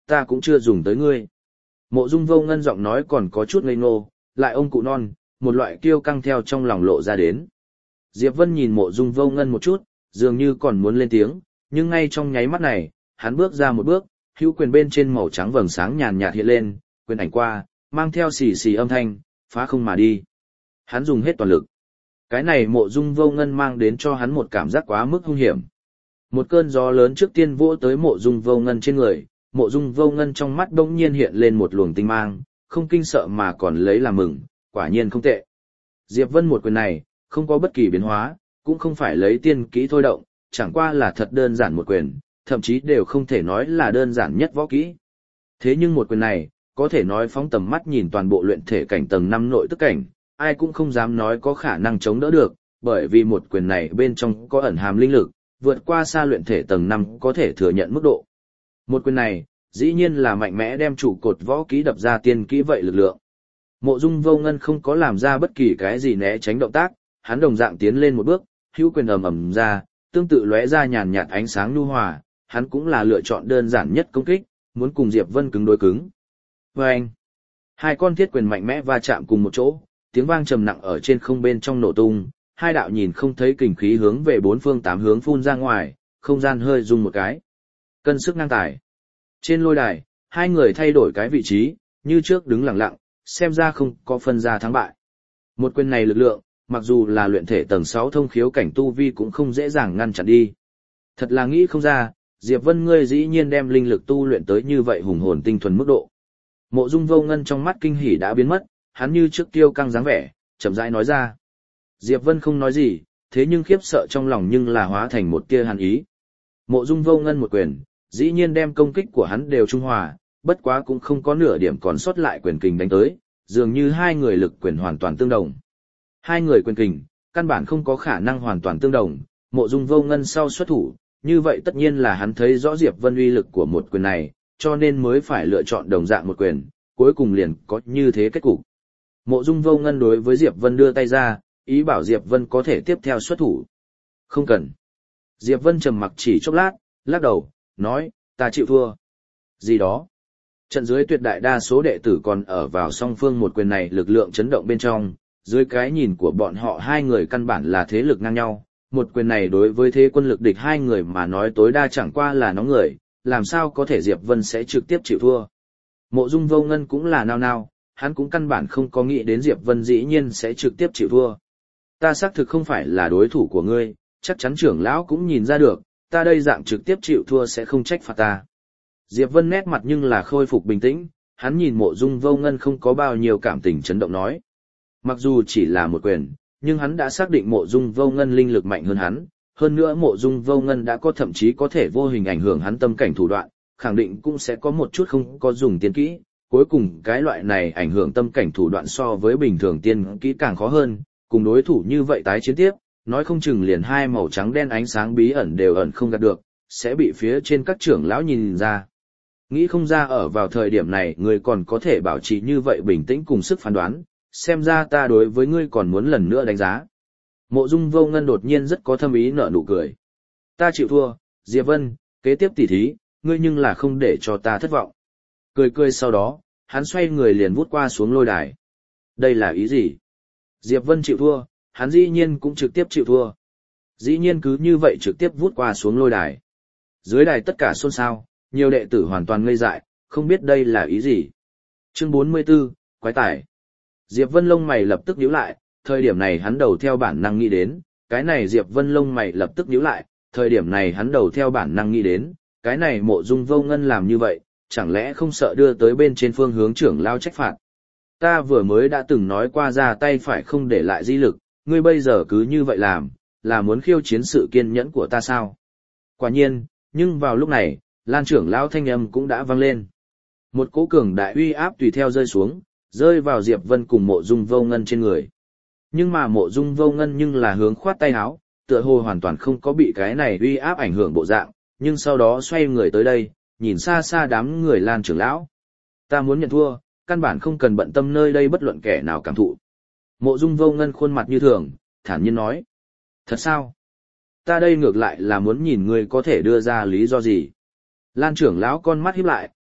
ta cũng chưa dùng tới ngươi. Mộ Dung Vô Ngân giọng nói còn có chút ngây ngô, lại ông cụ non, một loại kiêu căng theo trong lòng lộ ra đến. Diệp Vân nhìn Mộ Dung Vô Ngân một chút, dường như còn muốn lên tiếng, nhưng ngay trong nháy mắt này, hắn bước ra một bước, hữu quyền bên trên màu trắng vầng sáng nhàn nhạt hiện lên, quyền ảnh qua, mang theo xì xì âm thanh, phá không mà đi. Hắn dùng hết toàn lực. Cái này Mộ Dung Vô Ngân mang đến cho hắn một cảm giác quá mức hung hiểm. Một cơn gió lớn trước tiên vỗ tới Mộ Dung Vô Ngân trên người, Mộ Dung Vô Ngân trong mắt bỗng nhiên hiện lên một luồng tinh mang, không kinh sợ mà còn lấy làm mừng, quả nhiên không tệ. Diệp Vân một quyền này, không có bất kỳ biến hóa, cũng không phải lấy tiên kỹ thôi động, chẳng qua là thật đơn giản một quyền, thậm chí đều không thể nói là đơn giản nhất võ kỹ. Thế nhưng một quyền này, có thể nói phóng tầm mắt nhìn toàn bộ luyện thể cảnh tầng 5 nội tức cảnh, ai cũng không dám nói có khả năng chống đỡ được, bởi vì một quyền này bên trong có ẩn hàm linh lực, vượt qua xa luyện thể tầng 5 có thể thừa nhận mức độ. Một quyền này, dĩ nhiên là mạnh mẽ đem trụ cột võ kỹ đập ra tiên kỹ vậy lực lượng. Mộ Dung Vô Ngân không có làm ra bất kỳ cái gì né tránh động tác, hắn đồng dạng tiến lên một bước, hữu quyền ầm ầm ra, tương tự lóe ra nhàn nhạt ánh sáng nhu hòa, hắn cũng là lựa chọn đơn giản nhất công kích, muốn cùng Diệp Vân cứng đối cứng. Oeng! Hai con thiết quyền mạnh mẽ va chạm cùng một chỗ, tiếng vang trầm nặng ở trên không bên trong nổ tung, hai đạo nhìn không thấy kình khí hướng về bốn phương tám hướng phun ra ngoài, không gian hơi rung một cái. Cân sức ngang tài. Trên lôi đài, hai người thay đổi cái vị trí, như trước đứng lặng lặng, xem ra không có phân ra thắng bại. Một quyền này lực lượng, mặc dù là luyện thể tầng 6 thông khiếu cảnh tu vi cũng không dễ dàng ngăn chặn đi. Thật là nghĩ không ra, Diệp Vân ngươi dĩ nhiên đem linh lực tu luyện tới như vậy hùng hồn tinh thuần mức độ. Mộ Dung Vô Ngân trong mắt kinh hỉ đã biến mất, hắn như trước tiêu căng dáng vẻ, chậm rãi nói ra. Diệp Vân không nói gì, thế nhưng khiếp sợ trong lòng nhưng là hóa thành một tia hàn ý. Mộ Dung Vô Ngân một quyền, dĩ nhiên đem công kích của hắn đều trung hòa, bất quá cũng không có nửa điểm còn sót lại quyền kình đánh tới, dường như hai người lực quyền hoàn toàn tương đồng. Hai người quyền kình, căn bản không có khả năng hoàn toàn tương đồng, Mộ Dung Vô Ngân sau xuất thủ, như vậy tất nhiên là hắn thấy rõ Diệp Vân uy lực của một quyền này, cho nên mới phải lựa chọn đồng dạng một quyền, cuối cùng liền có như thế kết cục. Mộ Dung Vô Ngân đối với Diệp Vân đưa tay ra, ý bảo Diệp Vân có thể tiếp theo xuất thủ. Không cần. Diệp Vân trầm mặc chỉ chốc lát, lắc đầu, nói, ta chịu thua. Gì đó. Trận dưới tuyệt đại đa số đệ tử còn ở vào song phương một quyền này lực lượng chấn động bên trong, dưới cái nhìn của bọn họ hai người căn bản là thế lực ngang nhau. Một quyền này đối với thế quân lực địch hai người mà nói tối đa chẳng qua là nóng người, làm sao có thể Diệp Vân sẽ trực tiếp chịu thua. Mộ Dung Vô Ngân cũng là nao nao, hắn cũng căn bản không có nghĩ đến Diệp Vân dĩ nhiên sẽ trực tiếp chịu thua. Ta xác thực không phải là đối thủ của ngươi, chắc chắn trưởng lão cũng nhìn ra được, ta đây dạng trực tiếp chịu thua sẽ không trách phạt ta. Diệp Vân nét mặt nhưng là khôi phục bình tĩnh, hắn nhìn Mộ Dung Vô Ngân không có bao nhiêu cảm tình chấn động nói. Mặc dù chỉ là một quyền, nhưng hắn đã xác định Mộ Dung Vô Ngân linh lực mạnh hơn hắn, hơn nữa Mộ Dung Vô Ngân đã có thậm chí có thể vô hình ảnh hưởng hắn tâm cảnh thủ đoạn, khẳng định cũng sẽ có một chút không có dùng tiên kỹ, cuối cùng cái loại này ảnh hưởng tâm cảnh thủ đoạn so với bình thường tiên kỹ càng khó hơn, cùng đối thủ như vậy tái chiến tiếp, nói không chừng liền hai màu trắng đen ánh sáng bí ẩn đều ẩn không gạt được, sẽ bị phía trên các trưởng lão nhìn ra. Nghĩ không ra ở vào thời điểm này người còn có thể bảo trì như vậy bình tĩnh cùng sức phán đoán, xem ra ta đối với ngươi còn muốn lần nữa đánh giá. Mộ Dung Vô Ngân đột nhiên rất có thâm ý nở nụ cười. Ta chịu thua, Diệp Vân, kế tiếp tỉ thí, ngươi nhưng là không để cho ta thất vọng. Cười cười sau đó, hắn xoay người liền vút qua xuống lôi đài. Đây là ý gì? Diệp Vân chịu thua, hắn dĩ nhiên cũng trực tiếp chịu thua. Dĩ nhiên cứ như vậy trực tiếp vút qua xuống lôi đài. Dưới đài tất cả xôn xao, nhiều đệ tử hoàn toàn ngây dại, không biết đây là ý gì. Chương 44, Quái tải. Diệp Vân lông mày lập tức nhíu lại, thời điểm này hắn đầu theo bản năng nghĩ đến, cái này Diệp Vân lông mày lập tức nhíu lại, thời điểm này hắn đầu theo bản năng nghĩ đến, cái này Mộ Dung Vô Ngân làm như vậy, chẳng lẽ không sợ đưa tới bên trên phương hướng trưởng lao trách phạt. Ta vừa mới đã từng nói qua ra tay phải không để lại di lực, ngươi bây giờ cứ như vậy làm, là muốn khiêu chiến sự kiên nhẫn của ta sao? Quả nhiên, nhưng vào lúc này, Lan trưởng lão thanh âm cũng đã vang lên. Một cỗ cường đại uy áp tùy theo rơi xuống, rơi vào Diệp Vân cùng Mộ Dung Vô Ngân trên người. Nhưng mà Mộ Dung Vô Ngân nhưng là hướng khoát tay áo, tựa hồ hoàn toàn không có bị cái này uy áp ảnh hưởng bộ dạng, nhưng sau đó xoay người tới đây, nhìn xa xa đám người Lan trưởng lão. Ta muốn nhận thua, căn bản không cần bận tâm nơi đây bất luận kẻ nào cảm thụ. Mộ Dung Vô Ngân khuôn mặt như thường, thản nhiên nói. Thật sao? Ta đây ngược lại là muốn nhìn ngươi có thể đưa ra lý do gì. Lan trưởng lão con mắt híp lại,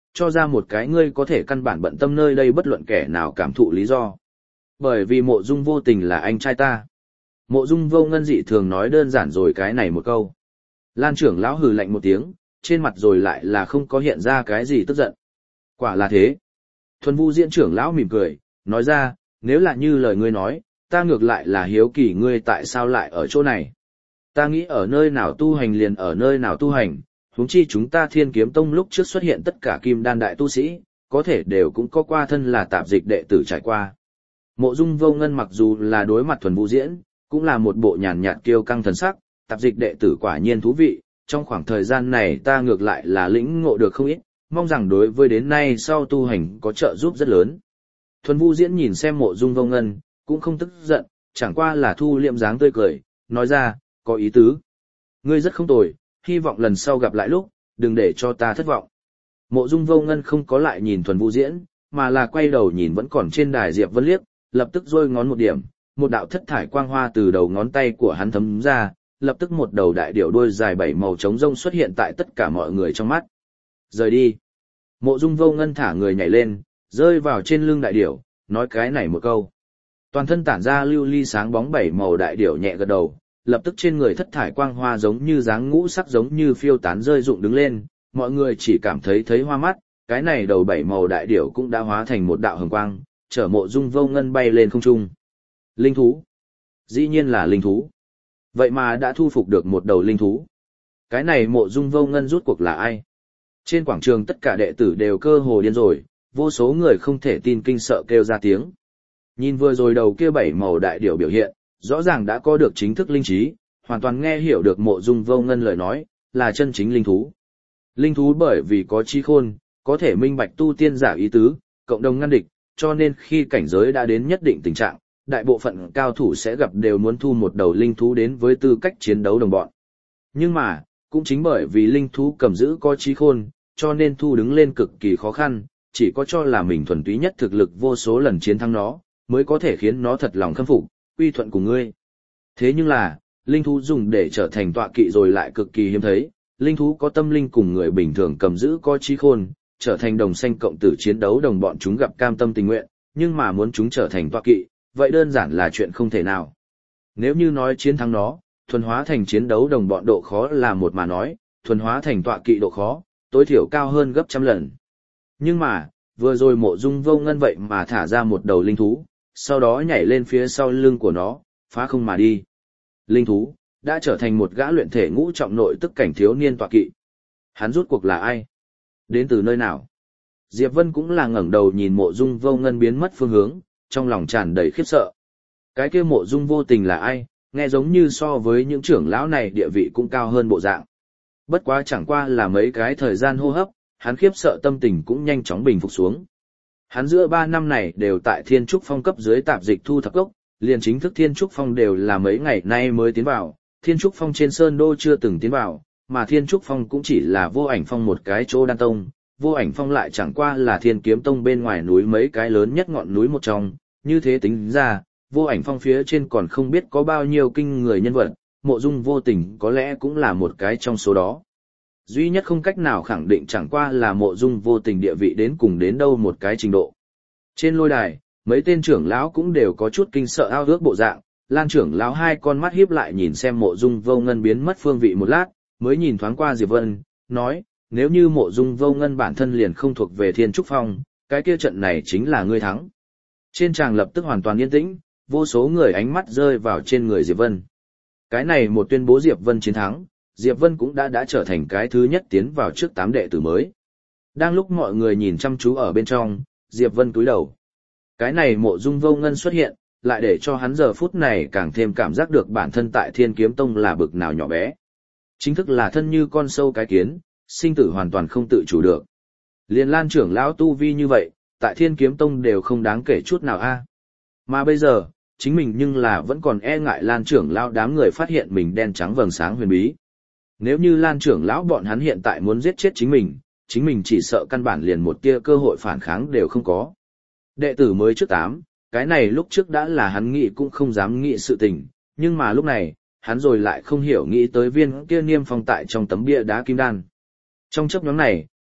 cho ra một cái ngươi có thể căn bản bận tâm nơi đây bất luận kẻ nào cảm thụ lý do. Bởi vì Mộ Dung Vô Tình là anh trai ta. Mộ Dung Vô Ngân dị thường nói đơn giản rồi cái này một câu. Lan trưởng lão hừ lạnh một tiếng, trên mặt rồi lại là không có hiện ra cái gì tức giận. Quả là thế. Thuần Vu Diễn trưởng lão mỉm cười, nói ra, nếu là như lời ngươi nói, ta ngược lại là hiếu kỳ ngươi tại sao lại ở chỗ này. Ta nghĩ ở nơi nào tu hành liền ở nơi nào tu hành, huống chi chúng ta Thiên Kiếm Tông lúc trước xuất hiện tất cả kim đan đại tu sĩ, có thể đều cũng có qua thân là tạp dịch đệ tử trải qua. Mộ Dung Vô Ngân mặc dù là đối mặt Thuần Vu Diễn, cũng là một bộ nhàn nhạt kiêu căng thần sắc, tạp dịch đệ tử quả nhiên thú vị, trong khoảng thời gian này ta ngược lại là lĩnh ngộ được không ít, mong rằng đối với đến nay sau tu hành có trợ giúp rất lớn. Thuần Vu Diễn nhìn xem Mộ Dung Vô Ngân, cũng không tức giận, chẳng qua là thu liệm dáng tươi cười, nói ra, có ý tứ. Ngươi rất không tồi, hy vọng lần sau gặp lại lúc, đừng để cho ta thất vọng. Mộ Dung Vô Ngân không có lại nhìn Thuần Vu Diễn, mà là quay đầu nhìn vẫn còn trên đài Diệp Vân liếc, lập tức giơ ngón một điểm, một đạo thất thải quang hoa từ đầu ngón tay của hắn thấm ra, lập tức một đầu đại điểu đuôi dài 7 màu trống rông xuất hiện tại tất cả mọi người trong mắt. Rời đi. Mộ Dung Vô Ngân thả người nhảy lên, rơi vào trên lưng đại điểu, nói cái này một câu. Toàn thân tản ra lưu ly sáng bóng 7 màu đại điểu nhẹ gật đầu, lập tức trên người thất thải quang hoa giống như dáng ngũ sắc giống như phiêu tán rơi rụng đứng lên, mọi người chỉ cảm thấy hoa mắt, cái này đầu 7 màu đại điểu cũng đã hóa thành một đạo hồng quang, chở Mộ Dung Vô Ngân bay lên không trung. Linh thú. Dĩ nhiên là linh thú. Vậy mà đã thu phục được một đầu linh thú. Cái này Mộ Dung Vô Ngân rút cuộc là ai? Trên quảng trường tất cả đệ tử đều cơ hồ điên rồi, vô số người không thể tin kinh sợ kêu ra tiếng. Nhìn vừa rồi đầu kia 7 màu đại điểu biểu hiện, rõ ràng đã có được chính thức linh trí, hoàn toàn nghe hiểu được Mộ Dung Vô Ngân lời nói, là chân chính linh thú. Linh thú bởi vì có trí khôn, có thể minh bạch tu tiên giả ý tứ, cộng đồng ngăn địch, cho nên khi cảnh giới đã đến nhất định tình trạng, đại bộ phận cao thủ sẽ gặp đều muốn thu một đầu linh thú đến với tư cách chiến đấu đồng bọn. Nhưng mà, cũng chính bởi vì linh thú cầm giữ có trí khôn, cho nên thu đứng lên cực kỳ khó khăn, chỉ có cho là mình thuần túy nhất thực lực vô số lần chiến thắng nó, mới có thể khiến nó thật lòng khâm phục, uy thuận cùng ngươi. Thế nhưng là, linh thú dùng để trở thành tọa kỵ rồi lại cực kỳ hiếm thấy, linh thú có tâm linh cùng người bình thường cầm giữ có trí khôn, trở thành đồng sanh cộng tử chiến đấu đồng bọn chúng gặp cam tâm tình nguyện, nhưng mà muốn chúng trở thành tọa kỵ, vậy đơn giản là chuyện không thể nào. Nếu như nói chiến thắng nó, thuần hóa thành chiến đấu đồng bọn độ khó là một mà nói, thuần hóa thành tọa kỵ độ khó, tối thiểu cao hơn gấp trăm lần. Nhưng mà, vừa rồi Mộ Dung Vô Ngân vậy mà thả ra một đầu linh thú, sau đó nhảy lên phía sau lưng của nó, phá không mà đi. Linh thú, đã trở thành một gã luyện thể ngũ trọng nội tức cảnh thiếu niên tọa kỵ. Hắn rút cuộc là ai? Đến từ nơi nào? Diệp Vân cũng là ngẩng đầu nhìn Mộ Dung Vô Ngân biến mất phương hướng, trong lòng tràn đầy khiếp sợ. Cái kia Mộ Dung Vô Tình là ai? Nghe giống như so với những trưởng lão này địa vị cũng cao hơn bộ dạng. Bất quá chẳng qua là mấy cái thời gian hô hấp, hắn khiếp sợ tâm tình cũng nhanh chóng bình phục xuống. Hắn giữa 3 năm này đều tại Thiên Trúc Phong cấp dưới tạp dịch thu thập gốc, liền chính thức Thiên Trúc Phong đều là mấy ngày nay mới tiến vào, Thiên Trúc Phong trên Sơn Đô chưa từng tiến vào, mà Thiên Trúc Phong cũng chỉ là Vô Ảnh Phong một cái chỗ đan tông, Vô Ảnh Phong lại chẳng qua là Thiên Kiếm Tông bên ngoài núi mấy cái lớn nhất ngọn núi một trong, như thế tính ra, Vô Ảnh Phong phía trên còn không biết có bao nhiêu kinh người nhân vật, Mộ Dung Vô Tình có lẽ cũng là một cái trong số đó. Duy nhất không cách nào khẳng định chẳng qua là Mộ Dung Vô Tình địa vị đến cùng đến đâu một cái trình độ. Trên lôi đài, mấy tên trưởng lão cũng đều có chút kinh sợ ao ước bộ dạng, Lan trưởng lão hai con mắt híp lại nhìn xem Mộ Dung Vô Ngân biến mất phương vị một lát, mới nhìn thoáng qua Diệp Vân, nói, nếu như Mộ Dung Vô Ngân bản thân liền không thuộc về Thiên Trúc Phong, cái kia trận này chính là ngươi thắng. Trên tràng lập tức hoàn toàn yên tĩnh, vô số người ánh mắt rơi vào trên người Diệp Vân. Cái này một tuyên bố Diệp Vân chiến thắng, Diệp Vân cũng đã trở thành cái thứ nhất tiến vào trước 8 đệ tử mới. Đang lúc mọi người nhìn chăm chú ở bên trong, Diệp Vân cúi đầu. Cái này Mộ Dung Vô Ngân xuất hiện, lại để cho hắn giờ phút này càng thêm cảm giác được bản thân tại Thiên Kiếm Tông là bực nào nhỏ bé. Chính thức là thân như con sâu cái kiến, sinh tử hoàn toàn không tự chủ được. Liên Lan trưởng lão tu vi như vậy, tại Thiên Kiếm Tông đều không đáng kể chút nào a. Mà bây giờ, chính mình nhưng là vẫn còn e ngại Lan trưởng lão đám người phát hiện mình đen trắng vầng sáng huyền bí. Nếu như Lan trưởng lão bọn hắn hiện tại muốn giết chết chính mình chỉ sợ căn bản liền một tia cơ hội phản kháng đều không có. Đệ tử mới trước 8, cái này lúc trước đã là hắn nghĩ cũng không dám nghĩ sự tình, nhưng mà lúc này, hắn rồi lại không hiểu nghĩ tới viên kia niêm phong tại trong tấm bia đá kim đan. Trong chấp nhóm này,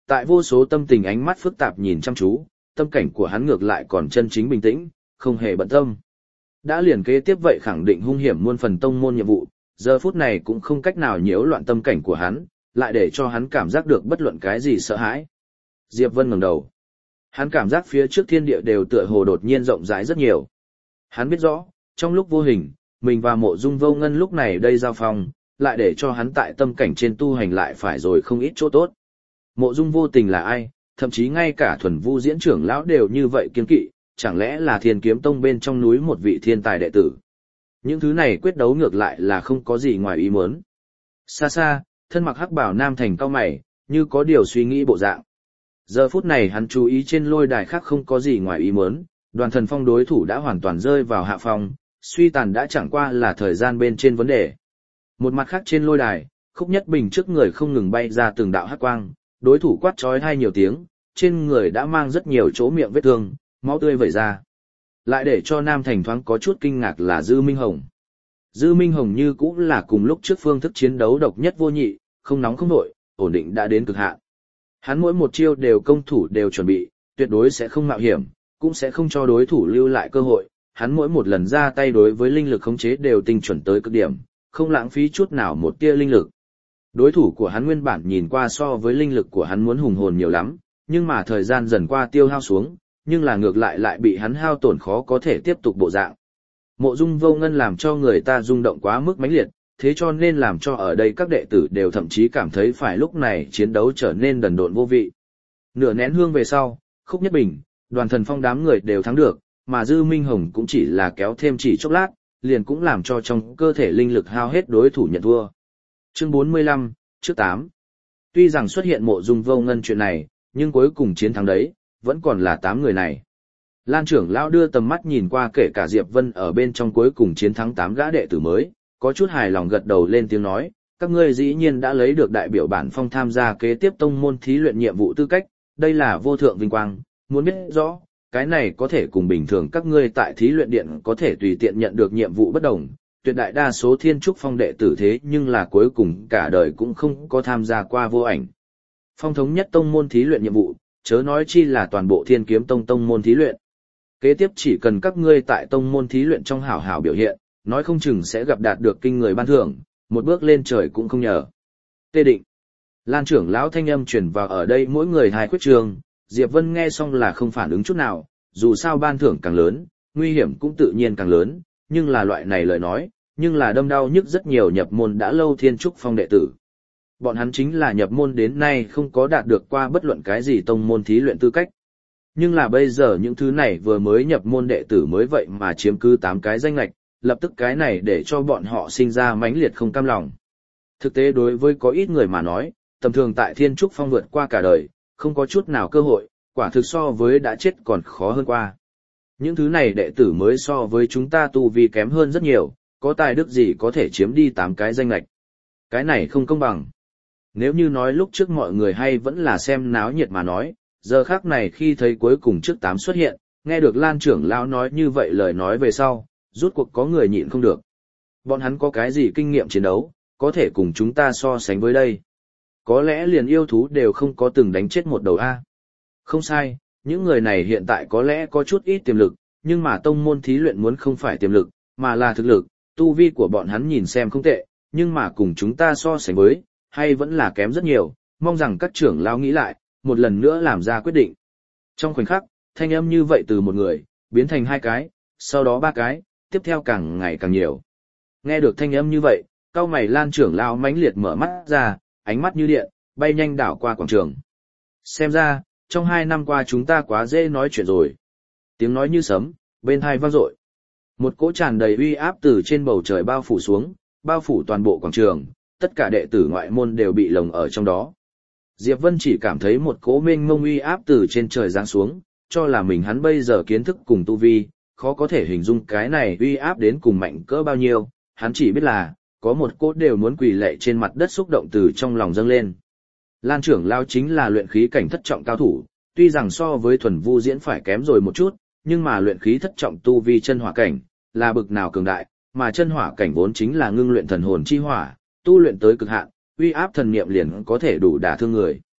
Tại vô số tâm tình ánh mắt phức tạp nhìn chăm chú, tâm cảnh của hắn ngược lại còn chân chính bình tĩnh, không hề bận tâm. Đã liền kế tiếp vậy khẳng định hung hiểm muôn phần tông môn nhiệm vụ, giờ phút này cũng không cách nào nhiễu loạn tâm cảnh của hắn, lại để cho hắn cảm giác được bất luận cái gì sợ hãi. Diệp Vân ngẩng đầu. Hắn cảm giác phía trước thiên địa đều tựa hồ đột nhiên rộng rãi rất nhiều. Hắn biết rõ, trong lúc vô hình, mình và Mộ Dung Vô Ngân lúc này đây giao phong, lại để cho hắn tại tâm cảnh trên tu hành lại phải rồi không ít chỗ tốt. Mộ Dung Vô Tình là ai, thậm chí ngay cả Thuần Vu diễn trưởng lão đều như vậy kiên kỵ, chẳng lẽ là Thiên Kiếm Tông bên trong núi một vị thiên tài đệ tử. Những thứ này quyết đấu ngược lại là không có gì ngoài ý muốn. Xa xa, thân mặc hắc bào nam thành cao mày, như có điều suy nghĩ bộ dạng. Giờ phút này hắn chú ý trên lôi đài khác không có gì ngoài ý muốn, Đoàn Thần Phong đối thủ đã hoàn toàn rơi vào hạ phong, suy tàn đã chẳng qua là thời gian bên trên vấn đề. Một mặt khác trên lôi đài, Khúc Nhất Bình trước người không ngừng bay ra từng đạo hắc quang, đối thủ quát chói hai nhiều tiếng, trên người đã mang rất nhiều chỗ miệng vết thương, máu tươi vẩy ra. Lại để cho Nam Thành thoáng có chút kinh ngạc là Dư Minh Hồng. Dư Minh Hồng như cũng là cùng lúc trước phương thức chiến đấu độc nhất vô nhị, không nóng không nổi, ổn định đã đến cực hạn. Hắn mỗi một chiêu đều công thủ đều chuẩn bị, tuyệt đối sẽ không mạo hiểm, cũng sẽ không cho đối thủ lưu lại cơ hội. Hắn mỗi một lần ra tay đối với linh lực khống chế đều tinh chuẩn tới cực điểm, không lãng phí chút nào một tia linh lực. Đối thủ của hắn nguyên bản nhìn qua so với linh lực của hắn muốn hùng hồn nhiều lắm, nhưng mà thời gian dần qua tiêu hao xuống, nhưng là ngược lại bị hắn hao tổn khó có thể tiếp tục bộ dạng. Mộ Dung Vô Ngân làm cho người ta rung động quá mức mãnh liệt, thế cho nên làm cho ở đây các đệ tử đều thậm chí cảm thấy phải lúc này chiến đấu trở nên đần độn vô vị. Nửa nén hương về sau, Khúc Nhất Bình, Đoàn Thần Phong đám người đều thắng được, mà Dư Minh Hồng cũng chỉ là kéo thêm chỉ chốc lát, liền cũng làm cho trong cơ thể linh lực hao hết đối thủ nhận thua. Chương 45, trước 8. Tuy rằng xuất hiện Mộ Dung Vô Ngân chuyện này, nhưng cuối cùng chiến thắng đấy, vẫn còn là 8 người này. Lan trưởng lão đưa tầm mắt nhìn qua kể cả Diệp Vân ở bên trong cuối cùng chiến thắng 8 gã đệ tử mới, có chút hài lòng gật đầu lên tiếng nói, các ngươi dĩ nhiên đã lấy được đại biểu bản phong tham gia kế tiếp tông môn thí luyện nhiệm vụ tư cách, đây là vô thượng vinh quang, muốn biết rõ, cái này có thể cùng bình thường các ngươi tại thí luyện điện có thể tùy tiện nhận được nhiệm vụ bất đồng, tuyệt đại đa số thiên trúc phong đệ tử thế nhưng là cuối cùng cả đời cũng không có tham gia qua vô ảnh. Phong thống nhất tông môn thí luyện nhiệm vụ, chớ nói chi là toàn bộ Thiên Kiếm Tông tông môn thí luyện. Kế tiếp chỉ cần các ngươi tại tông môn thí luyện trong hảo hảo biểu hiện, nói không chừng sẽ gặp đạt được kinh người ban thưởng, một bước lên trời cũng không nhờ. Tê định. Lan trưởng lão thanh âm truyền vào ở đây mỗi người hài khuyết trường, Diệp Vân nghe xong là không phản ứng chút nào, dù sao ban thưởng càng lớn, nguy hiểm cũng tự nhiên càng lớn, nhưng là loại này lời nói, nhưng là đâm đau nhức rất nhiều nhập môn đã lâu thiên trúc phong đệ tử. Bọn hắn chính là nhập môn đến nay không có đạt được qua bất luận cái gì tông môn thí luyện tư cách. Nhưng là bây giờ những thứ này vừa mới nhập môn đệ tử mới vậy mà chiếm cứ 8 cái danh lệch, lập tức cái này để cho bọn họ sinh ra mãnh liệt không cam lòng. Thực tế đối với có ít người mà nói, tầm thường tại Thiên Trúc Phong vượt qua cả đời, không có chút nào cơ hội, quả thực so với đã chết còn khó hơn qua. Những thứ này đệ tử mới so với chúng ta tu vi kém hơn rất nhiều, có tài đức gì có thể chiếm đi 8 cái danh lệch. Cái này không công bằng. Nếu như nói lúc trước mọi người hay vẫn là xem náo nhiệt mà nói, giờ khác này khi thấy cuối cùng trước 8 xuất hiện, nghe được Lan trưởng lão nói như vậy lời nói về sau, rút cuộc có người nhịn không được. Bọn hắn có cái gì kinh nghiệm chiến đấu, có thể cùng chúng ta so sánh với đây. Có lẽ liền yêu thú đều không có từng đánh chết một đầu A. Không sai, những người này hiện tại có lẽ có chút ít tiềm lực, nhưng mà tông môn thí luyện muốn không phải tiềm lực, mà là thực lực, tu vi của bọn hắn nhìn xem không tệ, nhưng mà cùng chúng ta so sánh với, hay vẫn là kém rất nhiều, mong rằng các trưởng lão nghĩ lại, một lần nữa làm ra quyết định. Trong khoảnh khắc, thanh âm như vậy từ một người, biến thành 2 cái, sau đó 3 cái, tiếp theo càng ngày càng nhiều. Nghe được thanh âm như vậy, cao mày Lan trưởng lão mãnh liệt mở mắt ra, ánh mắt như điện, bay nhanh đảo qua quảng trường. Xem ra, trong 2 năm qua chúng ta quá dễ nói chuyện rồi. Tiếng nói như sấm, bên tai vang dội. Một cỗ tràn đầy uy áp từ trên bầu trời bao phủ xuống, bao phủ toàn bộ quảng trường, tất cả đệ tử ngoại môn đều bị lồng ở trong đó. Diệp Vân chỉ cảm thấy một cỗ mênh mông uy áp từ trên trời giáng xuống, cho là mình hắn bây giờ kiến thức cùng tu vi, khó có thể hình dung cái này uy áp đến cùng mạnh cỡ bao nhiêu, hắn chỉ biết là, có một cỗ đều muốn quỳ lạy trên mặt đất xúc động từ trong lòng dâng lên. Lan trưởng lão chính là luyện khí cảnh thất trọng cao thủ, tuy rằng so với Thuần Vu diễn phải kém rồi một chút, nhưng mà luyện khí thất trọng tu vi chân hỏa cảnh, là bực nào cường đại, mà chân hỏa cảnh vốn chính là ngưng luyện thần hồn chi hỏa, tu luyện tới cực hạn, uy áp thần niệm liền có thể đủ đả thương người.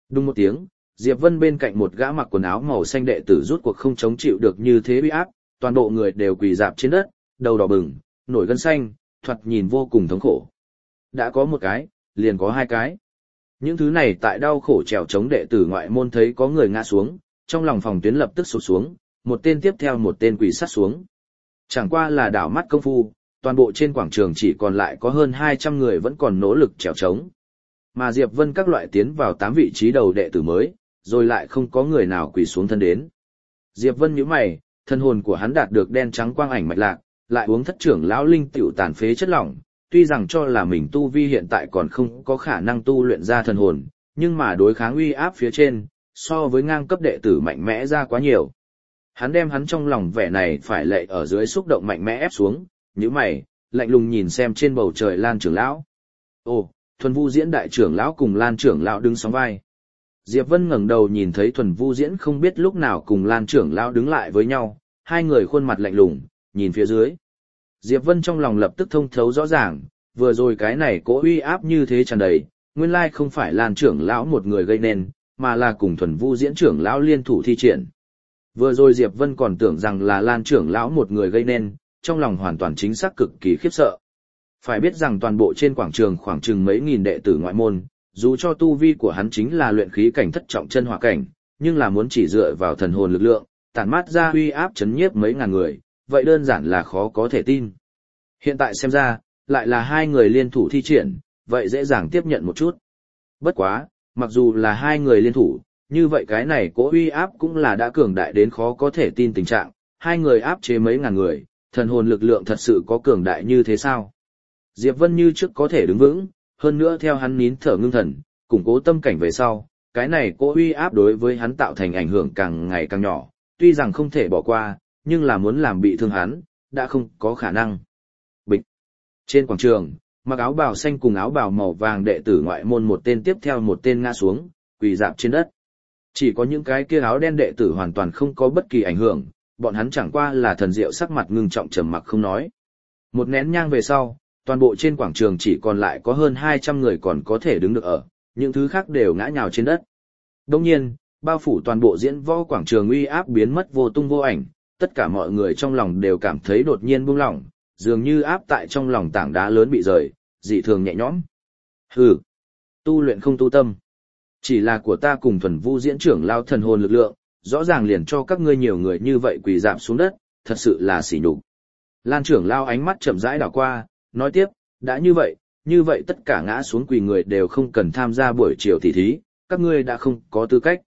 Đúng một tiếng, Diệp Vân bên cạnh một gã mặc quần áo màu xanh đệ tử rút cuộc không chống chịu được như thế uy áp, toàn bộ người đều quỳ rạp trên đất, đầu đỏ bừng, nổi gân xanh, thoạt nhìn vô cùng thống khổ. Đã có một cái, liền có hai cái. Những thứ này tại đau khổ trèo chống đệ tử ngoại môn thấy có người ngã xuống, trong lòng phòng tuyến lập tức sụp xuống, một tên tiếp theo một tên quỳ sát xuống. Chẳng qua là đảo mắt công phu, toàn bộ trên quảng trường chỉ còn lại có hơn 200 người vẫn còn nỗ lực trèo chống. Mà Diệp Vân các loại tiến vào 8 vị trí đầu đệ tử mới, rồi lại không có người nào quỳ xuống thân đến. Diệp Vân nhíu mày, thân hồn của hắn đạt được đen trắng quang ảnh mạch lạc, lại uống thất trưởng lão linh tiểu tàn phế chất lỏng, tuy rằng cho là mình tu vi hiện tại còn không có khả năng tu luyện ra thần hồn, nhưng mà đối kháng uy áp phía trên, so với ngang cấp đệ tử mạnh mẽ ra quá nhiều. Hắn đem hắn trong lòng vẻ này phải lệ ở dưới xúc động mạnh mẽ ép xuống, nhíu mày, lạnh lùng nhìn xem trên bầu trời Lan trưởng lão. Ồ, Thuần Vu Diễn đại trưởng lão cùng Lan trưởng lão đứng sóng vai. Diệp Vân ngẩng đầu nhìn thấy Thuần Vu Diễn không biết lúc nào cùng Lan trưởng lão đứng lại với nhau, hai người khuôn mặt lạnh lùng, nhìn phía dưới. Diệp Vân trong lòng lập tức thông thấu rõ ràng, vừa rồi cái này cỗ uy áp như thế tràn đầy, nguyên lai không phải Lan trưởng lão một người gây nên, mà là cùng Thuần Vu Diễn trưởng lão liên thủ thi triển. Vừa rồi Diệp Vân còn tưởng rằng là Lan trưởng lão một người gây nên, trong lòng hoàn toàn chính xác cực kỳ khiếp sợ. Phải biết rằng toàn bộ trên quảng trường khoảng chừng mấy nghìn đệ tử ngoại môn, dù cho tu vi của hắn chính là luyện khí cảnh thất trọng chân hỏa cảnh, nhưng là muốn chỉ dựa vào thần hồn lực lượng, tản mát ra uy áp chấn nhiếp mấy ngàn người, vậy đơn giản là khó có thể tin. Hiện tại xem ra, lại là hai người liên thủ thi triển, vậy dễ dàng tiếp nhận một chút. Bất quá, mặc dù là hai người liên thủ, như vậy cái này cỗ uy áp cũng là đã cường đại đến khó có thể tin tình trạng, hai người áp chế mấy ngàn người, thần hồn lực lượng thật sự có cường đại như thế sao? Diệp Vân như trước có thể đứng vững, hơn nữa theo hắn nín thở ngưng thần, củng cố tâm cảnh về sau, cái này cỗ uy áp đối với hắn tạo thành ảnh hưởng càng ngày càng nhỏ, tuy rằng không thể bỏ qua, nhưng là muốn làm bị thương hắn, đã không có khả năng. Bịch. Trên quảng trường, mặc áo bào xanh cùng áo bào màu vàng đệ tử ngoại môn một tên tiếp theo một tên ngã xuống, quỳ rạp trên đất. Chỉ có những cái kia áo đen đệ tử hoàn toàn không có bất kỳ ảnh hưởng, bọn hắn chẳng qua là thần diệu sắc mặt ngưng trọng trầm mặc không nói. Một nén nhang về sau, toàn bộ trên quảng trường chỉ còn lại có hơn 200 người còn có thể đứng được ở, những thứ khác đều ngã nhào trên đất. Đồng nhiên, bao phủ toàn bộ diễn võ quảng trường uy áp biến mất vô tung vô ảnh, tất cả mọi người trong lòng đều cảm thấy đột nhiên buông lỏng, dường như áp tại trong lòng tảng đá lớn bị rời, dị thường nhẹ nhõm. Hừ, tu luyện không tu tâm. Chỉ là của ta cùng Thuần Vu Diễn trưởng lao thần hồn lực lượng, rõ ràng liền cho các ngươi nhiều người như vậy quỳ rạp xuống đất, thật sự là sỉ nhục. Lan trưởng lao ánh mắt chậm rãi đảo qua, nói tiếp, đã như vậy tất cả ngã xuống quỳ người đều không cần tham gia buổi chiều tỷ thí, các ngươi đã không có tư cách.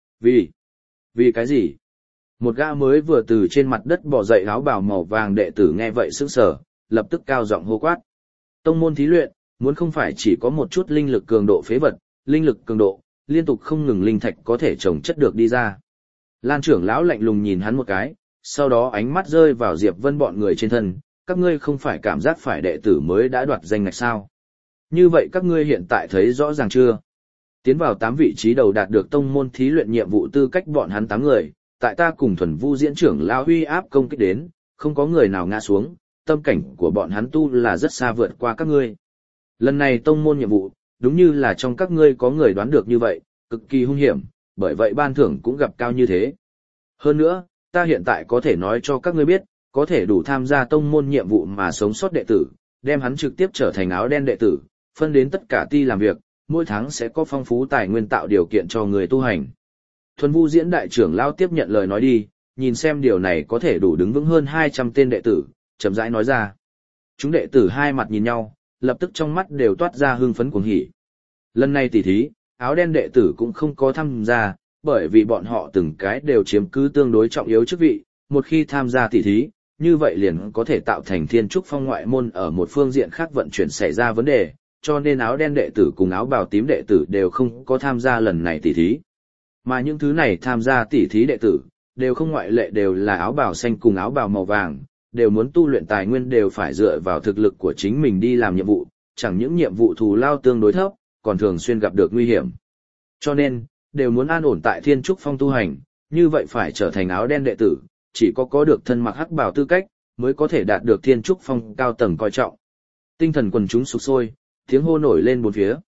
Vì cái gì? Một gã mới vừa từ trên mặt đất bò dậy áo bào màu vàng đệ tử nghe vậy sững sờ, lập tức cao giọng hô quát. Tông môn thí luyện, muốn không phải chỉ có một chút linh lực cường độ phế vật, linh lực cường độ, liên tục không ngừng linh thạch có thể trồng chất được đi ra. Lan trưởng lão lạnh lùng nhìn hắn một cái, sau đó ánh mắt rơi vào Diệp Vân bọn người trên thân, các ngươi không phải cảm giác phải đệ tử mới đã đoạt danh ngạch sao? Như vậy các ngươi hiện tại thấy rõ ràng chưa? Tiến vào 8 vị trí đầu đạt được tông môn thí luyện nhiệm vụ tư cách bọn hắn 8 người, tại ta cùng Thuần Vu Diễn trưởng lão uy áp công kích đến, không có người nào ngã xuống, tâm cảnh của bọn hắn tu là rất xa vượt qua các ngươi. Lần này tông môn nhiệm vụ, đúng như là trong các ngươi có người đoán được như vậy, cực kỳ hung hiểm, bởi vậy ban thưởng cũng gặp cao như thế. Hơn nữa, ta hiện tại có thể nói cho các ngươi biết, có thể đủ tham gia tông môn nhiệm vụ mà sống sót đệ tử, đem hắn trực tiếp trở thành áo đen đệ tử, phân đến tất cả ti làm việc, mỗi tháng sẽ có phong phú tài nguyên tạo điều kiện cho người tu hành. Thuần Vu Diễn đại trưởng lão tiếp nhận lời nói đi, nhìn xem điều này có thể đủ đứng vững hơn 200 tên đệ tử, chậm rãi nói ra. Chúng đệ tử hai mặt nhìn nhau, lập tức trong mắt đều toát ra hưng phấn cuồng hỉ. Lần này tỷ thí, áo đen đệ tử cũng không có tham gia, bởi vì bọn họ từng cái đều chiếm cứ tương đối trọng yếu chức vị, một khi tham gia tỷ thí, như vậy liền có thể tạo thành Thiên Trúc Phong ngoại môn ở một phương diện khác vận chuyển xảy ra vấn đề, cho nên áo đen đệ tử cùng áo bào tím đệ tử đều không có tham gia lần này tỷ thí. Mà những thứ này tham gia tỷ thí đệ tử, đều không ngoại lệ đều là áo bào xanh cùng áo bào màu vàng, đều muốn tu luyện tài nguyên đều phải dựa vào thực lực của chính mình đi làm nhiệm vụ, chẳng những nhiệm vụ thù lao tương đối thấp, còn thường xuyên gặp được nguy hiểm. Cho nên, đều muốn an ổn tại Thiên Trúc Phong tu hành, như vậy phải trở thành áo đen đệ tử, chỉ có được thân mặc hắc bào tư cách, mới có thể đạt được Thiên Trúc Phong cao tầng coi trọng. Tinh thần quần chúng sục sôi, tiếng hô nổi lên bốn phía.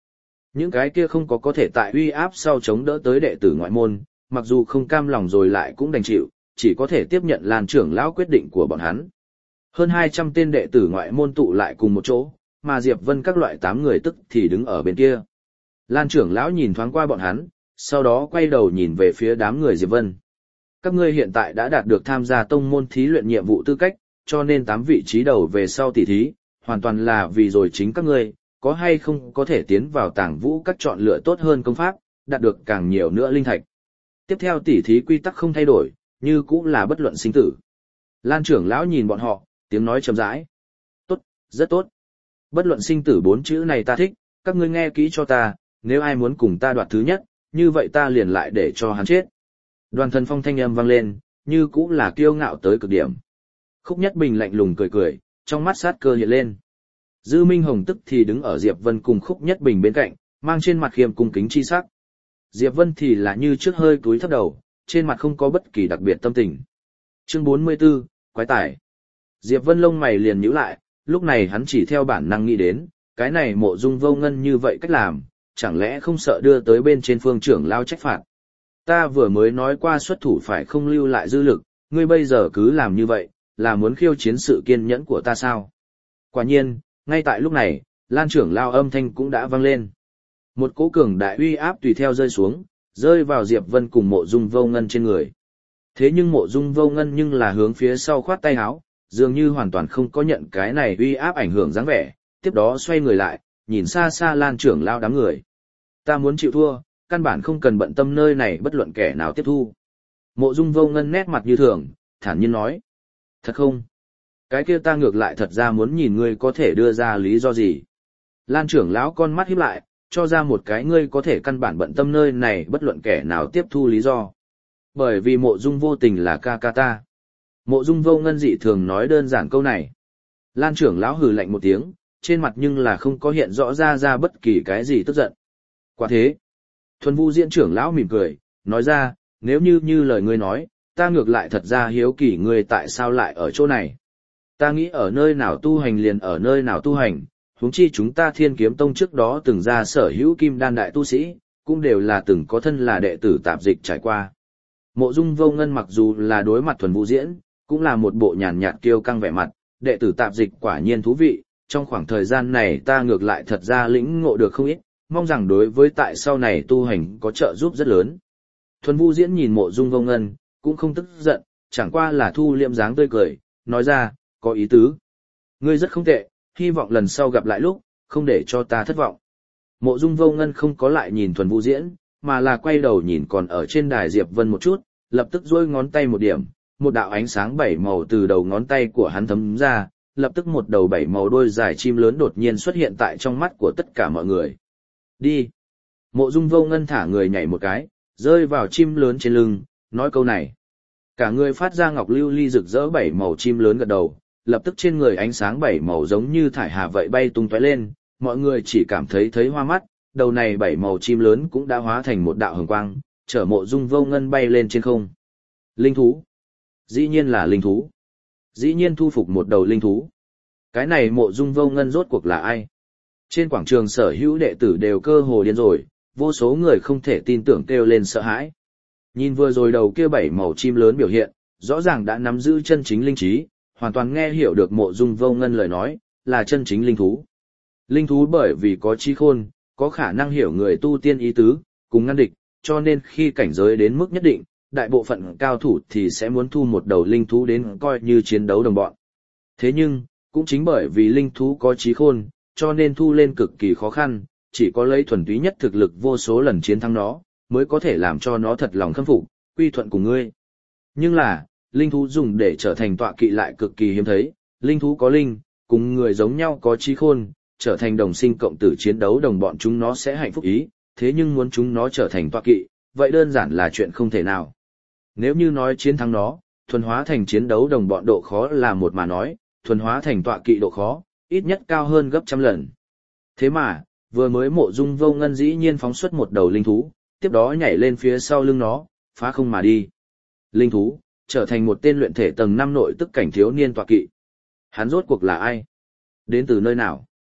Những cái kia không có thể tại uy áp sau chống đỡ tới đệ tử ngoại môn, mặc dù không cam lòng rồi lại cũng đành chịu, chỉ có thể tiếp nhận Lan trưởng lão quyết định của bọn hắn. Hơn 200 tên đệ tử ngoại môn tụ lại cùng một chỗ, mà Diệp Vân các loại 8 người tức thì đứng ở bên kia. Lan trưởng lão nhìn thoáng qua bọn hắn, sau đó quay đầu nhìn về phía đám người Diệp Vân. Các ngươi hiện tại đã đạt được tham gia tông môn thí luyện nhiệm vụ tư cách, cho nên 8 vị trí đầu về sau tỷ thí, hoàn toàn là vì rồi chính các ngươi, có hay không có thể tiến vào Tàng Vũ các chọn lựa tốt hơn công pháp, đạt được càng nhiều nữa linh thạch. Tiếp theo tỷ thí quy tắc không thay đổi, như cũng là bất luận sinh tử. Lan trưởng lão nhìn bọn họ, tiếng nói chậm rãi. Tốt, rất tốt. Bất luận sinh tử 4 chữ này ta thích, các ngươi nghe kỹ cho ta, nếu ai muốn cùng ta đoạt thứ nhất, như vậy ta liền lại để cho hắn chết. Đoàn Thần Phong thanh âm vang lên, như cũng là kiêu ngạo tới cực điểm. Khúc Nhất Bình lạnh lùng cười cười, trong mắt sát cơ hiện lên. Dư Minh Hồng tức thì đứng ở Diệp Vân cùng Khúc Nhất Bình bên cạnh, mang trên mặt khiêm cung kính chi sắc. Diệp Vân thì là như trước hơi cúi thấp đầu, trên mặt không có bất kỳ đặc biệt tâm tình. Chương 44, Quái tải. Diệp Vân lông mày liền nhíu lại, lúc này hắn chỉ theo bản năng nghĩ đến, cái này Mộ Dung Vô Ngân như vậy cách làm, chẳng lẽ không sợ đưa tới bên trên phương trưởng lao trách phạt. Ta vừa mới nói qua xuất thủ phải không lưu lại dư lực, ngươi bây giờ cứ làm như vậy, là muốn khiêu chiến sự kiên nhẫn của ta sao? Quả nhiên, ngay tại lúc này, Lan trưởng lao âm thanh cũng đã vang lên. Một cỗ cường đại uy áp tùy theo rơi xuống, rơi vào Diệp Vân cùng Mộ Dung Vô Ngân trên người. Thế nhưng Mộ Dung Vô Ngân nhưng là hướng phía sau khoát tay áo, dường như hoàn toàn không có nhận cái này uy áp ảnh hưởng dáng vẻ, tiếp đó xoay người lại, nhìn xa xa Lan trưởng lao đám người. Ta muốn chịu thua, căn bản không cần bận tâm nơi này bất luận kẻ nào tiếp thu. Mộ Dung Vô Ngân nét mặt như thường, thản nhiên nói. Thật không? Cái kia ta ngược lại thật ra muốn nhìn ngươi có thể đưa ra lý do gì. Lan trưởng lão con mắt híp lại, cho ra một cái ngươi có thể căn bản bận tâm nơi này bất luận kẻ nào tiếp thu lý do. Bởi vì Mộ Dung vô tình là ca ca ta. Mộ Dung Vô Ngân dị thường nói đơn giản câu này. Lan trưởng lão hừ lạnh một tiếng, trên mặt nhưng là không có hiện rõ ra bất kỳ cái gì tức giận. Quả thế, Thuần Vu Diễn trưởng lão mỉm cười, nói ra, nếu như lời ngươi nói, ta ngược lại thật ra hiếu kỳ ngươi tại sao lại ở chỗ này. Ta nghĩ ở nơi nào tu hành liền ở nơi nào tu hành, huống chi chúng ta Thiên Kiếm Tông trước đó từng ra sở hữu kim đan đại tu sĩ, cũng đều là từng có thân là đệ tử tạp dịch trải qua. Mộ Dung Vô Ngân mặc dù là đối mặt Thuần Vu Diễn, cũng là một bộ nhàn nhạt kiêu căng vẻ mặt, đệ tử tạp dịch quả nhiên thú vị, trong khoảng thời gian này ta ngược lại thật ra lĩnh ngộ được không ít, mong rằng đối với tại sau này tu hành có trợ giúp rất lớn. Thuần Vu Diễn nhìn Mộ Dung Vô Ngân, cũng không tức giận, chẳng qua là thu liệm dáng tươi cười, nói ra, có ý tứ. Ngươi rất không tệ, hy vọng lần sau gặp lại lúc, không để cho ta thất vọng. Mộ Dung Vô Ngân không có lại nhìn Thuần Vu Diễn, mà là quay đầu nhìn còn ở trên đài Diệp Vân một chút, lập tức duỗi ngón tay một điểm, một đạo ánh sáng 7 màu từ đầu ngón tay của hắn thấm ra, lập tức một đầu 7 màu đôi dài chim lớn đột nhiên xuất hiện tại trong mắt của tất cả mọi người. Đi! Mộ Dung Vô Ngân thả người nhảy một cái, rơi vào chim lớn trên lưng, nói câu này. Cả người phát ra ngọc lưu ly rực rỡ 7 màu chim lớn gật đầu, lập tức trên người ánh sáng 7 màu giống như thải hà vậy bay tung tóe lên, mọi người chỉ cảm thấy hoa mắt, đầu này 7 màu chim lớn cũng đã hóa thành một đạo hồng quang, chở Mộ Dung Vô Ngân bay lên trên không. Linh thú. Dĩ nhiên là linh thú. Dĩ nhiên thu phục một đầu linh thú. Cái này Mộ Dung Vô Ngân rốt cuộc là ai? Trên quảng trường sở hữu đệ tử đều cơ hồ điên rồi, vô số người không thể tin tưởng kêu lên sợ hãi. Nhìn vừa rồi đầu kia 7 màu chim lớn biểu hiện, rõ ràng đã nắm giữ chân chính linh trí, hoàn toàn nghe hiểu được Mộ Dung Vô Ngân lời nói, là chân chính linh thú. Linh thú bởi vì có trí khôn, có khả năng hiểu người tu tiên ý tứ, cùng ngăn địch, cho nên khi cảnh giới đến mức nhất định, đại bộ phận cao thủ thì sẽ muốn thu một đầu linh thú đến coi như chiến đấu đồng bọn. Thế nhưng, cũng chính bởi vì linh thú có trí khôn, cho nên thu lên cực kỳ khó khăn, chỉ có lấy thuần túy nhất thực lực vô số lần chiến thắng nó, mới có thể làm cho nó thật lòng khâm phục, quy thuận cùng ngươi. Nhưng là, linh thú dùng để trở thành tọa kỵ lại cực kỳ hiếm thấy, linh thú có linh, cùng người giống nhau có trí khôn, trở thành đồng sinh cộng tử chiến đấu đồng bọn chúng nó sẽ hạnh phúc ý, thế nhưng muốn chúng nó trở thành tọa kỵ, vậy đơn giản là chuyện không thể nào. Nếu như nói chiến thắng nó, thuần hóa thành chiến đấu đồng bọn độ khó là một mà nói, thuần hóa thành tọa kỵ độ khó, ít nhất cao hơn gấp trăm lần. Thế mà, vừa mới Mộ Dung Vô Ngân dĩ nhiên phóng xuất một đầu linh thú, tiếp đó nhảy lên phía sau lưng nó, phá không mà đi. Linh thú, trở thành một tên luyện thể tầng 5 nội tức cảnh thiếu niên tọa kỵ. Hắn rốt cuộc là ai? Đến từ nơi nào?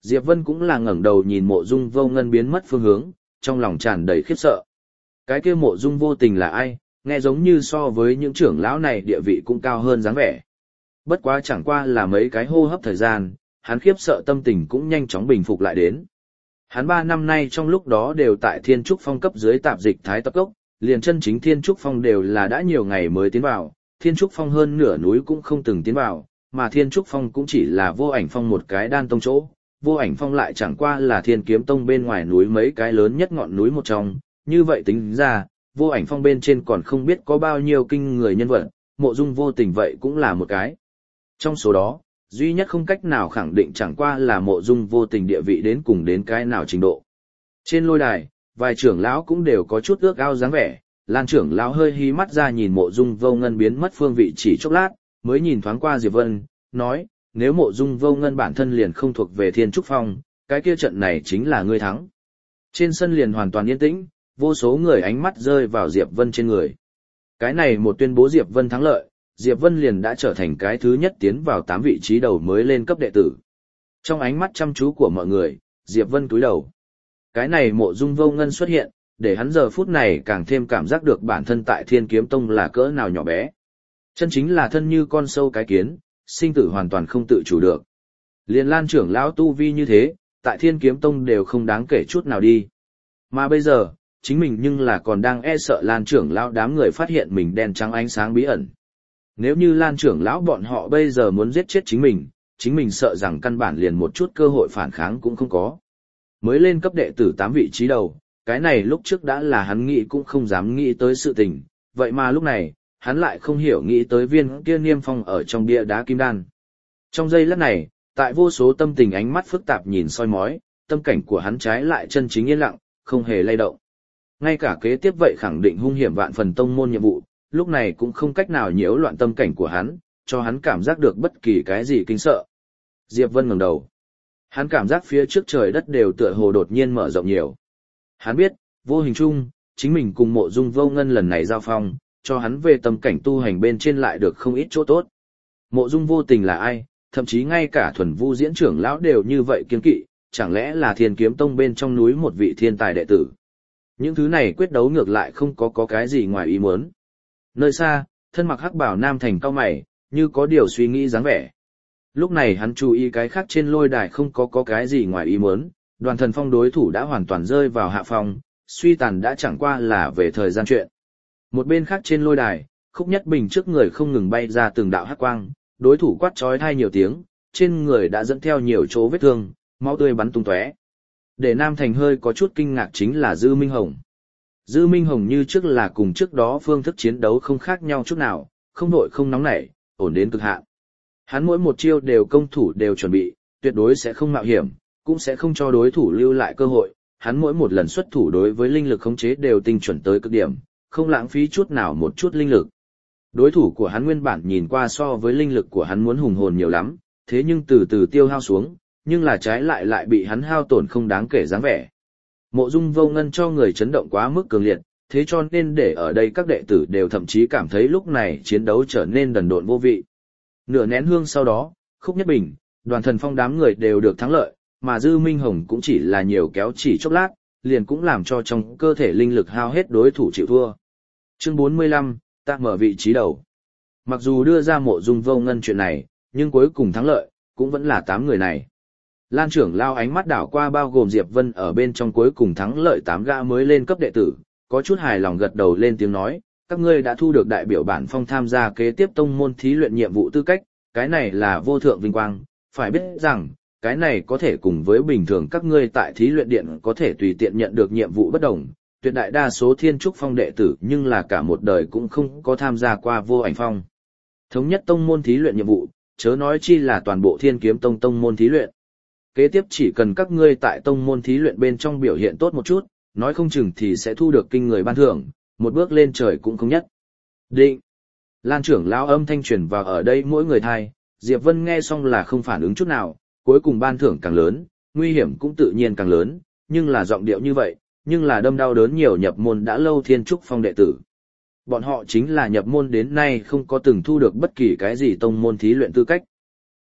Diệp Vân cũng là ngẩng đầu nhìn mộ dung vô ngân biến mất phương hướng, trong lòng tràn đầy khiếp sợ. Cái kia mộ dung vô tình là ai, nghe giống như so với những trưởng lão này địa vị cũng cao hơn dáng vẻ. Bất quá chẳng qua là mấy cái hô hấp thời gian, hắn khiếp sợ tâm tình cũng nhanh chóng bình phục lại đến. Hắn 3 năm nay trong lúc đó đều tại Thiên Trúc Phong cấp dưới tạp dịch Thái Tập Cốc, liền chân chính Thiên Trúc Phong đều là đã nhiều ngày mới tiến vào, Thiên Trúc Phong hơn nửa núi cũng không từng tiến vào, mà Thiên Trúc Phong cũng chỉ là Vô Ảnh Phong một cái đan tông chỗ, Vô Ảnh Phong lại chẳng qua là Thiên Kiếm Tông bên ngoài núi mấy cái lớn nhất ngọn núi một trong, như vậy tính ra, Vô Ảnh Phong bên trên còn không biết có bao nhiêu kinh người nhân vật, mộ dung vô tình vậy cũng là một cái. Trong số đó, duy nhất không cách nào khẳng định chẳng qua là mộ dung vô tình địa vị đến cùng đến cái nào trình độ. Trên lôi đài, vài trưởng lão cũng đều có chút ước ao dáng vẻ, Lan trưởng lão hơi hí mắt ra nhìn mộ dung vô ngân biến mất phương vị chỉ chốc lát, mới nhìn thoáng qua Diệp Vân, nói, nếu mộ dung vô ngân bản thân liền không thuộc về Thiên Trúc Phong, cái kia trận này chính là ngươi thắng. Trên sân liền hoàn toàn yên tĩnh, vô số người ánh mắt rơi vào Diệp Vân trên người. Cái này một tuyên bố Diệp Vân thắng lợi, Diệp Vân liền đã trở thành cái thứ nhất tiến vào 8 vị trí đầu mới lên cấp đệ tử. Trong ánh mắt chăm chú của mọi người, Diệp Vân cúi đầu. Cái này mộ dung vô ngân xuất hiện, để hắn giờ phút này càng thêm cảm giác được bản thân tại Thiên Kiếm Tông là cỡ nào nhỏ bé. Chân chính là thân như con sâu cái kiến, sinh tử hoàn toàn không tự chủ được. Liên Lan trưởng lão tu vi như thế, tại Thiên Kiếm Tông đều không đáng kể chút nào đi. Mà bây giờ, chính mình nhưng là còn đang e sợ Lan trưởng lão đám người phát hiện mình đen trắng ánh sáng bí ẩn. Nếu như Lan trưởng lão bọn họ bây giờ muốn giết chết chính mình sợ rằng căn bản liền một chút cơ hội phản kháng cũng không có. Mới lên cấp đệ tử 8 vị trí đầu, cái này lúc trước đã là hắn nghĩ cũng không dám nghĩ tới sự tình, vậy mà lúc này, hắn lại không hiểu nghĩ tới viên kia niêm phong ở trong bia đá kim đan. Trong giây lát này, tại vô số tâm tình ánh mắt phức tạp nhìn soi mói, tâm cảnh của hắn trái lại chân chính yên lặng, không hề lay động. Ngay cả kế tiếp vậy khẳng định hung hiểm vạn phần tông môn nhiệm vụ, lúc này cũng không cách nào nhiễu loạn tâm cảnh của hắn, cho hắn cảm giác được bất kỳ cái gì kinh sợ. Diệp Vân ngẩng đầu. Hắn cảm giác phía trước trời đất đều tựa hồ đột nhiên mở rộng nhiều. Hắn biết, vô hình chung, chính mình cùng mộ dung vô ngân lần này giao phong, cho hắn về tâm cảnh tu hành bên trên lại được không ít chỗ tốt. Mộ dung vô tình là ai, thậm chí ngay cả thuần vu diễn trưởng lão đều như vậy kiên kỵ, chẳng lẽ là Thiên Kiếm Tông bên trong núi một vị thiên tài đệ tử. Những thứ này quyết đấu ngược lại không có cái gì ngoài ý muốn. Nơi xa, thân mặc hắc bào nam thành cao mày, như có điều suy nghĩ dáng vẻ. Lúc này hắn chú ý cái khác trên lôi đài không có cái gì ngoài ý muốn, Đoàn Thần Phong đối thủ đã hoàn toàn rơi vào hạ phong, suy tàn đã chẳng qua là về thời gian chuyện. Một bên khác trên lôi đài, Khúc Nhất Bình trước người không ngừng bay ra từng đạo hắc quang, đối thủ quát chói tai nhiều tiếng, trên người đã dẫn theo nhiều chỗ vết thương, máu tươi bắn tung tóe. Để Nam Thành hơi có chút kinh ngạc chính là Dư Minh Hồng. Dư Minh Hồng như trước là cùng trước đó phương thức chiến đấu không khác nhau chút nào, không nội không nóng nảy, ổn đến cực hạn. Hắn mỗi một chiêu đều công thủ đều chuẩn bị, tuyệt đối sẽ không mạo hiểm, cũng sẽ không cho đối thủ lưu lại cơ hội. Hắn mỗi một lần xuất thủ đối với linh lực khống chế đều tinh chuẩn tới cực điểm, không lãng phí chút nào một chút linh lực. Đối thủ của hắn nguyên bản nhìn qua so với linh lực của hắn muốn hùng hồn nhiều lắm, thế nhưng từ từ tiêu hao xuống, nhưng là trái lại bị hắn hao tổn không đáng kể dáng vẻ. Mộ dung vô ngân cho người chấn động quá mức cường liệt, thế cho nên để ở đây các đệ tử đều thậm chí cảm thấy lúc này chiến đấu trở nên đần độn vô vị. Nửa nén hương sau đó, Khúc Nhất Bình, Đoàn Thần Phong đám người đều được thắng lợi, mà Dư Minh Hồng cũng chỉ là nhiều kéo chỉ chốc lát, liền cũng làm cho trong cơ thể linh lực hao hết đối thủ chịu thua. Chương 45, ta mở vị trí đầu. Mặc dù đưa ra mộ dung vô ngân chuyện này, nhưng cuối cùng thắng lợi, cũng vẫn là 8 người này. Lan trưởng lao ánh mắt đảo qua bao gồm Diệp Vân ở bên trong cuối cùng thắng lợi 8 gã mới lên cấp đệ tử, có chút hài lòng gật đầu lên tiếng nói, các ngươi đã thu được đại biểu bản phong tham gia kế tiếp tông môn thí luyện nhiệm vụ tư cách, cái này là vô thượng vinh quang, phải biết rằng, cái này có thể cùng với bình thường các ngươi tại thí luyện điện có thể tùy tiện nhận được nhiệm vụ bất đồng, tuyệt đại đa số Thiên Trúc Phong đệ tử nhưng là cả một đời cũng không có tham gia qua Vô Ảnh Phong. Thống nhất tông môn thí luyện nhiệm vụ, chớ nói chi là toàn bộ Thiên Kiếm Tông tông môn thí luyện. Kế tiếp chỉ cần các ngươi tại tông môn thí luyện bên trong biểu hiện tốt một chút, nói không chừng thì sẽ thu được kinh người ban thưởng, một bước lên trời cũng không nhất. Định. Lan trưởng lão âm thanh truyền vào ở đây mỗi người thai, Diệp Vân nghe xong là không phản ứng chút nào, cuối cùng ban thưởng càng lớn, nguy hiểm cũng tự nhiên càng lớn, nhưng là giọng điệu như vậy, nhưng là đâm đau đớn nhiều nhập môn đã lâu Thiên Trúc Phong đệ tử. Bọn họ chính là nhập môn đến nay không có từng thu được bất kỳ cái gì tông môn thí luyện tư cách.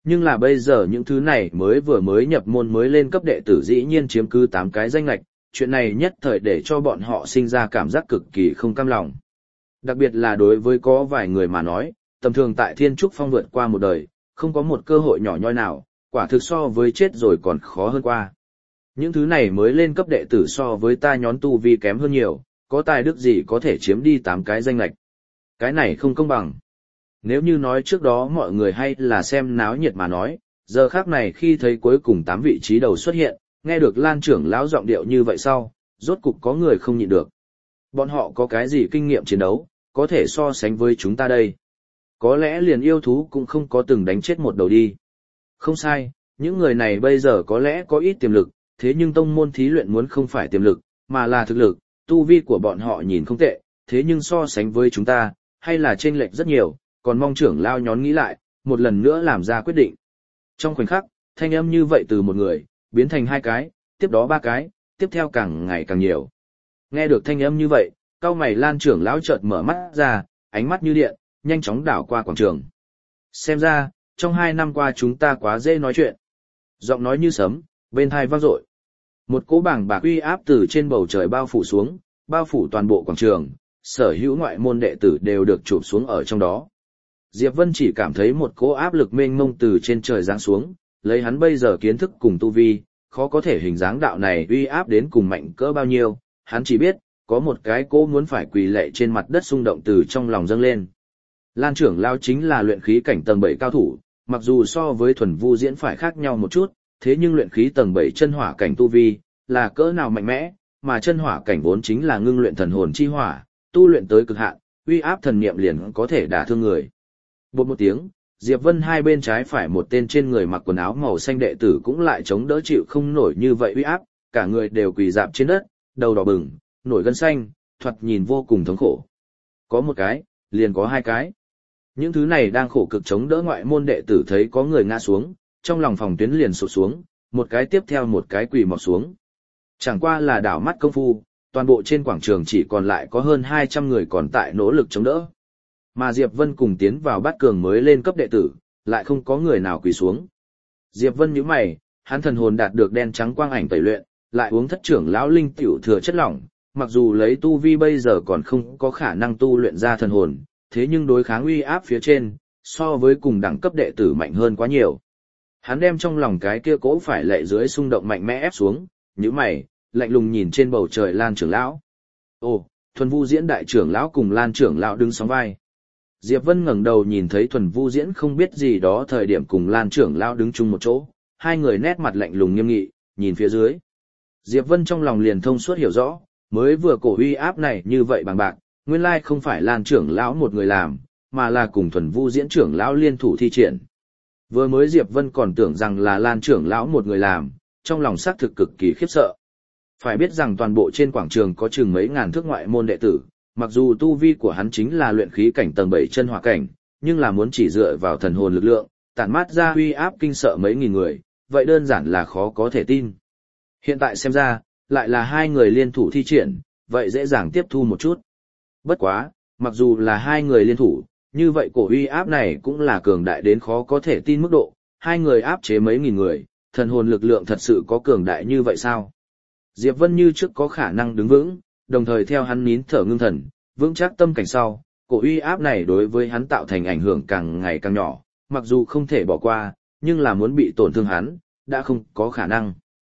Nhưng là bây giờ những thứ này mới nhập môn mới lên cấp đệ tử dĩ nhiên chiếm cứ 8 cái danh lệch, chuyện này nhất thời để cho bọn họ sinh ra cảm giác cực kỳ không cam lòng. Đặc biệt là đối với có vài người mà nói, tầm thường tại Thiên Trúc Phong vượt qua một đời, không có một cơ hội nhỏ nhoi nào, quả thực so với chết rồi còn khó hơn qua. Những thứ này mới lên cấp đệ tử so với ta nhón tu vi kém hơn nhiều, có tài đức gì có thể chiếm đi 8 cái danh lệch. Cái này không công bằng. Nếu như nói trước đó mọi người hay là xem náo nhiệt mà nói, giờ khác này khi thấy cuối cùng 8 vị trí đầu xuất hiện, nghe được Lan trưởng lão giọng điệu như vậy sau, rốt cục có người không nhịn được. Bọn họ có cái gì kinh nghiệm chiến đấu, có thể so sánh với chúng ta đây. Có lẽ liền yêu thú cũng không có từng đánh chết một đầu đi. Không sai, những người này bây giờ có lẽ có ít tiềm lực, thế nhưng tông môn thí luyện muốn không phải tiềm lực, mà là thực lực, tu vi của bọn họ nhìn không tệ, thế nhưng so sánh với chúng ta, hay là chênh lệch rất nhiều, còn mong trưởng lao nhón nghĩ lại, một lần nữa làm ra quyết định. Trong khoảnh khắc, thanh âm như vậy từ một người, biến thành 2 cái, tiếp đó 3 cái, tiếp theo càng ngày càng nhiều. Nghe được thanh âm như vậy, cau mày Lan trưởng lão chợt mở mắt ra, ánh mắt như điện, nhanh chóng đảo qua quảng trường. Xem ra, trong 2 năm qua chúng ta quá dễ nói chuyện. Giọng nói như sấm, bên tai vang dội. Một cỗ bảng bạc uy áp từ trên bầu trời bao phủ xuống, bao phủ toàn bộ quảng trường, sở hữu ngoại môn đệ tử đều được chụp xuống ở trong đó. Diệp Vân chỉ cảm thấy một cỗ áp lực mênh mông từ trên trời giáng xuống, lấy hắn bây giờ kiến thức cùng tu vi, khó có thể hình dáng đạo này uy áp đến cùng mạnh cỡ bao nhiêu, hắn chỉ biết, có một cái cỗ muốn phải quỳ lạy trên mặt đất xung động từ trong lòng dâng lên. Lan trưởng lao chính là luyện khí cảnh tầng 7 cao thủ, mặc dù so với thuần vu diễn phải khác nhau một chút, thế nhưng luyện khí tầng 7 chân hỏa cảnh tu vi, là cỡ nào mạnh mẽ, mà chân hỏa cảnh vốn chính là ngưng luyện thần hồn chi hỏa, tu luyện tới cực hạn, uy áp thần niệm liền có thể đả thương người. Bột một tiếng, Diệp Vân hai bên trái phải một tên trên người mặc quần áo màu xanh đệ tử cũng lại chống đỡ chịu không nổi như vậy uy áp, cả người đều quỳ rạp trên đất, đầu đỏ bừng, nổi gân xanh, thoạt nhìn vô cùng thống khổ. Có một cái, liền có 2 cái. Những thứ này đang khổ cực chống đỡ ngoại môn đệ tử thấy có người ngã xuống, trong lòng phòng tuyến liền sụp xuống, một cái tiếp theo một cái quỳ mọp xuống. Chẳng qua là đảo mắt công phu, toàn bộ trên quảng trường chỉ còn lại có hơn 200 người còn tại nỗ lực chống đỡ. Mà Diệp Vân cùng tiến vào bát cường mới lên cấp đệ tử, lại không có người nào quỳ xuống. Diệp Vân nhíu mày, hắn thần hồn đạt được đen trắng quang ảnh tẩy luyện, lại uống thất trưởng lão linh tiểu thừa chất lỏng, mặc dù lấy tu vi bây giờ còn không có khả năng tu luyện ra thần hồn, thế nhưng đối kháng uy áp phía trên, so với cùng đẳng cấp đệ tử mạnh hơn quá nhiều. Hắn đem trong lòng cái kia cố phải lệ dưới xung động mạnh mẽ ép xuống, nhíu mày, lạnh lùng nhìn trên bầu trời Lan trưởng lão. Ồ, Thuần Vu Diễn đại trưởng lão cùng Lan trưởng lão đứng sóng vai. Diệp Vân ngẩng đầu nhìn thấy Thuần Vu Diễn không biết gì đó thời điểm cùng Lan trưởng lão đứng chung một chỗ, hai người nét mặt lạnh lùng nghiêm nghị, nhìn phía dưới. Diệp Vân trong lòng liền thông suốt hiểu rõ, mới vừa cổ uy áp này như vậy bằng bạc, nguyên lai không phải Lan trưởng lão một người làm, mà là cùng Thuần Vu Diễn trưởng lão liên thủ thi triển. Vừa mới Diệp Vân còn tưởng rằng là Lan trưởng lão một người làm, trong lòng xác thực cực kỳ khiếp sợ. Phải biết rằng toàn bộ trên quảng trường có chừng mấy ngàn thước ngoại môn đệ tử, mặc dù tu vi của hắn chính là luyện khí cảnh tầng 7 chân hỏa cảnh, nhưng là muốn chỉ dựa vào thần hồn lực lượng, tản mát ra uy áp kinh sợ mấy nghìn người, vậy đơn giản là khó có thể tin. Hiện tại xem ra, lại là 2 người liên thủ thi triển, vậy dễ dàng tiếp thu một chút. Bất quá, mặc dù là 2 người liên thủ, như vậy cổ uy áp này cũng là cường đại đến khó có thể tin mức độ, 2 người áp chế mấy nghìn người, thần hồn lực lượng thật sự có cường đại như vậy sao? Diệp Vân như trước có khả năng đứng vững, đồng thời theo hắn nín thở ngưng thần, vững chắc tâm cảnh sau, cổ uy áp này đối với hắn tạo thành ảnh hưởng càng ngày càng nhỏ, mặc dù không thể bỏ qua, nhưng là muốn bị tổn thương hắn, đã không có khả năng.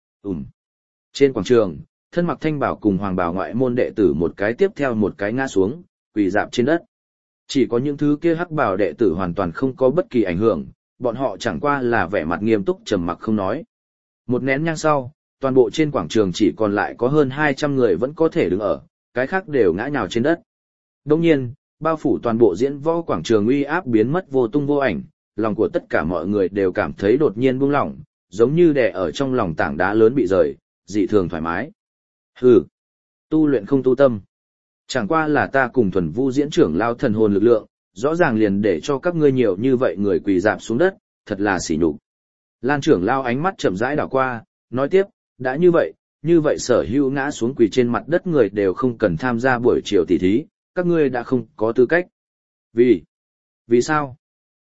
Trên quảng trường, thân mặc thanh bảo cùng hoàng bảo ngoại môn đệ tử một cái tiếp theo một cái ngã xuống, quỳ rạp trên đất. Chỉ có những thứ kia hắc bảo đệ tử hoàn toàn không có bất kỳ ảnh hưởng, bọn họ chẳng qua là vẻ mặt nghiêm túc trầm mặc không nói. Một nén nhang sau, toàn bộ trên quảng trường chỉ còn lại có hơn 200 người vẫn có thể đứng ở, cái khác đều ngã nhào trên đất. Đồng nhiên, bao phủ toàn bộ diễn võ quảng trường uy áp biến mất vô tung vô ảnh, lòng của tất cả mọi người đều cảm thấy đột nhiên buông lỏng, giống như đè ở trong lòng tảng đá lớn bị rời, dị thường thoải mái. Hừ, tu luyện không tu tâm. Chẳng qua là ta cùng Thuần Vu Diễn trưởng lao thần hồn lực lượng, rõ ràng liền để cho các ngươi nhiều như vậy người quỳ rạp xuống đất, thật là sỉ nhục. Lan trưởng lao ánh mắt chậm rãi đảo qua, nói tiếp, đã như vậy sở hữu ngã xuống quỳ trên mặt đất người đều không cần tham gia buổi chiều tỷ thí, các ngươi đã không có tư cách. Vì sao?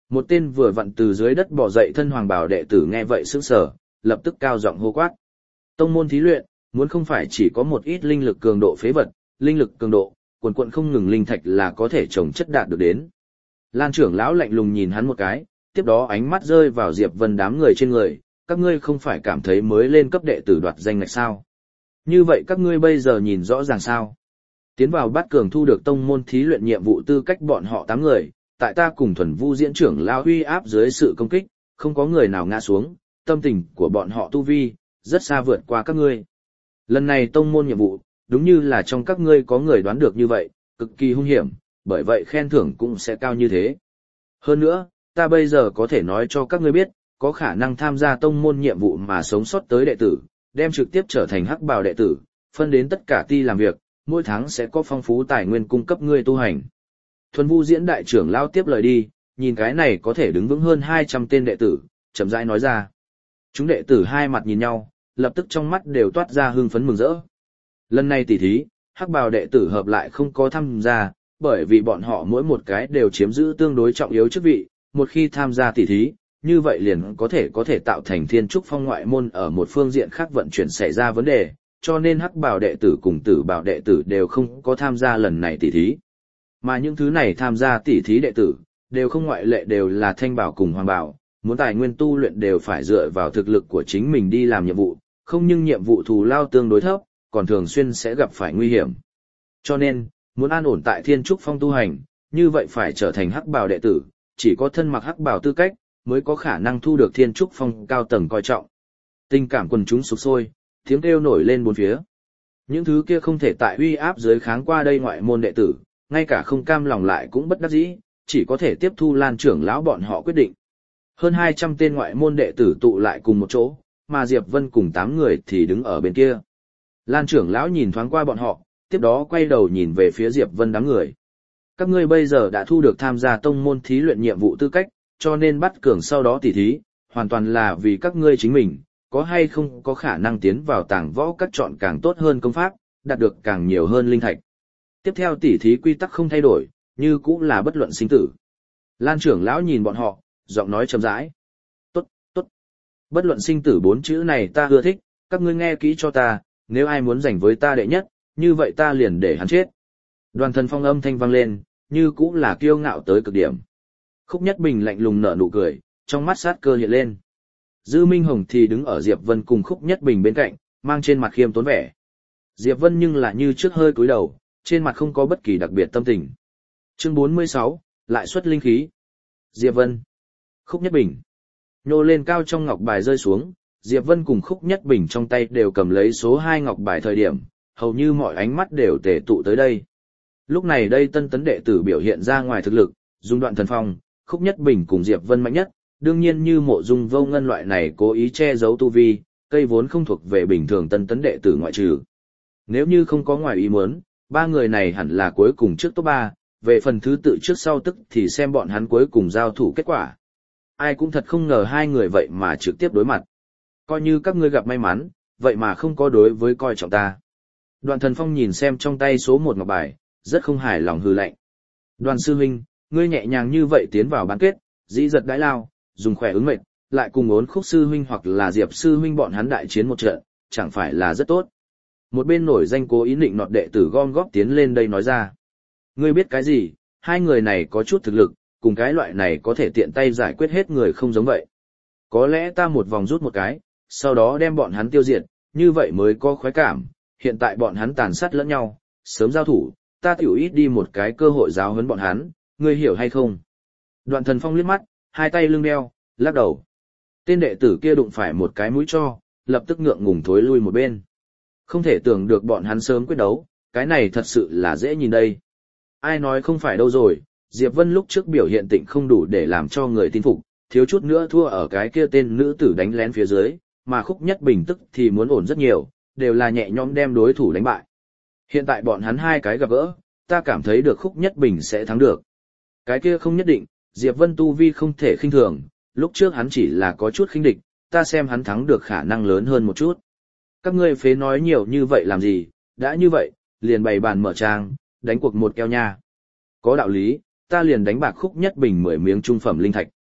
Một tên vừa vặn từ dưới đất bò dậy thân hoàng bào đệ tử nghe vậy sững sờ, lập tức cao giọng hô quát. Tông môn thí luyện, muốn không phải chỉ có một ít linh lực cường độ phế vật, linh lực cường độ, quần quận không ngừng linh thạch là có thể trồng chất đạt được đến. Lan trưởng lão lạnh lùng nhìn hắn một cái, tiếp đó ánh mắt rơi vào Diệp Vân đám người trên người, các ngươi không phải cảm thấy mới lên cấp đệ tử đoạt danh ngạch sao? Như vậy các ngươi bây giờ nhìn rõ ràng sao? Tiến vào bát cường thu được tông môn thí luyện nhiệm vụ tư cách bọn họ 8 người, tại ta cùng Thuần Vu diễn trưởng lão uy áp dưới sự công kích, không có người nào ngã xuống, tâm tình của bọn họ tu vi, rất xa vượt qua các ngươi. Lần này tông môn nhiệm vụ, đúng như là trong các ngươi có người đoán được như vậy, cực kỳ hung hiểm, bởi vậy khen thưởng cũng sẽ cao như thế. Hơn nữa, ta bây giờ có thể nói cho các ngươi biết, có khả năng tham gia tông môn nhiệm vụ mà sống sót tới đệ tử, đem trực tiếp trở thành hắc bào đệ tử, phân đến tất cả ti làm việc, mỗi tháng sẽ có phong phú tài nguyên cung cấp ngươi tu hành. Thuần Vu diễn đại trưởng lao tiếp lời đi, nhìn cái này có thể đứng vững hơn 200 tên đệ tử, chậm rãi nói ra. Chúng đệ tử hai mặt nhìn nhau, lập tức trong mắt đều toát ra hưng phấn mừng rỡ. Lần này tỉ thí, hắc bào đệ tử hợp lại không có tham gia, bởi vì bọn họ mỗi một cái đều chiếm giữ tương đối trọng yếu chức vị, một khi tham gia tỉ thí, như vậy liền có thể tạo thành thiên trúc phong ngoại môn ở một phương diện khác vận chuyển xảy ra vấn đề, cho nên hắc bào đệ tử cùng tử bào đệ tử đều không có tham gia lần này tỉ thí. Mà những thứ này tham gia tỉ thí đệ tử, đều không ngoại lệ đều là thanh bảo cùng hoàng bảo, muốn tài nguyên tu luyện đều phải dựa vào thực lực của chính mình đi làm nhiệm vụ, không nhưng nhiệm vụ thù lao tương đối thấp, còn thường xuyên sẽ gặp phải nguy hiểm. Cho nên, muốn an ổn tại thiên trúc phong tu hành, như vậy phải trở thành hắc bào đệ tử, chỉ có thân mặc hắc bào tư cách, mới có khả năng thu được thiên trúc phong cao tầng coi trọng. Tình cảm quần chúng sục sôi, tiếng kêu nổi lên bốn phía. Những thứ kia không thể tại uy áp dưới kháng qua đây ngoại môn đệ tử, ngay cả không cam lòng lại cũng bất đắc dĩ, chỉ có thể tiếp thu Lan trưởng lão bọn họ quyết định. Hơn 200 tên ngoại môn đệ tử tụ lại cùng một chỗ, mà Diệp Vân cùng 8 người thì đứng ở bên kia. Lan trưởng lão nhìn thoáng qua bọn họ, tiếp đó quay đầu nhìn về phía Diệp Vân đám người. Các ngươi bây giờ đã thu được tham gia tông môn thí luyện nhiệm vụ tư cách, cho nên bắt cường sau đó tỉ thí, hoàn toàn là vì các ngươi chính mình, có hay không có khả năng tiến vào tàng võ các chọn càng tốt hơn công pháp, đạt được càng nhiều hơn linh thạch. Tiếp theo tỉ thí quy tắc không thay đổi, như cũng là bất luận sinh tử. Lan trưởng lão nhìn bọn họ, giọng nói chậm rãi. Tốt, tốt. Bất luận sinh tử 4 chữ này ta ưa thích, các ngươi nghe kỹ cho ta, nếu ai muốn giành với ta đệ nhất, như vậy ta liền để hắn chết. Đoàn Thần Phong âm thanh vang lên, như cũng là kiêu ngạo tới cực điểm. Khúc Nhất Bình lạnh lùng nở nụ cười, trong mắt sát cơ hiện lên. Dư Minh Hồng thì đứng ở Diệp Vân cùng Khúc Nhất Bình bên cạnh, mang trên mặt khiêm tốn vẻ. Diệp Vân nhưng là như trước hơi cúi đầu, trên mặt không có bất kỳ đặc biệt tâm tình. Chương 46, lại xuất linh khí. Diệp Vân, Khúc Nhất Bình. Nhô lên cao trong ngọc bài rơi xuống, Diệp Vân cùng Khúc Nhất Bình trong tay đều cầm lấy số 2 ngọc bài thời điểm, hầu như mọi ánh mắt đều tề tụ tới đây. Lúc này đây tân tấn đệ tử biểu hiện ra ngoài thực lực, dùng Đoạn Thần Phong, Khúc Nhất Bình cùng Diệp Vân mạnh nhất, đương nhiên như Mộ Dung Vô Ngân loại này cố ý che giấu tu vi, cây vốn không thuộc về bình thường tân tấn đệ tử ngoại trừ. Nếu như không có ngoài ý muốn, ba người này hẳn là cuối cùng trước top 3, về phần thứ tự trước sau tức thì xem bọn hắn cuối cùng giao thủ kết quả. Ai cũng thật không ngờ hai người vậy mà trực tiếp đối mặt. Coi như các ngươi gặp may mắn, vậy mà không có đối với coi trọng ta. Đoàn Thần Phong nhìn xem trong tay số 1 ngọc bài, rất không hài lòng hừ lạnh. Đoàn sư huynh, ngươi nhẹ nhàng như vậy tiến vào bán kết, dĩ giật đãi lao, dùng khỏe ứng mệnh, lại cùng ốn Khúc sư huynh hoặc là Diệp sư huynh bọn hắn đại chiến một trận, chẳng phải là rất tốt. Một bên nổi danh cố ý định nọt đệ tử gom góp tiến lên đây nói ra. Ngươi biết cái gì, hai người này có chút thực lực, cùng cái loại này có thể tiện tay giải quyết hết người không giống vậy. Có lẽ ta một vòng rút một cái, sau đó đem bọn hắn tiêu diệt, như vậy mới có khoái cảm, hiện tại bọn hắn tàn sát lẫn nhau, sớm giao thủ, ta tiểu ít đi một cái cơ hội giáo huấn bọn hắn, ngươi hiểu hay không? Đoạn Thần Phong liếc mắt, hai tay lưng đeo, lắc đầu. Tên đệ tử kia đụng phải một cái mũi cho, lập tức ngượng ngùng thối lui một bên. Không thể tưởng được bọn hắn sớm quyết đấu, cái này thật sự là dễ nhìn đây. Ai nói không phải đâu rồi, Diệp Vân lúc trước biểu hiện tịnh không đủ để làm cho người tin phục, thiếu chút nữa thua ở cái kia tên nữ tử đánh lén phía dưới, mà Khúc Nhất Bình tức thì muốn ổn rất nhiều, đều là nhẹ nhõm đem đối thủ đánh bại. Hiện tại bọn hắn hai cái gặp gỡ, ta cảm thấy được Khúc Nhất Bình sẽ thắng được. Cái kia không nhất định, Diệp Vân tu vi không thể khinh thường, lúc trước hắn chỉ là có chút khinh địch, ta xem hắn thắng được khả năng lớn hơn một chút. Các ngươi phế nói nhiều như vậy làm gì, đã như vậy, liền bày bàn mở trang, đánh cuộc một keo nha. Có đạo lý, ta liền đánh bạc Khúc Nhất Bình 10 miếng trung phẩm linh thạch.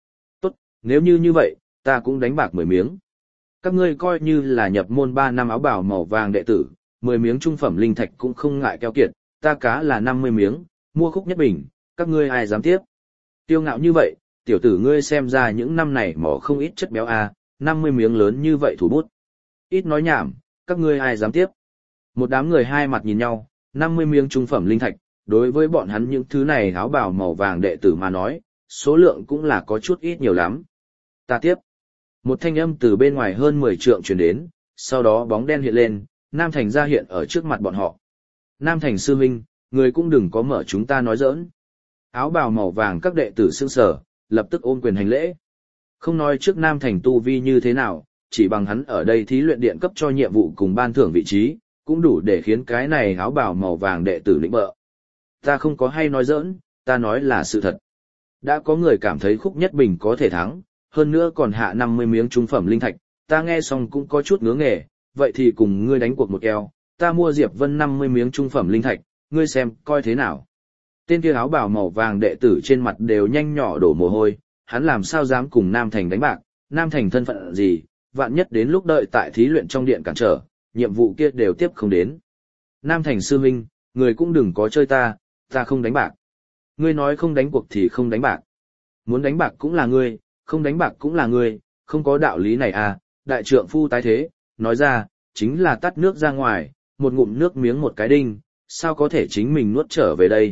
Nếu như vậy, ta cũng đánh bạc 10 miếng. Các ngươi coi như là nhập môn 3 năm áo bào màu vàng đệ tử, 10 miếng trung phẩm linh thạch cũng không ngại keo kiệt, ta cá là 50 miếng, mua Khúc Nhất Bình, các ngươi ai dám tiếp. Tiêu ngạo như vậy, tiểu tử ngươi xem ra những năm này mỏ không ít chất béo à, 50 miếng lớn như vậy thủ bút. Ít nói nhảm, các ngươi ai dám tiếp. Một đám người hai mặt nhìn nhau, 50 miếng trung phẩm linh thạch, đối với bọn hắn những thứ này áo bào màu vàng đệ tử mà nói, số lượng cũng là có chút ít nhiều lắm. Ta tiếp. Một thanh âm từ bên ngoài hơn 10 trượng truyền đến, sau đó bóng đen hiện lên, Nam Thành ra hiện ở trước mặt bọn họ. Nam Thành sư huynh, người cũng đừng có mở chúng ta nói giỡn. Áo bào màu vàng các đệ tử sững sờ, lập tức ôm quyền hành lễ. Không nói trước Nam Thành tu vi như thế nào, chỉ bằng hắn ở đây thí luyện điện cấp cho nhiệm vụ cùng ban thưởng vị trí, cũng đủ để khiến cái này áo bào màu vàng đệ tử lĩnh bợ. Ta không có hay nói giỡn, ta nói là sự thật. Đã có người cảm thấy Khúc Nhất Bình có thể thắng, hơn nữa còn hạ 50 miếng trung phẩm linh thạch, ta nghe xong cũng có chút ngứa nghề, vậy thì cùng ngươi đánh cuộc một keo, ta mua Diệp Vân 50 miếng trung phẩm linh thạch, ngươi xem coi thế nào. Tên kia áo bào màu vàng đệ tử trên mặt đều nhanh nhỏ đổ mồ hôi, hắn làm sao dám cùng Nam Thành đánh bạc, Nam Thành thân phận gì, vạn nhất đến lúc đợi tại thí luyện trong điện cản trở, nhiệm vụ kia đều tiếp không đến. Nam Thành sư huynh, người cũng đừng có chơi ta không đánh bạc. Ngươi nói không đánh cuộc thì không đánh bạc. Muốn đánh bạc cũng là ngươi, không đánh bạc cũng là ngươi, không có đạo lý này à, đại trượng phu tái thế, nói ra, chính là tắt nước ra ngoài, một ngụm nước miếng một cái đinh, sao có thể chính mình nuốt trở về đây.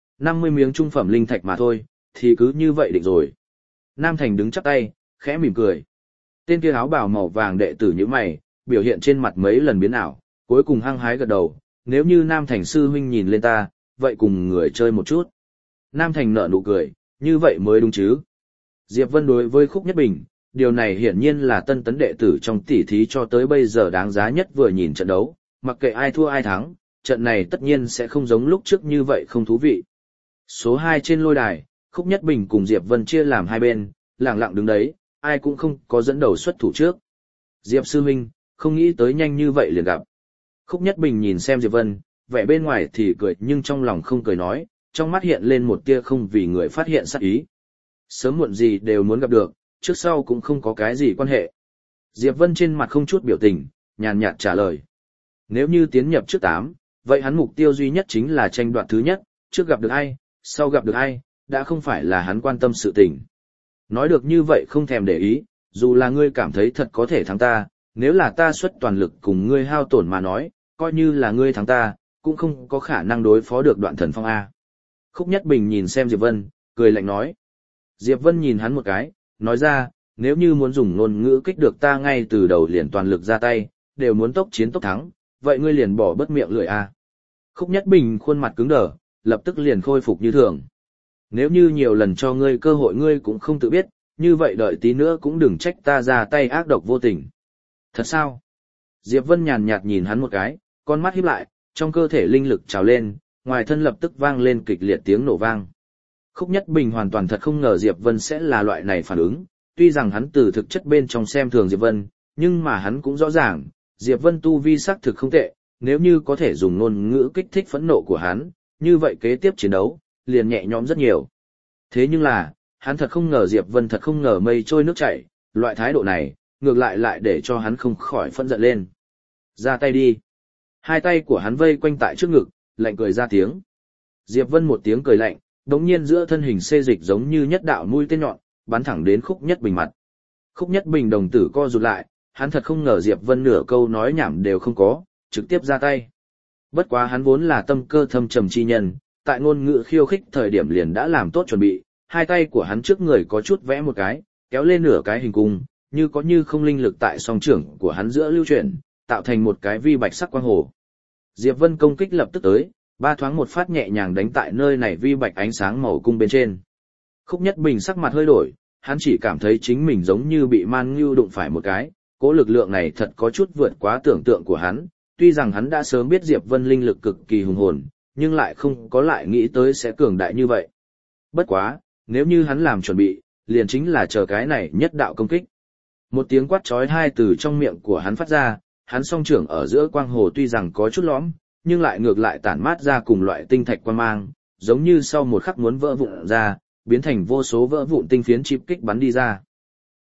50 miếng trung phẩm linh thạch mà thôi, thì cứ như vậy định rồi. Nam Thành đứng chắp tay, khẽ mỉm cười. Tên kia áo bào màu vàng đệ tử như mày, biểu hiện trên mặt mấy lần biến ảo, cuối cùng hăng hái gật đầu, nếu như Nam Thành sư huynh nhìn lên ta, vậy cùng người chơi một chút. Nam Thành nở nụ cười, như vậy mới đúng chứ. Diệp Vân đối với Khúc Nhất Bình, điều này hiển nhiên là tân tấn đệ tử trong tỷ thí cho tới bây giờ đáng giá nhất vừa nhìn trận đấu, mặc kệ ai thua ai thắng, trận này tất nhiên sẽ không giống lúc trước như vậy không thú vị. Số 2 trên lôi đài, Khúc Nhất Bình cùng Diệp Vân chia làm hai bên, lặng lặng đứng đấy, ai cũng không có dẫn đầu xuất thủ trước. Diệp sư huynh, không nghĩ tới nhanh như vậy liền gặp. Khúc Nhất Bình nhìn xem Diệp Vân, vẻ bên ngoài thì cười nhưng trong lòng không cười nói, trong mắt hiện lên một tia không vì người phát hiện sát ý. Sớm muộn gì đều muốn gặp được, trước sau cũng không có cái gì quan hệ. Diệp Vân trên mặt không chút biểu tình, nhàn nhạt trả lời. Nếu như tiến nhập trước 8, vậy hắn mục tiêu duy nhất chính là tranh đoạt thứ nhất, trước gặp được ai, sau gặp được ai, đã không phải là hắn quan tâm sự tình. Nói được như vậy không thèm để ý, dù là ngươi cảm thấy thật có thể thắng ta, nếu là ta xuất toàn lực cùng ngươi hao tổn mà nói, coi như là ngươi thắng ta, cũng không có khả năng đối phó được Đoạn Thần Phong A. Khúc Nhất Bình nhìn xem Diệp Vân, cười lạnh nói. Diệp Vân nhìn hắn một cái, nói ra, nếu như muốn dùng ngôn ngữ kích được ta ngay từ đầu liền toàn lực ra tay, đều muốn tốc chiến tốc thắng, vậy ngươi liền bỏ bớt miệng lưỡi A. Khúc Nhất Bình khuôn mặt cứng đờ, lập tức liền khôi phục như thường. Nếu như nhiều lần cho ngươi cơ hội ngươi cũng không tự biết, như vậy đợi tí nữa cũng đừng trách ta ra tay ác độc vô tình. Thật sao? Diệp Vân nhàn nhạt nhìn hắn một cái, con mắt híp lại, trong cơ thể linh lực trào lên, ngoài thân lập tức vang lên kịch liệt tiếng nổ vang. Khúc Nhất Bình hoàn toàn thật không ngờ Diệp Vân sẽ là loại này phản ứng, tuy rằng hắn từ thực chất bên trong xem thường Diệp Vân, nhưng mà hắn cũng rõ ràng, Diệp Vân tu vi sắc thực không tệ, nếu như có thể dùng ngôn ngữ kích thích phẫn nộ của hắn, như vậy kế tiếp chiến đấu, liền nhẹ nhõm rất nhiều. Thế nhưng là, hắn thật không ngờ Diệp Vân thật không ngờ mây trôi nước chảy, loại thái độ này, ngược lại để cho hắn không khỏi phẫn giận lên. Ra tay đi. Hai tay của hắn vây quanh tại trước ngực, lạnh cười ra tiếng. Diệp Vân một tiếng cười lạnh, đống nhiên giữa thân hình xê dịch giống như nhất đạo mũi tên nhọn, bắn thẳng đến Khúc Nhất Bình mặt. Khúc Nhất Bình đồng tử co rụt lại, hắn thật không ngờ Diệp Vân nửa câu nói nhảm đều không có, trực tiếp ra tay. Bất quá hắn vốn là tâm cơ thâm trầm chi nhân, tại ngôn ngữ khiêu khích thời điểm liền đã làm tốt chuẩn bị, hai tay của hắn trước người có chút vẽ một cái, kéo lên nửa cái hình cung, như có như không linh lực tại song trưởng của hắn giữa lưu chuyển, tạo thành một cái vi bạch sắc quang hồ. Diệp Vân công kích lập tức tới, ba thoáng một phát nhẹ nhàng đánh tại nơi này vi bạch ánh sáng màu cung bên trên. Khúc Nhất Bình sắc mặt hơi đổi, hắn chỉ cảm thấy chính mình giống như bị man ngưu đụng phải một cái, cỗ lực lượng này thật có chút vượt quá tưởng tượng của hắn, tuy rằng hắn đã sớm biết Diệp Vân linh lực cực kỳ hùng hồn, nhưng lại không có lại nghĩ tới sẽ cường đại như vậy. Bất quá, nếu như hắn làm chuẩn bị, liền chính là chờ cái này nhất đạo công kích. Một tiếng quát chói tai từ trong miệng của hắn phát ra, hắn song trưởng ở giữa quang hồ tuy rằng có chút lõm, nhưng lại ngược lại tản mát ra cùng loại tinh thạch quang mang, giống như sau một khắc muốn vỡ vụn ra, biến thành vô số vỡ vụn tinh phiến chip kích bắn đi ra.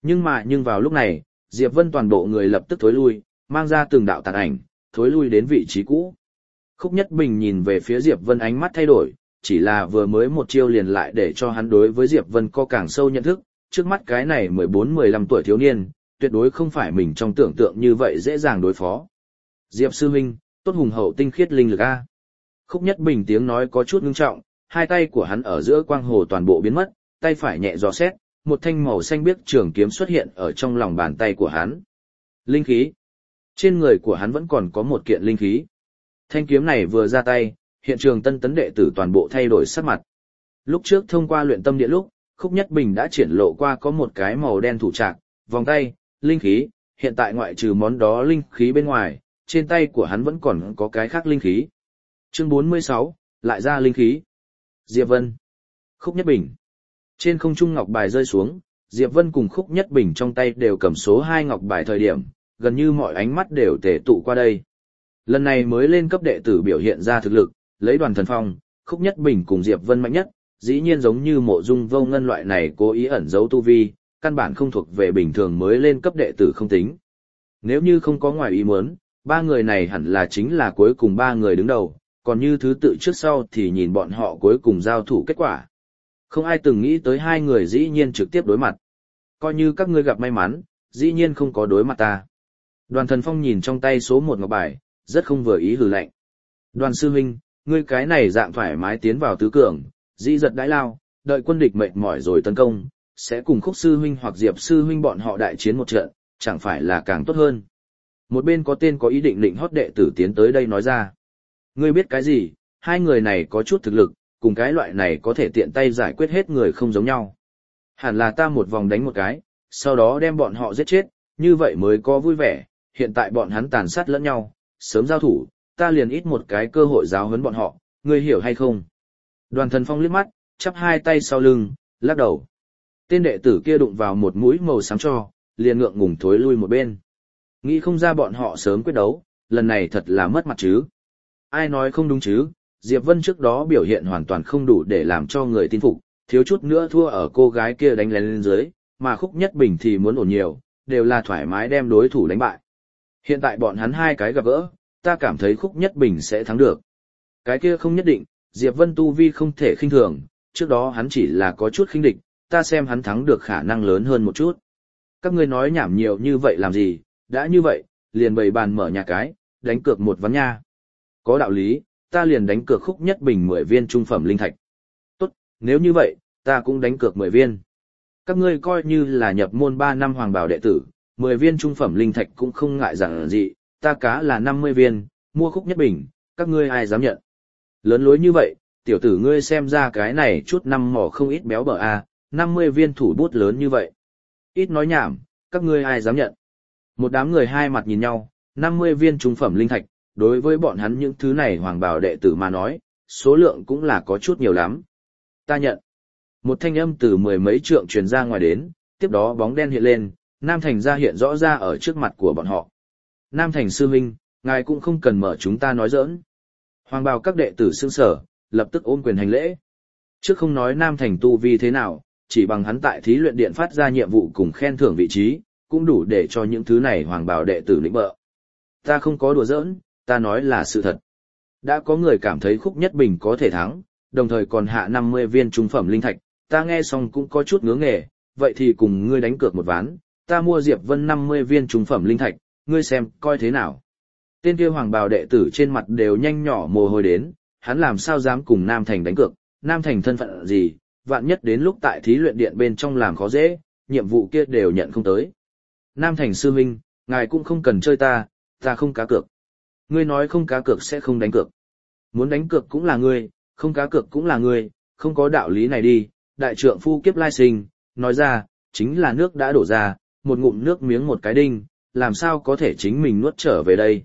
Nhưng vào lúc này, Diệp Vân toàn bộ người lập tức thối lui, mang ra từng đạo tàn ảnh, thối lui đến vị trí cũ. Khúc Nhất Bình nhìn về phía Diệp Vân ánh mắt thay đổi, chỉ là vừa mới một chiêu liền lại để cho hắn đối với Diệp Vân có càng sâu nhận thức, trước mắt cái này 14-15 tuổi thiếu niên, tuyệt đối không phải mình trong tưởng tượng như vậy dễ dàng đối phó. Diệp sư huynh, tốt hùng hậu tinh khiết linh lực a. Khúc Nhất Bình tiếng nói có chút ngưng trọng, hai tay của hắn ở giữa quang hồ toàn bộ biến mất, tay phải nhẹ gió xét, một thanh màu xanh biếc trường kiếm xuất hiện ở trong lòng bàn tay của hắn. Linh khí. Trên người của hắn vẫn còn có một kiện linh khí. Thanh kiếm này vừa ra tay, hiện trường tân tấn đệ tử toàn bộ thay đổi sắc mặt. Lúc trước thông qua luyện tâm điện lúc, Khúc Nhất Bình đã triển lộ qua có một cái màu đen thủ trạc, vòng tay, linh khí, hiện tại ngoại trừ món đó linh khí bên ngoài, trên tay của hắn vẫn còn có cái khác linh khí. Chương 46, lại ra linh khí. Diệp Vân. Khúc Nhất Bình. Trên không trung ngọc bài rơi xuống, Diệp Vân cùng Khúc Nhất Bình trong tay đều cầm số 2 ngọc bài thời điểm, gần như mọi ánh mắt đều tề tụ qua đây. Lần này mới lên cấp đệ tử biểu hiện ra thực lực, lấy Đoàn Thần Phong, Khúc Nhất Bình cùng Diệp Vân mạnh nhất, dĩ nhiên giống như Mộ Dung Vô Ngân loại này cố ý ẩn giấu tu vi, căn bản không thuộc về bình thường mới lên cấp đệ tử không tính. Nếu như không có ngoài ý muốn, ba người này hẳn là chính là cuối cùng ba người đứng đầu, còn như thứ tự trước sau thì nhìn bọn họ cuối cùng giao thủ kết quả. Không ai từng nghĩ tới hai người dĩ nhiên trực tiếp đối mặt. Coi như các ngươi gặp may mắn, dĩ nhiên không có đối mặt ta. Đoàn Thần Phong nhìn trong tay số 1 ngọc bài, rất không vừa ý hừ lạnh. Đoàn sư huynh, ngươi cái này dạng thoải mái tiến vào tứ cường, dĩ giật đãi lao, đợi quân địch mệt mỏi rồi tấn công, sẽ cùng Khúc sư huynh hoặc Diệp sư huynh bọn họ đại chiến một trận, chẳng phải là càng tốt hơn. Một bên có tên có ý định định hót đệ tử tiến tới đây nói ra. Ngươi biết cái gì, hai người này có chút thực lực, cùng cái loại này có thể tiện tay giải quyết hết người không giống nhau. Hẳn là ta một vòng đánh một cái, sau đó đem bọn họ giết chết, như vậy mới có vui vẻ, hiện tại bọn hắn tàn sát lẫn nhau, sớm giao thủ, ta liền ít một cái cơ hội giáo huấn bọn họ, ngươi hiểu hay không? Đoàn Thần Phong liếc mắt, chắp hai tay sau lưng, lắc đầu. Tên đệ tử kia đụng vào một mũi màu xám cho, liền ngượng ngùng thối lui một bên. Nghĩ không ra bọn họ sớm quyết đấu, lần này thật là mất mặt chứ. Ai nói không đúng chứ, Diệp Vân trước đó biểu hiện hoàn toàn không đủ để làm cho người tin phục, thiếu chút nữa thua ở cô gái kia đánh lén lên dưới, mà Khúc Nhất Bình thì muốn ổn nhiều, đều là thoải mái đem đối thủ đánh bại. Hiện tại bọn hắn hai cái gặp gỡ, ta cảm thấy Khúc Nhất Bình sẽ thắng được. Cái kia không nhất định, Diệp Vân tu vi không thể khinh thường, trước đó hắn chỉ là có chút khinh địch, ta xem hắn thắng được khả năng lớn hơn một chút. Các ngươi nói nhảm nhiều như vậy làm gì, đã như vậy, liền bày bàn mở nhà cái, đánh cược một ván nha. Có đạo lý, ta liền đánh cược Khúc Nhất Bình 10 viên trung phẩm linh thạch. Tốt, nếu như vậy, ta cũng đánh cược 10 viên. Các ngươi coi như là nhập môn 3 năm hoàng bảo đệ tử, 10 viên trung phẩm linh thạch cũng không ngại rằng gì, ta cá là 50 viên, mua Khúc Nhất Bình, các ngươi ai dám nhận. Lớn lối như vậy, tiểu tử ngươi xem ra cái này chút năm mỏ không ít béo bở a, 50 viên thủ bút lớn như vậy. Ít nói nhảm, các ngươi ai dám nhận. Một đám người hai mặt nhìn nhau, 50 viên trung phẩm linh thạch, đối với bọn hắn những thứ này hoàng bảo đệ tử mà nói, số lượng cũng là có chút nhiều lắm. Ta nhận. Một thanh âm từ mười mấy trượng truyền ra ngoài đến, tiếp đó bóng đen hiện lên, Nam Thành ra hiện rõ ra ở trước mặt của bọn họ. Nam Thành sư huynh, ngài cũng không cần mở chúng ta nói giỡn. Hoàng bào các đệ tử sững sở, lập tức ôm quyền hành lễ. Trước không nói Nam Thành tu vi thế nào, chỉ bằng hắn tại thí luyện điện phát ra nhiệm vụ cùng khen thưởng vị trí, cũng đủ để cho những thứ này hoàng bào đệ tử lĩnh bợ. Ta không có đùa giỡn, ta nói là sự thật. Đã có người cảm thấy Khúc Nhất Bình có thể thắng, đồng thời còn hạ 50 viên trung phẩm linh thạch, ta nghe xong cũng có chút ngứa nghề, vậy thì cùng ngươi đánh cược một ván, ta mua Diệp Vân 50 viên trung phẩm linh thạch, ngươi xem coi thế nào. Tên kia hoàng bào đệ tử trên mặt đều nhanh nhỏ mồ hôi đến, hắn làm sao dám cùng Nam Thành đánh cược, Nam Thành thân phận gì, vạn nhất đến lúc tại thí luyện điện bên trong làm khó dễ, nhiệm vụ kia đều nhận không tới. Nam Thành sư huynh, ngài cũng không cần chơi ta không cá cược. Ngươi nói không cá cược sẽ không đánh cược. Muốn đánh cược cũng là ngươi, không cá cược cũng là ngươi, không có đạo lý này đi, đại trượng phu kiếp lai sinh, nói ra, chính là nước đã đổ ra, một ngụm nước miếng một cái đinh, làm sao có thể chính mình nuốt trở về đây.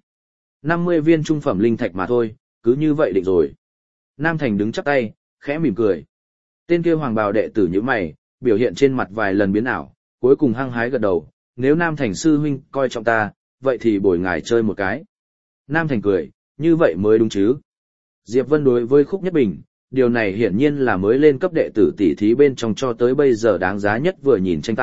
50 viên trung phẩm linh thạch mà thôi, cứ như vậy định rồi. Nam Thành đứng chắp tay, khẽ mỉm cười. Tên kia hoàng bào đệ tử như mày, biểu hiện trên mặt vài lần biến ảo, cuối cùng hăng hái gật đầu, nếu Nam Thành sư huynh coi trọng ta, vậy thì bồi ngài chơi một cái. Nam Thành cười, như vậy mới đúng chứ. Diệp Vân đối với Khúc Nhất Bình, điều này hiển nhiên là mới lên cấp đệ tử tỷ thí bên trong cho tới bây giờ đáng giá nhất vừa nhìn tranh tài,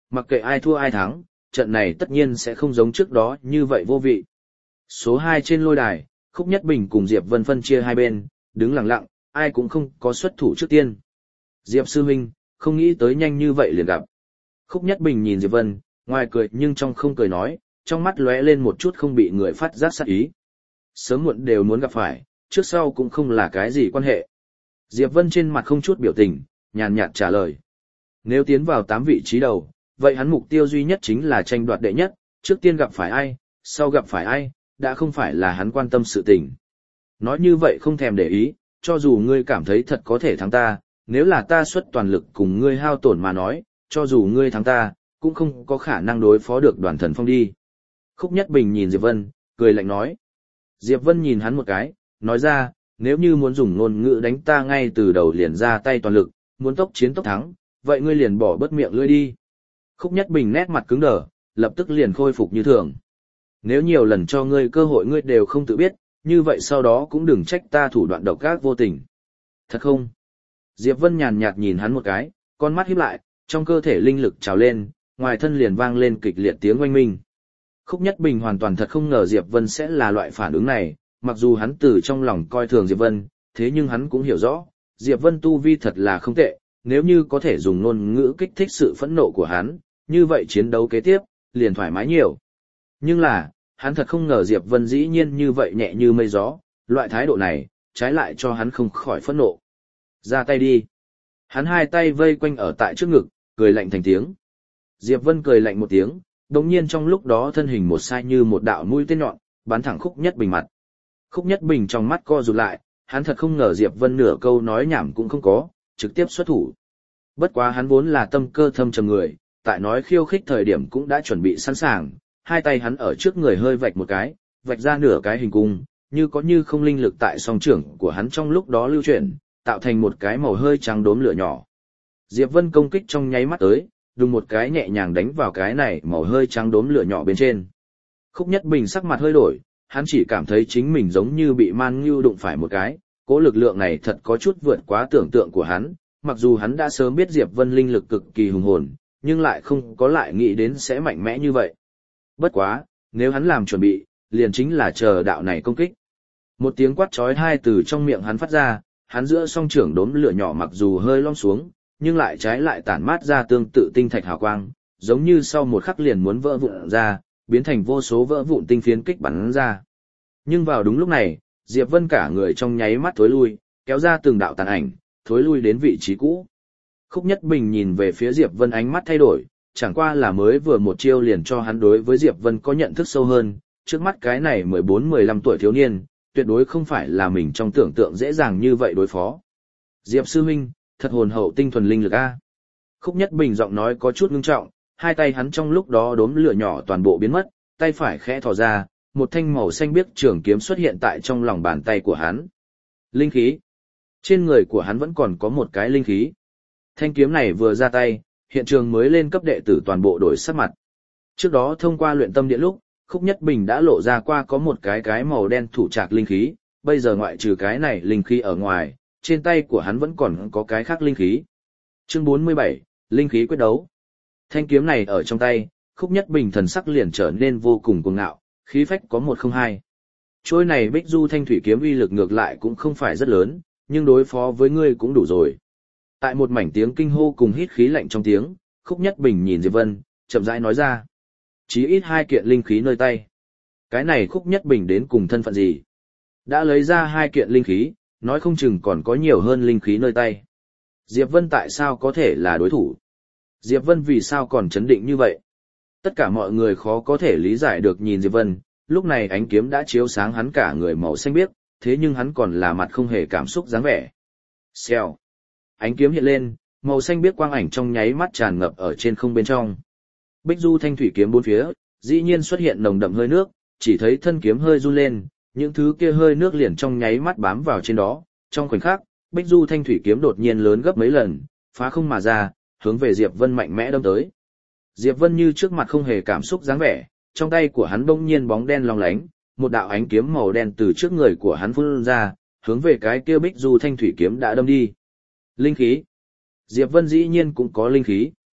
mặc kệ ai thua ai thắng, trận này tất nhiên sẽ không giống trước đó như vậy vô vị. Số 2 trên lôi đài, Khúc Nhất Bình cùng Diệp Vân phân chia hai bên, đứng lặng lặng, ai cũng không có xuất thủ trước tiên. Diệp sư huynh, không nghĩ tới nhanh như vậy liền gặp. Khúc Nhất Bình nhìn Diệp Vân, ngoài cười nhưng trong không cười nói, trong mắt lóe lên một chút không bị người phát giác sát ý. Sớm muộn đều muốn gặp phải, trước sau cũng không là cái gì quan hệ. Diệp Vân trên mặt không chút biểu tình, nhàn nhạt trả lời. Nếu tiến vào 8 vị trí đầu, vậy hắn mục tiêu duy nhất chính là tranh đoạt đệ nhất, trước tiên gặp phải ai, sau gặp phải ai, đã không phải là hắn quan tâm sự tình. Nói như vậy không thèm để ý, cho dù ngươi cảm thấy thật có thể thắng ta, nếu là ta xuất toàn lực cùng ngươi hao tổn mà nói, cho dù ngươi thắng ta, cũng không có khả năng đối phó được Đoàn Thần Phong đi. Khúc Nhất Bình nhìn Diệp Vân, cười lạnh nói. Diệp Vân nhìn hắn một cái, nói ra, nếu như muốn dùng ngôn ngữ đánh ta ngay từ đầu liền ra tay toàn lực, muốn tốc chiến tốc thắng, vậy ngươi liền bỏ bớt miệng lưỡi đi. Khúc Nhất Bình nét mặt cứng đờ, lập tức liền khôi phục như thường. Nếu nhiều lần cho ngươi cơ hội ngươi đều không tự biết, như vậy sau đó cũng đừng trách ta thủ đoạn độc ác vô tình. Thật không? Diệp Vân nhàn nhạt nhìn hắn một cái, con mắt híp lại, trong cơ thể linh lực trào lên, ngoài thân liền vang lên kịch liệt tiếng oanh minh. Khúc Nhất Bình hoàn toàn thật không ngờ Diệp Vân sẽ là loại phản ứng này, mặc dù hắn từ trong lòng coi thường Diệp Vân, thế nhưng hắn cũng hiểu rõ, Diệp Vân tu vi thật là không tệ, nếu như có thể dùng ngôn ngữ kích thích sự phẫn nộ của hắn, như vậy chiến đấu kế tiếp, liền thoải mái nhiều. Nhưng là, hắn thật không ngờ Diệp Vân dĩ nhiên như vậy nhẹ như mây gió, loại thái độ này, trái lại cho hắn không khỏi phẫn nộ. Ra tay đi. Hắn hai tay vây quanh ở tại trước ngực, cười lạnh thành tiếng. Diệp Vân cười lạnh một tiếng, đồng nhiên trong lúc đó thân hình một sai như một đạo mũi tên nhọn, bắn thẳng Khúc Nhất Bình mặt. Khúc Nhất Bình trong mắt co rụt lại, hắn thật không ngờ Diệp Vân nửa câu nói nhảm cũng không có, trực tiếp xuất thủ. Bất quá hắn vốn là tâm cơ thâm trầm người, tại nói khiêu khích thời điểm cũng đã chuẩn bị sẵn sàng, hai tay hắn ở trước người hơi vạch một cái, vạch ra nửa cái hình cung, như có như không linh lực tại song trưởng của hắn trong lúc đó lưu chuyển, tạo thành một cái màu hơi trắng đốm lửa nhỏ. Diệp Vân công kích trong nháy mắt tới, đùng một cái nhẹ nhàng đánh vào cái này màu hơi trắng đốm lửa nhỏ bên trên. Khúc Nhất Bình sắc mặt hơi đổi, hắn chỉ cảm thấy chính mình giống như bị man ngưu đụng phải một cái, cỗ lực lượng này thật có chút vượt quá tưởng tượng của hắn, mặc dù hắn đã sớm biết Diệp Vân linh lực cực kỳ hùng hồn, nhưng lại không có lại nghĩ đến sẽ mạnh mẽ như vậy. Bất quá, nếu hắn làm chuẩn bị, liền chính là chờ đạo này công kích. Một tiếng quát chói tai từ trong miệng hắn phát ra, hắn giữa song trưởng đốm lửa nhỏ mặc dù hơi lom xuống, nhưng lại trái lại tản mát ra tương tự tinh thạch hào quang, giống như sau một khắc liền muốn vỡ vụn ra, biến thành vô số vỡ vụn tinh phiến kích bắn ra. Nhưng vào đúng lúc này, Diệp Vân cả người trong nháy mắt thối lui, kéo ra từng đạo tàn ảnh, thối lui đến vị trí cũ. Khúc Nhất Bình nhìn về phía Diệp Vân ánh mắt thay đổi, chẳng qua là mới vừa một chiêu liền cho hắn đối với Diệp Vân có nhận thức sâu hơn, trước mắt cái này 14-15 tuổi thiếu niên, tuyệt đối không phải là mình trong tưởng tượng dễ dàng như vậy đối phó. Diệp sư huynh, thật hồn hậu tinh thuần linh lực a. Khúc Nhất Bình giọng nói có chút ngưng trọng, hai tay hắn trong lúc đó đốm lửa nhỏ toàn bộ biến mất, tay phải khẽ thò ra, một thanh màu xanh biếc trường kiếm xuất hiện tại trong lòng bàn tay của hắn. Linh khí. Trên người của hắn vẫn còn có một cái linh khí. Thanh kiếm này vừa ra tay, hiện trường mới lên cấp đệ tử toàn bộ đổi sắc mặt. Trước đó thông qua luyện tâm điện lúc, Khúc Nhất Bình đã lộ ra qua có một cái màu đen thủ trạc linh khí, bây giờ ngoại trừ cái này linh khí ở ngoài, trên tay của hắn vẫn còn có cái khác linh khí. Chương 47, linh khí quyết đấu. Thanh kiếm này ở trong tay, Khúc Nhất Bình thần sắc liền trở nên vô cùng cuồng ngạo, khí phách có 102. Trôi này Bích Du Thanh Thủy kiếm uy lực ngược lại cũng không phải rất lớn, nhưng đối phó với ngươi cũng đủ rồi. Tại một mảnh tiếng kinh hô cùng hít khí lạnh trong tiếng, Khúc Nhất Bình nhìn Diệp Vân, chậm rãi nói ra. Chí ít 2 kiện linh khí nơi tay. Cái này Khúc Nhất Bình đến cùng thân phận gì? Đã lấy ra 2 kiện linh khí, nói không chừng còn có nhiều hơn linh khí nơi tay. Diệp Vân tại sao có thể là đối thủ? Diệp Vân vì sao còn chấn định như vậy? Tất cả mọi người khó có thể lý giải được nhìn Diệp Vân, lúc này ánh kiếm đã chiếu sáng hắn cả người màu xanh biếc, thế nhưng hắn còn là mặt không hề cảm xúc dáng vẻ. Xèo. Ánh kiếm hiện lên, màu xanh biếc quang ảnh trong nháy mắt tràn ngập ở trên không bên trong. Bích Du Thanh Thủy kiếm bốn phía, dĩ nhiên xuất hiện nồng đậm hơi nước, chỉ thấy thân kiếm hơi run lên, những thứ kia hơi nước liền trong nháy mắt bám vào trên đó, trong khoảnh khắc, Bích Du Thanh Thủy kiếm đột nhiên lớn gấp mấy lần, phá không mà ra, hướng về Diệp Vân mạnh mẽ đâm tới. Diệp Vân như trước mặt không hề cảm xúc dáng vẻ, trong tay của hắn bỗng nhiên bóng đen long lánh, một đạo ánh kiếm màu đen từ trước người của hắn phun ra, hướng về cái kia Bích Du Thanh Thủy kiếm đã đâm đi. Linh khí. Diệp Vân dĩ nhiên cũng có linh khí.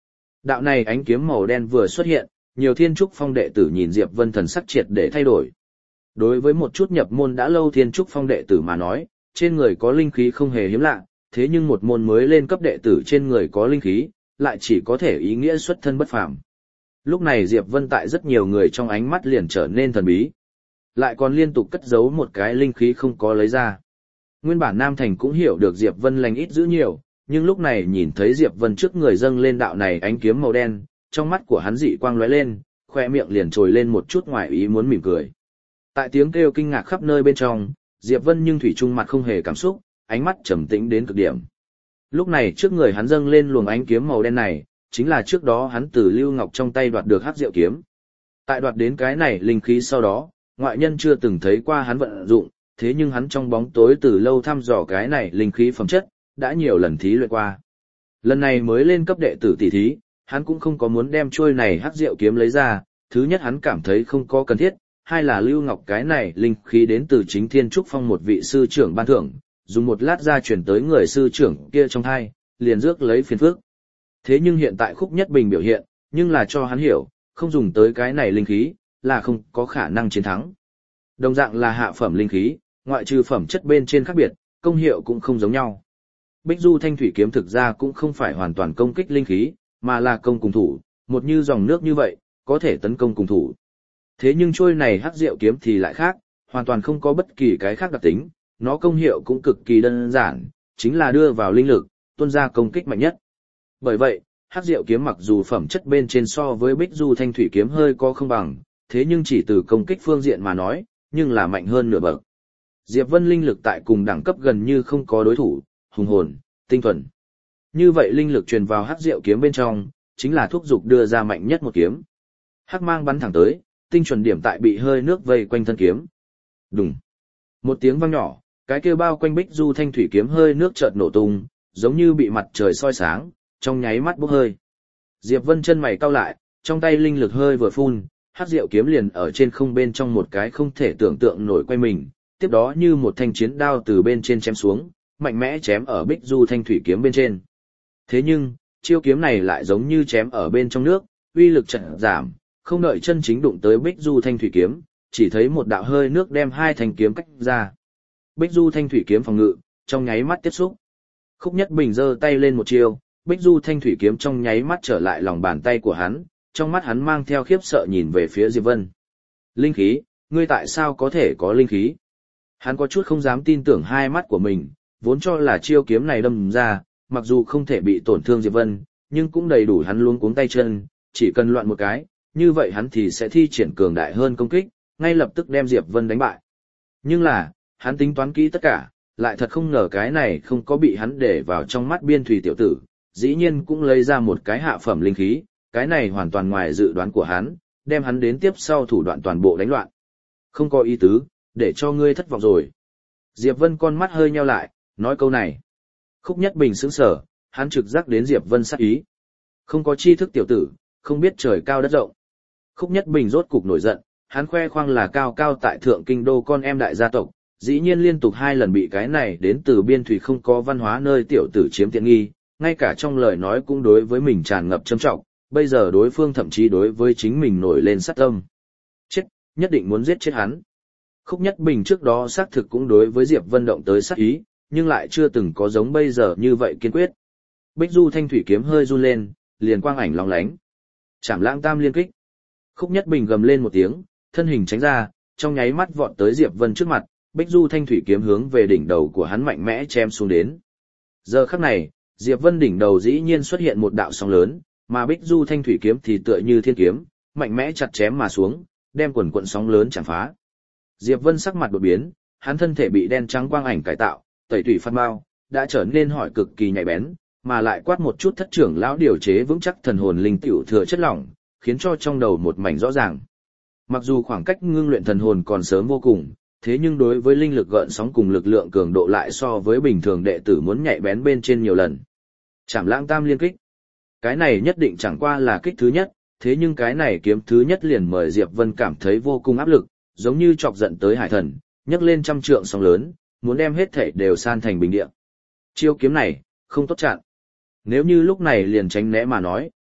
Đạo này ánh kiếm màu đen vừa xuất hiện, nhiều Thiên Trúc Phong đệ tử nhìn Diệp Vân thần sắc triệt để thay đổi. Đối với một chút nhập môn đã lâu Thiên Trúc Phong đệ tử mà nói, trên người có linh khí không hề hiếm lạ, thế nhưng một môn mới lên cấp đệ tử trên người có linh khí, lại chỉ có thể ý nghĩa xuất thân bất phàm. Lúc này Diệp Vân tại rất nhiều người trong ánh mắt liền trở nên thần bí. Lại còn liên tục cất giấu một cái linh khí không có lấy ra. Nguyên bản Nam Thành cũng hiểu được Diệp Vân lành ít giữ nhiều, nhưng lúc này nhìn thấy Diệp Vân trước người dâng lên đạo này ánh kiếm màu đen, trong mắt của hắn dị quang lóe lên, khoe miệng liền trồi lên một chút ngoài ý muốn mỉm cười. Tại tiếng kêu kinh ngạc khắp nơi bên trong, Diệp Vân nhưng thủy chung mặt không hề cảm xúc, ánh mắt trầm tĩnh đến cực điểm. Lúc này trước người hắn dâng lên luồng ánh kiếm màu đen này, chính là trước đó hắn từ Lưu Ngọc trong tay đoạt được hắc diệu kiếm. Tại đoạt đến cái này linh khí sau đó, ngoại nhân chưa từng thấy qua hắn vận dụng, thế nhưng hắn trong bóng tối từ lâu thăm dò cái này linh khí phẩm chất, đã nhiều lần thí luyện qua. Lần này mới lên cấp đệ tử tỷ thí, hắn cũng không có muốn đem chuôi này hắc diệu kiếm lấy ra, thứ nhất hắn cảm thấy không có cần thiết, hai là Lưu Ngọc cái này linh khí đến từ chính Thiên Trúc Phong một vị sư trưởng ban thưởng, dùng một lát ra chuyển tới người sư trưởng kia trong thai, liền rước lấy phiền phức. Thế nhưng hiện tại Khúc Nhất Bình biểu hiện, nhưng là cho hắn hiểu, không dùng tới cái này linh khí, là không có khả năng chiến thắng. Đồng dạng là hạ phẩm linh khí, ngoại trừ phẩm chất bên trên khác biệt, công hiệu cũng không giống nhau. Bích Du Thanh Thủy kiếm thực ra cũng không phải hoàn toàn công kích linh khí, mà là công cùng thủ, một như dòng nước như vậy, có thể tấn công cùng thủ. Thế nhưng trôi này hắc diệu kiếm thì lại khác, hoàn toàn không có bất kỳ cái khác đặc tính, nó công hiệu cũng cực kỳ đơn giản, chính là đưa vào linh lực, tuôn ra công kích mạnh nhất. Bởi vậy, hắc diệu kiếm mặc dù phẩm chất bên trên so với Bích Du Thanh Thủy kiếm hơi có không bằng, thế nhưng chỉ từ công kích phương diện mà nói, nhưng là mạnh hơn nửa bậc. Diệp Vân linh lực tại cùng đẳng cấp gần như không có đối thủ, hùng hồn, tinh thuần. Như vậy linh lực truyền vào hắc diệu kiếm bên trong, chính là thúc dục đưa ra mạnh nhất một kiếm. Hắc mang bắn thẳng tới, tinh chuẩn điểm tại bị hơi nước vây quanh thân kiếm. Đùng. Một tiếng vang nhỏ, cái kia bao quanh Bích Du Thanh Thủy kiếm hơi nước chợt nổ tung, giống như bị mặt trời soi sáng, trong nháy mắt bốc hơi. Diệp Vân chân mày cau lại, trong tay linh lực hơi vừa phun, hắc diệu kiếm liền ở trên không bên trong một cái không thể tưởng tượng nổi quay mình, tiếp đó như một thanh chiến đao từ bên trên chém xuống, mạnh mẽ chém ở Bích Du Thanh Thủy kiếm bên trên. Thế nhưng, chiêu kiếm này lại giống như chém ở bên trong nước, uy lực chợt giảm, không đợi chân chính đụng tới Bích Du Thanh Thủy kiếm, chỉ thấy một đạo hơi nước đem hai thanh kiếm cách ra. Bích Du Thanh Thủy kiếm phòng ngự, trong nháy mắt tiếp xúc. Khúc Nhất Bình giơ tay lên một chiêu, Bích Du Thanh Thủy kiếm trong nháy mắt trở lại lòng bàn tay của hắn, trong mắt hắn mang theo khiếp sợ nhìn về phía Diệp Vân. Linh khí, ngươi tại sao có thể có linh khí? Hắn có chút không dám tin tưởng hai mắt của mình, vốn cho là chiêu kiếm này đâm ra, mặc dù không thể bị tổn thương Diệp Vân, nhưng cũng đầy đủ hắn luống cuống tay chân, chỉ cần loạn một cái, như vậy hắn thì sẽ thi triển cường đại hơn công kích, ngay lập tức đem Diệp Vân đánh bại. Nhưng là, hắn tính toán kỹ tất cả, lại thật không ngờ cái này không có bị hắn để vào trong mắt biên thủy tiểu tử, dĩ nhiên cũng lấy ra một cái hạ phẩm linh khí, cái này hoàn toàn ngoài dự đoán của hắn, đem hắn đến tiếp sau thủ đoạn toàn bộ đánh loạn. Không có ý tứ, để cho ngươi thất vọng rồi. Diệp Vân con mắt hơi nheo lại, nói câu này. Khúc Nhất Bình sững sờ, hắn trực giác đến Diệp Vân sát ý. Không có tri thức tiểu tử, không biết trời cao đất rộng. Khúc Nhất Bình rốt cục nổi giận, hắn khoe khoang là cao cao tại thượng kinh đô con em đại gia tộc, dĩ nhiên liên tục hai lần bị cái này đến từ biên thủy không có văn hóa nơi tiểu tử chiếm tiện nghi, ngay cả trong lời nói cũng đối với mình tràn ngập châm trọng, bây giờ đối phương thậm chí đối với chính mình nổi lên sát tâm. Chết, nhất định muốn giết chết hắn. Khúc Nhất Bình trước đó xác thực cũng đối với Diệp Vân động tới sát ý, nhưng lại chưa từng có giống bây giờ như vậy kiên quyết. Bích Du Thanh Thủy kiếm hơi run lên, liền quang ảnh lóng lánh. Trảm Lãng Tam liên kích. Khúc Nhất Bình gầm lên một tiếng, thân hình tránh ra, trong nháy mắt vọt tới Diệp Vân trước mặt, Bích Du Thanh Thủy kiếm hướng về đỉnh đầu của hắn mạnh mẽ chém xuống đến. Giờ khắc này, Diệp Vân đỉnh đầu dĩ nhiên xuất hiện một đạo sóng lớn, mà Bích Du Thanh Thủy kiếm thì tựa như thiên kiếm, mạnh mẽ chặt chém mà xuống, đem quần quần sóng lớn chạm phá. Diệp Vân sắc mặt đột biến, hắn thân thể bị đen trắng quang ảnh cải tạo, tẩy tủy phát mau, đã trở nên hỏi cực kỳ nhạy bén, mà lại quát một chút thất trưởng lão điều chế vững chắc thần hồn linh tiểu thừa chất lỏng, khiến cho trong đầu một mảnh rõ ràng. Mặc dù khoảng cách ngưng luyện thần hồn còn sớm vô cùng, thế nhưng đối với linh lực gợn sóng cùng lực lượng cường độ lại so với bình thường đệ tử muốn nhạy bén bên trên nhiều lần. Trảm Lãng Tam liên kích. Cái này nhất định chẳng qua là kích thứ nhất, thế nhưng cái này kiếm thứ nhất liền mời Diệp Vân cảm thấy vô cùng áp lực, giống như chọc giận tới hải thần, nhấc lên trăm trượng sóng lớn, muốn đem hết thảy đều san thành bình địa. Chiêu kiếm này, không tốt chặn. Nếu như lúc này liền tránh né mà nói,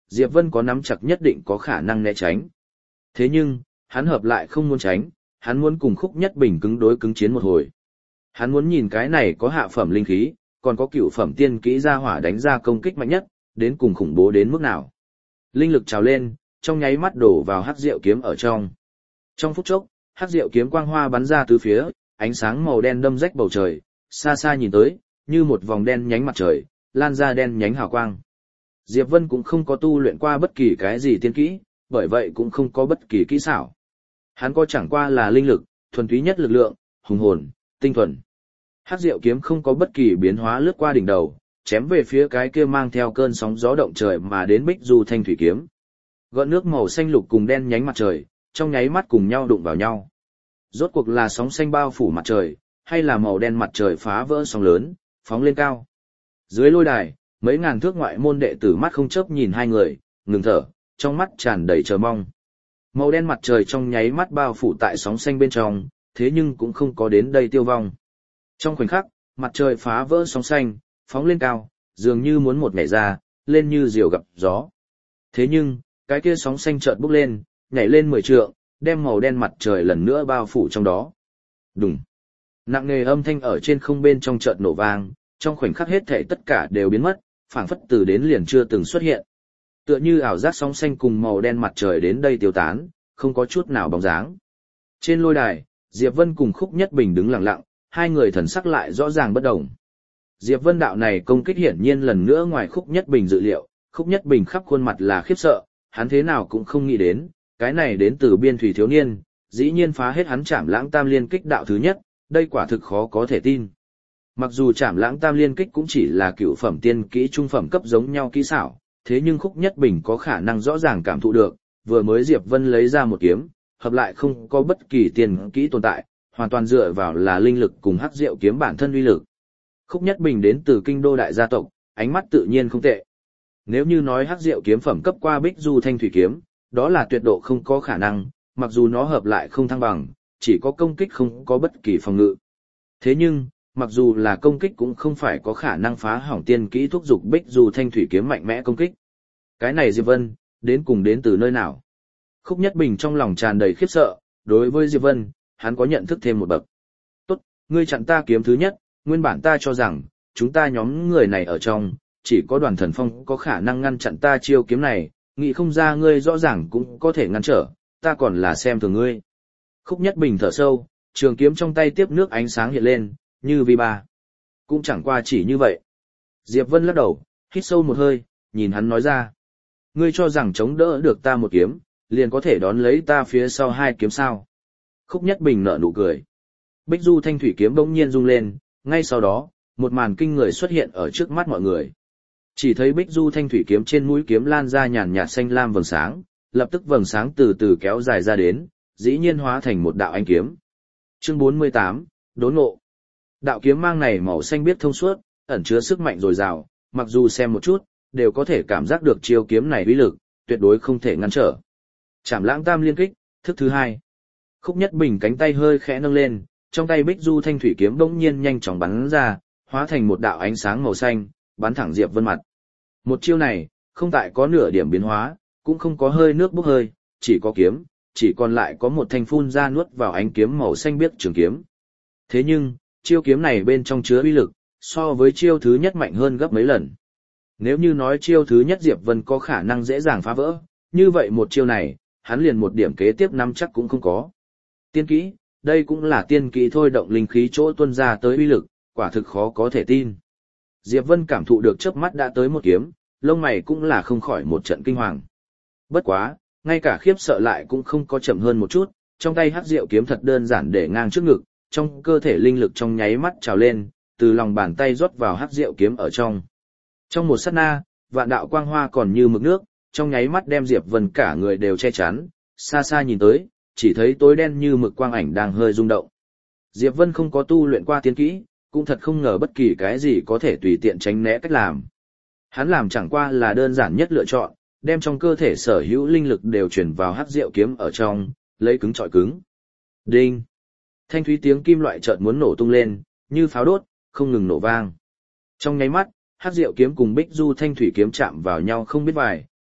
Diệp Vân có nắm chặt nhất định có khả năng né tránh. Thế nhưng, hắn hợp lại không muốn tránh, hắn muốn cùng Khúc Nhất Bình cứng đối cứng chiến một hồi. Hắn muốn nhìn cái này có hạ phẩm linh khí, còn có cửu phẩm tiên kỹ ra hỏa đánh ra công kích mạnh nhất, đến cùng khủng bố đến mức nào. Linh lực trào lên, trong nháy mắt đổ vào hắc diệu kiếm ở trong. Trong phút chốc, hắc diệu kiếm quang hoa bắn ra tứ phía, ánh sáng màu đen đâm rách bầu trời, xa xa nhìn tới, như một vòng đen nhánh mặt trời, lan ra đen nhánh hào quang. Diệp Vân cũng không có tu luyện qua bất kỳ cái gì tiên kỹ, bởi vậy cũng không có bất kỳ kỹ xảo. Hắn có chẳng qua là linh lực, thuần túy nhất lực lượng, hùng hồn, tinh thuần. Hắc diệu kiếm không có bất kỳ biến hóa lướt qua đỉnh đầu, chém về phía cái kia mang theo cơn sóng gió động trời mà đến Bích Du Thanh thủy kiếm. Gợn nước màu xanh lục cùng đen nhánh mặt trời, trong nháy mắt cùng nhau đụng vào nhau. Rốt cuộc là sóng xanh bao phủ mặt trời, hay là màu đen mặt trời phá vỡ sóng lớn, phóng lên cao. Dưới lôi đài, mấy ngàn thước ngoại môn đệ tử mắt không chớp nhìn hai người, ngừng thở, trong mắt tràn đầy chờ mong. Màu đen mặt trời trong nháy mắt bao phủ tại sóng xanh bên trong, thế nhưng cũng không có đến đây tiêu vong. Trong khoảnh khắc, mặt trời phá vỡ sóng xanh, phóng lên cao, dường như muốn một nhảy ra, lên như diều gặp gió. Thế nhưng, cái kia sóng xanh chợt bốc lên, nhảy lên 10 trượng, đem màu đen mặt trời lần nữa bao phủ trong đó. Đùng. Nặng nề âm thanh ở trên không bên trong chợt nổ vang, trong khoảnh khắc hết thảy tất cả đều biến mất, phảng phất từ đến liền chưa từng xuất hiện. Tựa như ảo giác sóng xanh cùng màu đen mặt trời đến đây tiêu tán, không có chút nào bóng dáng. Trên lôi đài, Diệp Vân cùng Khúc Nhất Bình đứng lặng lặng, hai người thần sắc lại rõ ràng bất đồng. Diệp Vân đạo này công kích hiển nhiên lần nữa ngoài Khúc Nhất Bình dự liệu, Khúc Nhất Bình khắp khuôn mặt là khiếp sợ, hắn thế nào cũng không nghĩ đến, cái này đến từ biên thủy thiếu niên, dĩ nhiên phá hết hắn Trảm Lãng Tam Liên Kích đạo thứ nhất, đây quả thực khó có thể tin. Mặc dù Trảm Lãng Tam Liên Kích cũng chỉ là cựu phẩm tiên kỹ trung phẩm cấp giống nhau kỹ xảo, thế nhưng Khúc Nhất Bình có khả năng rõ ràng cảm thụ được, vừa mới Diệp Vân lấy ra một kiếm, hợp lại không có bất kỳ tiên kỹ tồn tại, hoàn toàn dựa vào là linh lực cùng hắc diệu kiếm bản thân uy lực. Khúc Nhất Bình đến từ kinh đô đại gia tộc, ánh mắt tự nhiên không tệ. Nếu như nói hắc diệu kiếm phẩm cấp qua Bích Du Thanh thủy kiếm, đó là tuyệt độ không có khả năng, mặc dù nó hợp lại không thăng bằng, chỉ có công kích không có bất kỳ phòng ngự. Thế nhưng, mặc dù là công kích cũng không phải có khả năng phá hỏng tiên kỹ thúc dục Bích Du Thanh thủy kiếm mạnh mẽ công kích. Cái này Diệp Vân, đến cùng đến từ nơi nào? Khúc Nhất Bình trong lòng tràn đầy khiếp sợ, đối với Diệp Vân, hắn có nhận thức thêm một bậc. Tốt, ngươi chặn ta kiếm thứ nhất, nguyên bản ta cho rằng, chúng ta nhóm người này ở trong, chỉ có Đoàn Thần Phong có khả năng ngăn chặn ta chiêu kiếm này, nghĩ không ra ngươi rõ ràng cũng có thể ngăn trở, ta còn là xem thường ngươi. Khúc Nhất Bình thở sâu, trường kiếm trong tay tiếp nước ánh sáng hiện lên, như vi ba. Cũng chẳng qua chỉ như vậy. Diệp Vân lắc đầu, hít sâu một hơi, nhìn hắn nói ra. Ngươi cho rằng chống đỡ được ta một kiếm, liền có thể đón lấy ta phía sau hai kiếm sao. Khúc Nhất Bình nở nụ cười. Bích Du Thanh thủy kiếm bỗng nhiên rung lên, ngay sau đó, một màn kinh người xuất hiện ở trước mắt mọi người. Chỉ thấy Bích Du Thanh thủy kiếm trên mũi kiếm lan ra nhàn nhạt xanh lam vầng sáng, lập tức vầng sáng từ từ kéo dài ra đến, dĩ nhiên hóa thành một đạo ánh kiếm. Chương 48, đốn ngộ. Đạo kiếm mang này màu xanh biếc thông suốt, ẩn chứa sức mạnh dồi dào, mặc dù xem một chút, đều có thể cảm giác được chiêu kiếm này uy lực, tuyệt đối không thể ngăn trở. Trảm Lãng Tam Liên Kích, thức thứ hai. Khúc Nhất Bình cánh tay hơi khẽ nâng lên, trong tay Bích Du Thanh thủy kiếm bỗng nhiên nhanh chóng bắn ra, hóa thành một đạo ánh sáng màu xanh, bắn thẳng Diệp Vân mặt. Một chiêu này, không tại có nửa điểm biến hóa, cũng không có hơi nước bốc hơi, chỉ có kiếm, chỉ còn lại có một thanh phun ra nuốt vào ánh kiếm màu xanh biếc trường kiếm. Thế nhưng, chiêu kiếm này bên trong chứa uy lực, so với chiêu thứ nhất mạnh hơn gấp mấy lần. Nếu như nói chiêu thứ nhất Diệp Vân có khả năng dễ dàng phá vỡ, như vậy một chiêu này, hắn liền một điểm kế tiếp nắm chắc cũng không có. Tiên kỹ, đây cũng là tiên kỹ thôi động linh khí chỗ tuôn ra tới uy lực, quả thực khó có thể tin. Diệp Vân cảm thụ được chớp mắt đã tới một kiếm, lông mày cũng là không khỏi một trận kinh hoàng. Bất quá, ngay cả khiếp sợ lại cũng không có chậm hơn một chút, trong tay hắc diệu kiếm thật đơn giản để ngang trước ngực, trong cơ thể linh lực trong nháy mắt trào lên, từ lòng bàn tay rót vào hắc diệu kiếm ở trong. Trong một sát na, vạn đạo quang hoa còn như mực nước, trong nháy mắt đem Diệp Vân cả người đều che chắn, xa xa nhìn tới, chỉ thấy tối đen như mực quang ảnh đang hơi rung động. Diệp Vân không có tu luyện qua tiên kỹ, cũng thật không ngờ bất kỳ cái gì có thể tùy tiện tránh né cách làm. Hắn làm chẳng qua là đơn giản nhất lựa chọn, đem trong cơ thể sở hữu linh lực đều chuyển vào hắc diệu kiếm ở trong, lấy cứng chọi cứng. Đinh! Thanh thúy tiếng kim loại chợt muốn nổ tung lên, như pháo đốt, không ngừng nổ vang. Trong nháy mắt, hắc diệu kiếm cùng Bích Du Thanh thủy kiếm chạm vào nhau không biết vài,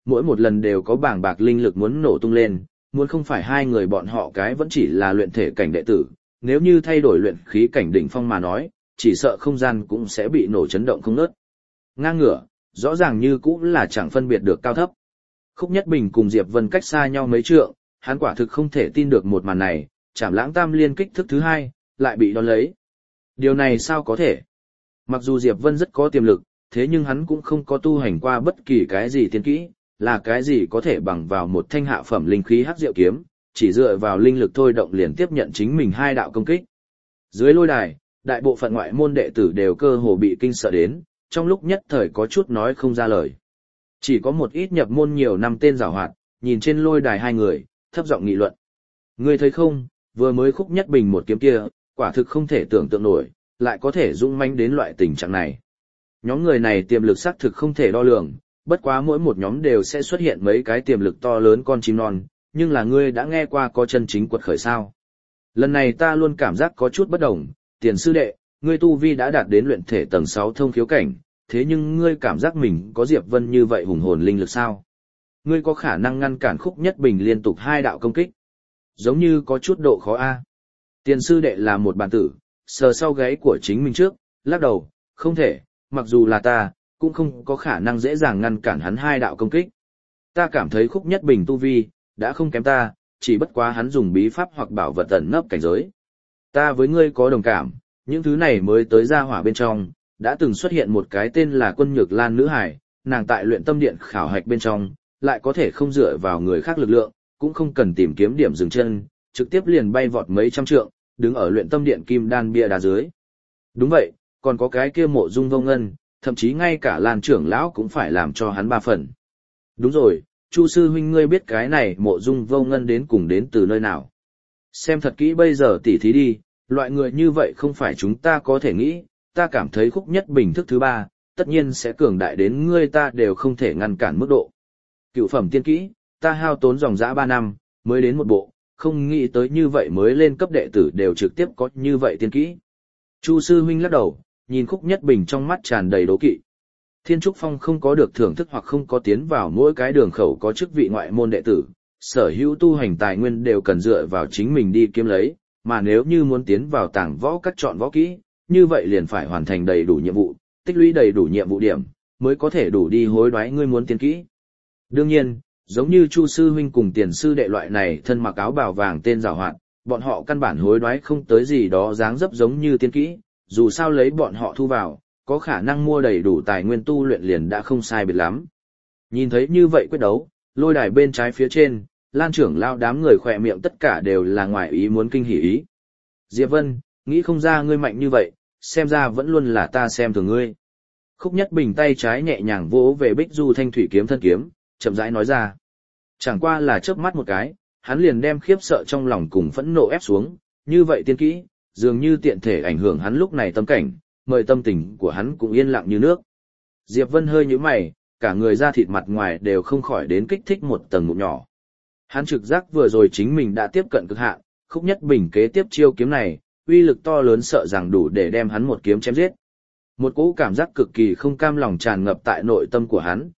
mỗi một lần đều có bàng bạc linh lực muốn nổ tung lên, muốn không phải hai người bọn họ cái vẫn chỉ là luyện thể cảnh đệ tử, nếu như thay đổi luyện khí cảnh đỉnh phong mà nói, chỉ sợ không gian cũng sẽ bị nổ chấn động không ngớt. Ngang ngửa, rõ ràng như cũng là chẳng phân biệt được cao thấp. Khúc Nhất Bình cùng Diệp Vân cách xa nhau mấy trượng, hắn quả thực không thể tin được một màn này, Trảm Lãng Tam Liên kích thức thứ hai, lại bị đón lấy. Điều này sao có thể? Mặc dù Diệp Vân rất có tiềm lực, thế nhưng hắn cũng không có tu hành qua bất kỳ cái gì tiên kỹ, là cái gì có thể bằng vào một thanh hạ phẩm linh khí hắc diệu kiếm, chỉ dựa vào linh lực thôi động liền tiếp nhận chính mình hai đạo công kích. Dưới lôi đài, đại bộ phận ngoại môn đệ tử đều cơ hồ bị kinh sợ đến, trong lúc nhất thời có chút nói không ra lời. Chỉ có một ít nhập môn nhiều năm tên giàu hoạt, nhìn trên lôi đài hai người, thấp giọng nghị luận. Ngươi thấy không, vừa mới Khúc Nhất Bình một kiếm kia, quả thực không thể tưởng tượng nổi, lại có thể dũng mãnh đến loại tình trạng này. Nhóm người này tiềm lực xác thực không thể đo lường, bất quá mỗi một nhóm đều sẽ xuất hiện mấy cái tiềm lực to lớn con chim non, nhưng là ngươi đã nghe qua có chân chính quật khởi sao. Lần này ta luôn cảm giác có chút bất đồng, Tiền sư đệ, ngươi tu vi đã đạt đến luyện thể tầng 6 thông khiếu cảnh, thế nhưng ngươi cảm giác mình có Diệp Vân như vậy hùng hồn linh lực sao? Ngươi có khả năng ngăn cản Khúc Nhất Bình liên tục hai đạo công kích? Giống như có chút độ khó a. Tiền sư đệ là một bản tử, sờ sau gáy của chính mình trước, lắc đầu, không thể, mặc dù là ta, cũng không có khả năng dễ dàng ngăn cản hắn hai đạo công kích. Ta cảm thấy Khúc Nhất Bình tu vi, đã không kém ta, chỉ bất quá hắn dùng bí pháp hoặc bảo vật ẩn nấp cảnh giới. Ta với ngươi có đồng cảm, những thứ này mới tới ra hỏa bên trong, đã từng xuất hiện một cái tên là Quân Nhược Lan nữ hải, nàng tại luyện tâm điện khảo hạch bên trong, lại có thể không dựa vào người khác lực lượng, cũng không cần tìm kiếm điểm dừng chân, trực tiếp liền bay vọt mấy trăm trượng, đứng ở luyện tâm điện kim đan bia đá dưới. Đúng vậy, còn có cái kia Mộ Dung Vô Ngân, thậm chí ngay cả Lan trưởng lão cũng phải làm cho hắn ba phần. Đúng rồi, Chu sư huynh ngươi biết cái này Mộ Dung Vô Ngân đến cùng đến từ nơi nào? Xem thật kỹ bây giờ tỉ thí đi, loại người như vậy không phải chúng ta có thể nghĩ, ta cảm thấy Khúc Nhất Bình thức thứ ba, tất nhiên sẽ cường đại đến ngươi ta đều không thể ngăn cản mức độ. Cựu phẩm tiên kỹ, ta hao tốn dòng dã 3 năm, mới đến một bộ, không nghĩ tới như vậy mới lên cấp đệ tử đều trực tiếp có như vậy tiên kỹ. Chu sư huynh lắc đầu, nhìn Khúc Nhất Bình trong mắt tràn đầy đố kỵ. Thiên Trúc Phong không có được thưởng thức hoặc không có tiến vào mỗi cái đường khẩu có chức vị ngoại môn đệ tử, sở hữu tu hành tài nguyên đều cần dựa vào chính mình đi kiếm lấy, mà nếu như muốn tiến vào tàng võ các chọn võ kỹ, như vậy liền phải hoàn thành đầy đủ nhiệm vụ, tích lũy đầy đủ nhiệm vụ điểm, mới có thể đủ đi hối đoái ngươi muốn tiên kỹ. Đương nhiên, giống như Chu sư huynh cùng Tiền sư đệ loại này thân mặc áo bào vàng tên giàu hoạt, bọn họ căn bản hối đoái không tới gì đó dáng dấp giống như tiên kỹ, dù sao lấy bọn họ thu vào, có khả năng mua đầy đủ tài nguyên tu luyện liền đã không sai biệt lắm. Nhìn thấy như vậy quyết đấu, lôi đài bên trái phía trên, Lan trưởng lao đám người khỏe miệng tất cả đều là ngoài ý muốn kinh hỉ ý. Diệp Vân, nghĩ không ra ngươi mạnh như vậy, xem ra vẫn luôn là ta xem thường ngươi. Khúc Nhất Bình tay trái nhẹ nhàng vỗ về Bích Du Thanh Thủy kiếm thân kiếm, chậm rãi nói ra. Chẳng qua là chớp mắt một cái, hắn liền đem khiếp sợ trong lòng cùng phẫn nộ ép xuống, như vậy tiên kỹ, dường như tiện thể ảnh hưởng hắn lúc này tâm cảnh, mời tâm tình của hắn cũng yên lặng như nước. Diệp Vân hơi nhíu mày, cả người da thịt mặt ngoài đều không khỏi đến kích thích một tầng ngụm nhỏ. Hắn trực giác vừa rồi chính mình đã tiếp cận cực hạn, Khúc Nhất Bình kế tiếp chiêu kiếm này, uy lực to lớn sợ rằng đủ để đem hắn một kiếm chém giết. Một cỗ cảm giác cực kỳ không cam lòng tràn ngập tại nội tâm của hắn,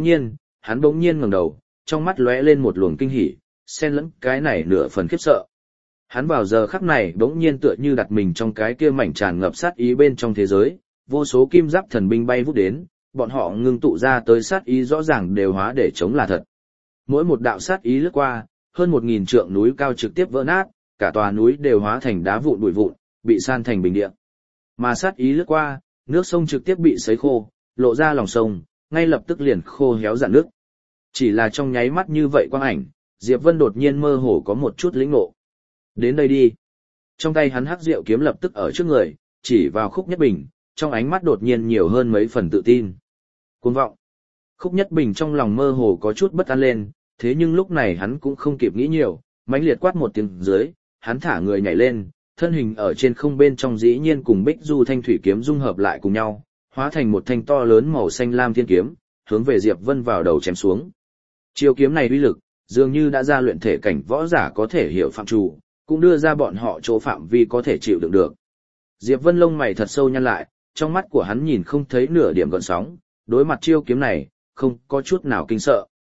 hắn bỗng nhiên ngẩng đầu, trong mắt lóe lên một luồng kinh hỉ, xen lẫn cái này nửa phần khiếp sợ. Hắn vào giờ khắc này bỗng nhiên tựa như đặt mình trong cái kia mảnh tràn ngập sát ý bên trong thế giới, vô số kim giáp thần binh bay vút đến, bọn họ ngưng tụ ra tới sát ý rõ ràng đều hóa để chống là thật. Mỗi một đạo sát ý lướt qua, hơn 1000 trượng núi cao trực tiếp vỡ nát, cả tòa núi đều hóa thành đá vụn bụi vụn, bị san thành bình địa. Mà sát ý lướt qua, nước sông trực tiếp bị sấy khô, lộ ra lòng sông, ngay lập tức liền khô héo rạn nước. Chỉ là trong nháy mắt như vậy quang ảnh, Diệp Vân đột nhiên mơ hồ có một chút lĩnh ngộ. Đến đây đi. Trong tay hắn hắc diệu kiếm lập tức ở trước người, chỉ vào Khúc Nhất Bình, trong ánh mắt đột nhiên nhiều hơn mấy phần tự tin. Cuồng vọng. Khúc Nhất Bình trong lòng mơ hồ có chút bất an lên, thế nhưng lúc này hắn cũng không kịp nghĩ nhiều, mãnh liệt quát một tiếng dưới, hắn thả người nhảy lên, thân hình ở trên không bên trong dĩ nhiên cùng Bích Du Thanh Thủy kiếm dung hợp lại cùng nhau, hóa thành một thanh to lớn màu xanh lam thiên kiếm, hướng về Diệp Vân vào đầu chém xuống. Chiêu kiếm này uy lực, dường như đã ra luyện thể cảnh võ giả có thể hiểu phạm trù, cũng đưa ra bọn họ chỗ phạm vi có thể chịu đựng được. Diệp Vân lông mày thật sâu nhăn lại, trong mắt của hắn nhìn không thấy nửa điểm gợn sóng, đối mặt chiêu kiếm này, không có chút nào kinh sợ.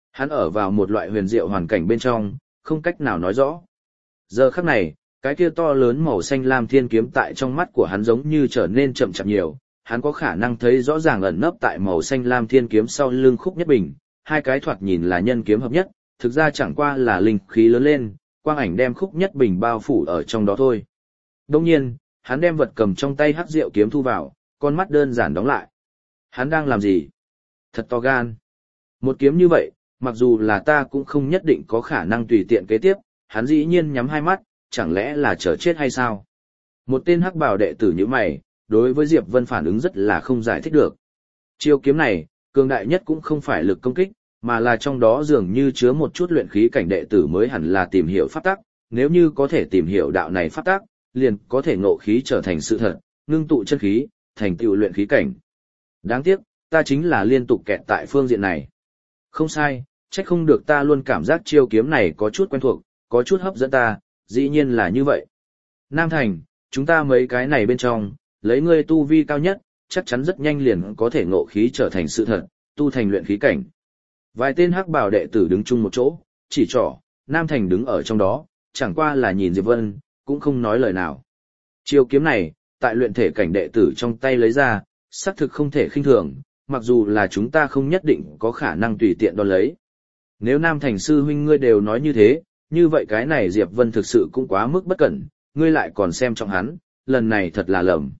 Hắn ở vào một loại huyền diệu hoàn cảnh bên trong, không cách nào nói rõ. Giờ khắc này, cái kia to lớn màu xanh lam thiên kiếm tại trong mắt của hắn giống như trở nên chậm chạp nhiều, hắn có khả năng thấy rõ ràng ẩn nấp tại màu xanh lam thiên kiếm sau lưng Khúc Nhất Bình, hai cái thoạt nhìn là nhân kiếm hợp nhất, thực ra chẳng qua là linh khí lớn lên, quang ảnh đem Khúc Nhất Bình bao phủ ở trong đó thôi. Đương nhiên, hắn đem vật cầm trong tay hắc diệu kiếm thu vào, con mắt đơn giản đóng lại. Hắn đang làm gì? Thật to gan. Một kiếm như vậy, mặc dù là ta cũng không nhất định có khả năng tùy tiện kế tiếp, hắn dĩ nhiên nhắm hai mắt, chẳng lẽ là chờ chết hay sao? Một tên hắc bào đệ tử như mày, đối với Diệp Vân phản ứng rất là không giải thích được. Chiêu kiếm này, cường đại nhất cũng không phải lực công kích, mà là trong đó dường như chứa một chút luyện khí cảnh đệ tử mới hẳn là tìm hiểu pháp tắc, nếu như có thể tìm hiểu đạo này pháp tắc, liền có thể ngộ khí trở thành sự thật, ngưng tụ chân khí, thành tựu luyện khí cảnh. Đáng tiếc, ta chính là liên tục kẹt tại phương diện này. Không sai, trách không được ta luôn cảm giác chiêu kiếm này có chút quen thuộc, có chút hấp dẫn ta, dĩ nhiên là như vậy. Nam Thành, chúng ta mấy cái này bên trong, lấy ngươi tu vi cao nhất, chắc chắn rất nhanh liền có thể ngộ khí trở thành sự thật, tu thành luyện khí cảnh. Vài tên hắc bào đệ tử đứng chung một chỗ, chỉ trỏ, Nam Thành đứng ở trong đó, chẳng qua là nhìn Diệp Vân, cũng không nói lời nào. Chiêu kiếm này, tại luyện thể cảnh đệ tử trong tay lấy ra, xác thực không thể khinh thường, mặc dù là chúng ta không nhất định có khả năng tùy tiện đo lấy. Nếu Nam Thành sư huynh ngươi đều nói như thế, như vậy cái này Diệp Vân thực sự cũng quá mức bất cẩn, ngươi lại còn xem trọng hắn, lần này thật là lầm.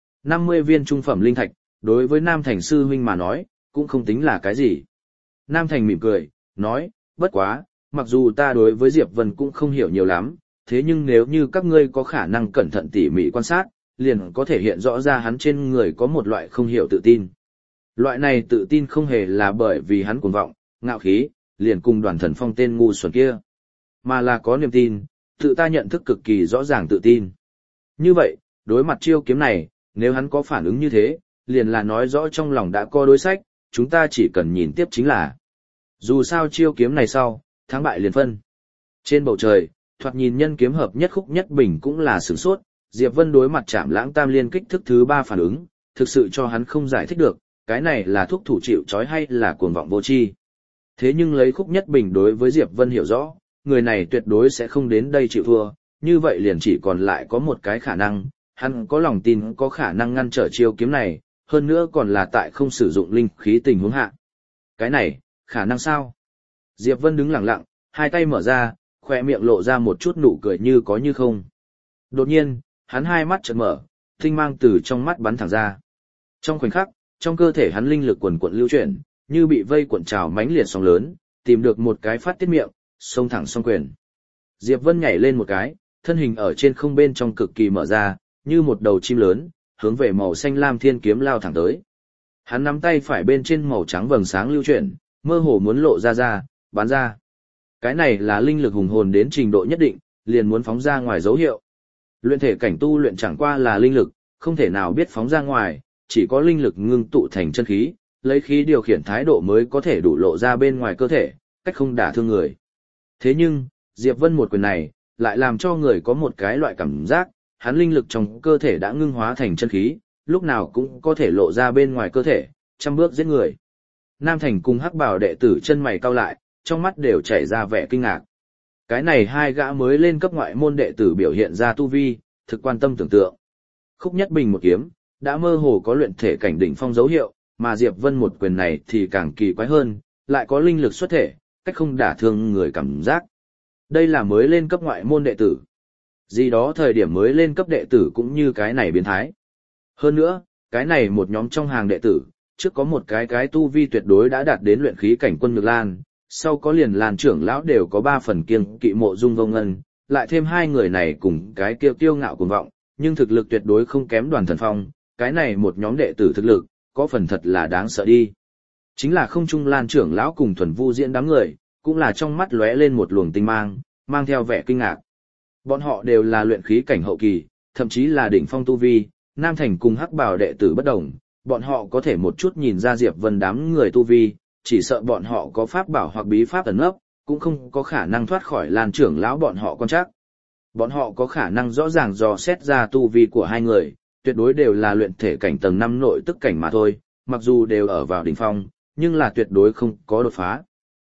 50 viên trung phẩm linh thạch, đối với Nam Thành sư huynh mà nói, cũng không tính là cái gì. Nam Thành mỉm cười, nói, bất quá, mặc dù ta đối với Diệp Vân cũng không hiểu nhiều lắm, thế nhưng nếu như các ngươi có khả năng cẩn thận tỉ mỉ quan sát, liền có thể hiện rõ ra hắn trên người có một loại không hiểu tự tin. Loại này tự tin không hề là bởi vì hắn cuồng vọng, ngạo khí, liền cùng Đoàn Thần Phong tên ngu xuẩn kia, mà là có niềm tin, tự ta nhận thức cực kỳ rõ ràng tự tin. Như vậy, đối mặt chiêu kiếm này, nếu hắn có phản ứng như thế, liền là nói rõ trong lòng đã có đối sách, chúng ta chỉ cần nhìn tiếp chính là. Dù sao chiêu kiếm này sau, thắng bại liền phân. Trên bầu trời, thoạt nhìn nhân kiếm hợp nhất Khúc Nhất Bình cũng là sửng sốt, Diệp Vân đối mặt Trảm Lãng Tam Liên kích thức thứ 3 phản ứng, thực sự cho hắn không giải thích được, cái này là thuốc thủ chịu trói hay là cuồng vọng vô tri. Thế nhưng lấy Khúc Nhất Bình đối với Diệp Vân hiểu rõ, người này tuyệt đối sẽ không đến đây chịu thua, như vậy liền chỉ còn lại có một cái khả năng, hắn có lòng tin có khả năng ngăn trở chiêu kiếm này, hơn nữa còn là tại không sử dụng linh khí tình huống hạ. Cái này, khả năng sao? Diệp Vân đứng lặng lặng, hai tay mở ra, khóe miệng lộ ra một chút nụ cười như có như không. Đột nhiên, hắn hai mắt chợt mở, tinh mang từ trong mắt bắn thẳng ra. Trong khoảnh khắc, trong cơ thể hắn linh lực quần quật lưu chuyển, như bị vây cuộn trào mãnh liệt sóng lớn, tìm được một cái phát tiết miệng, xông thẳng song quyền. Diệp Vân nhảy lên một cái, thân hình ở trên không bên trong cực kỳ mở ra, như một đầu chim lớn, hướng về màu xanh lam thiên kiếm lao thẳng tới. Hắn nắm tay phải bên trên màu trắng vầng sáng lưu chuyển, mơ hồ muốn lộ ra, bắn ra. Cái này là linh lực hùng hồn đến trình độ nhất định, liền muốn phóng ra ngoài dấu hiệu. Luyện thể cảnh tu luyện chẳng qua là linh lực, không thể nào biết phóng ra ngoài, chỉ có linh lực ngưng tụ thành chân khí, lấy khí điều khiển thái độ mới có thể đủ lộ ra bên ngoài cơ thể, cách không đả thương người. Thế nhưng, Diệp Vân một quyền này, lại làm cho người có một cái loại cảm giác, hắn linh lực trong cơ thể đã ngưng hóa thành chân khí, lúc nào cũng có thể lộ ra bên ngoài cơ thể, trăm bước giết người. Nam Thành cùng Hắc Bảo đệ tử chân mày cau lại, trong mắt đều chảy ra vẻ kinh ngạc. Cái này hai gã mới lên cấp ngoại môn đệ tử biểu hiện ra tu vi, thực quan tâm tưởng tượng. Khúc Nhất Bình một kiếm, đã mơ hồ có luyện thể cảnh đỉnh phong dấu hiệu, mà Diệp Vân một quyền này thì càng kỳ quái hơn, lại có linh lực xuất thể, cách không đả thương người cảm giác. Đây là mới lên cấp ngoại môn đệ tử. Gì đó thời điểm mới lên cấp đệ tử cũng như cái này biến thái. Hơn nữa, cái này một nhóm trong hàng đệ tử, trước có một cái tu vi tuyệt đối đã đạt đến luyện khí cảnh Quân Nhược Lan, sau có liền Lan trưởng lão đều có 3 phần kiêng kỵ Mộ Dung Vô Ngân, lại thêm hai người này cùng cái kiêu ngạo cuồng vọng, nhưng thực lực tuyệt đối không kém Đoàn Thần Phong, cái này một nhóm đệ tử thực lực, có phần thật là đáng sợ đi. Chính là không trung Lan trưởng lão cùng Thuần Vu Diễn đám người, cũng là trong mắt lóe lên một luồng tinh mang, mang theo vẻ kinh ngạc. Bọn họ đều là luyện khí cảnh hậu kỳ, thậm chí là đỉnh phong tu vi, Nam Thành cùng Hắc Bảo đệ tử bất đồng, bọn họ có thể một chút nhìn ra Diệp Vân đám người tu vi, chỉ sợ bọn họ có pháp bảo hoặc bí pháp ẩn nấp, cũng không có khả năng thoát khỏi Lan trưởng lão bọn họ quan trắc. Bọn họ có khả năng rõ ràng dò xét ra tu vi của hai người, tuyệt đối đều là luyện thể cảnh tầng 5 nội tức cảnh mà thôi, mặc dù đều ở vào đỉnh phong, nhưng là tuyệt đối không có đột phá.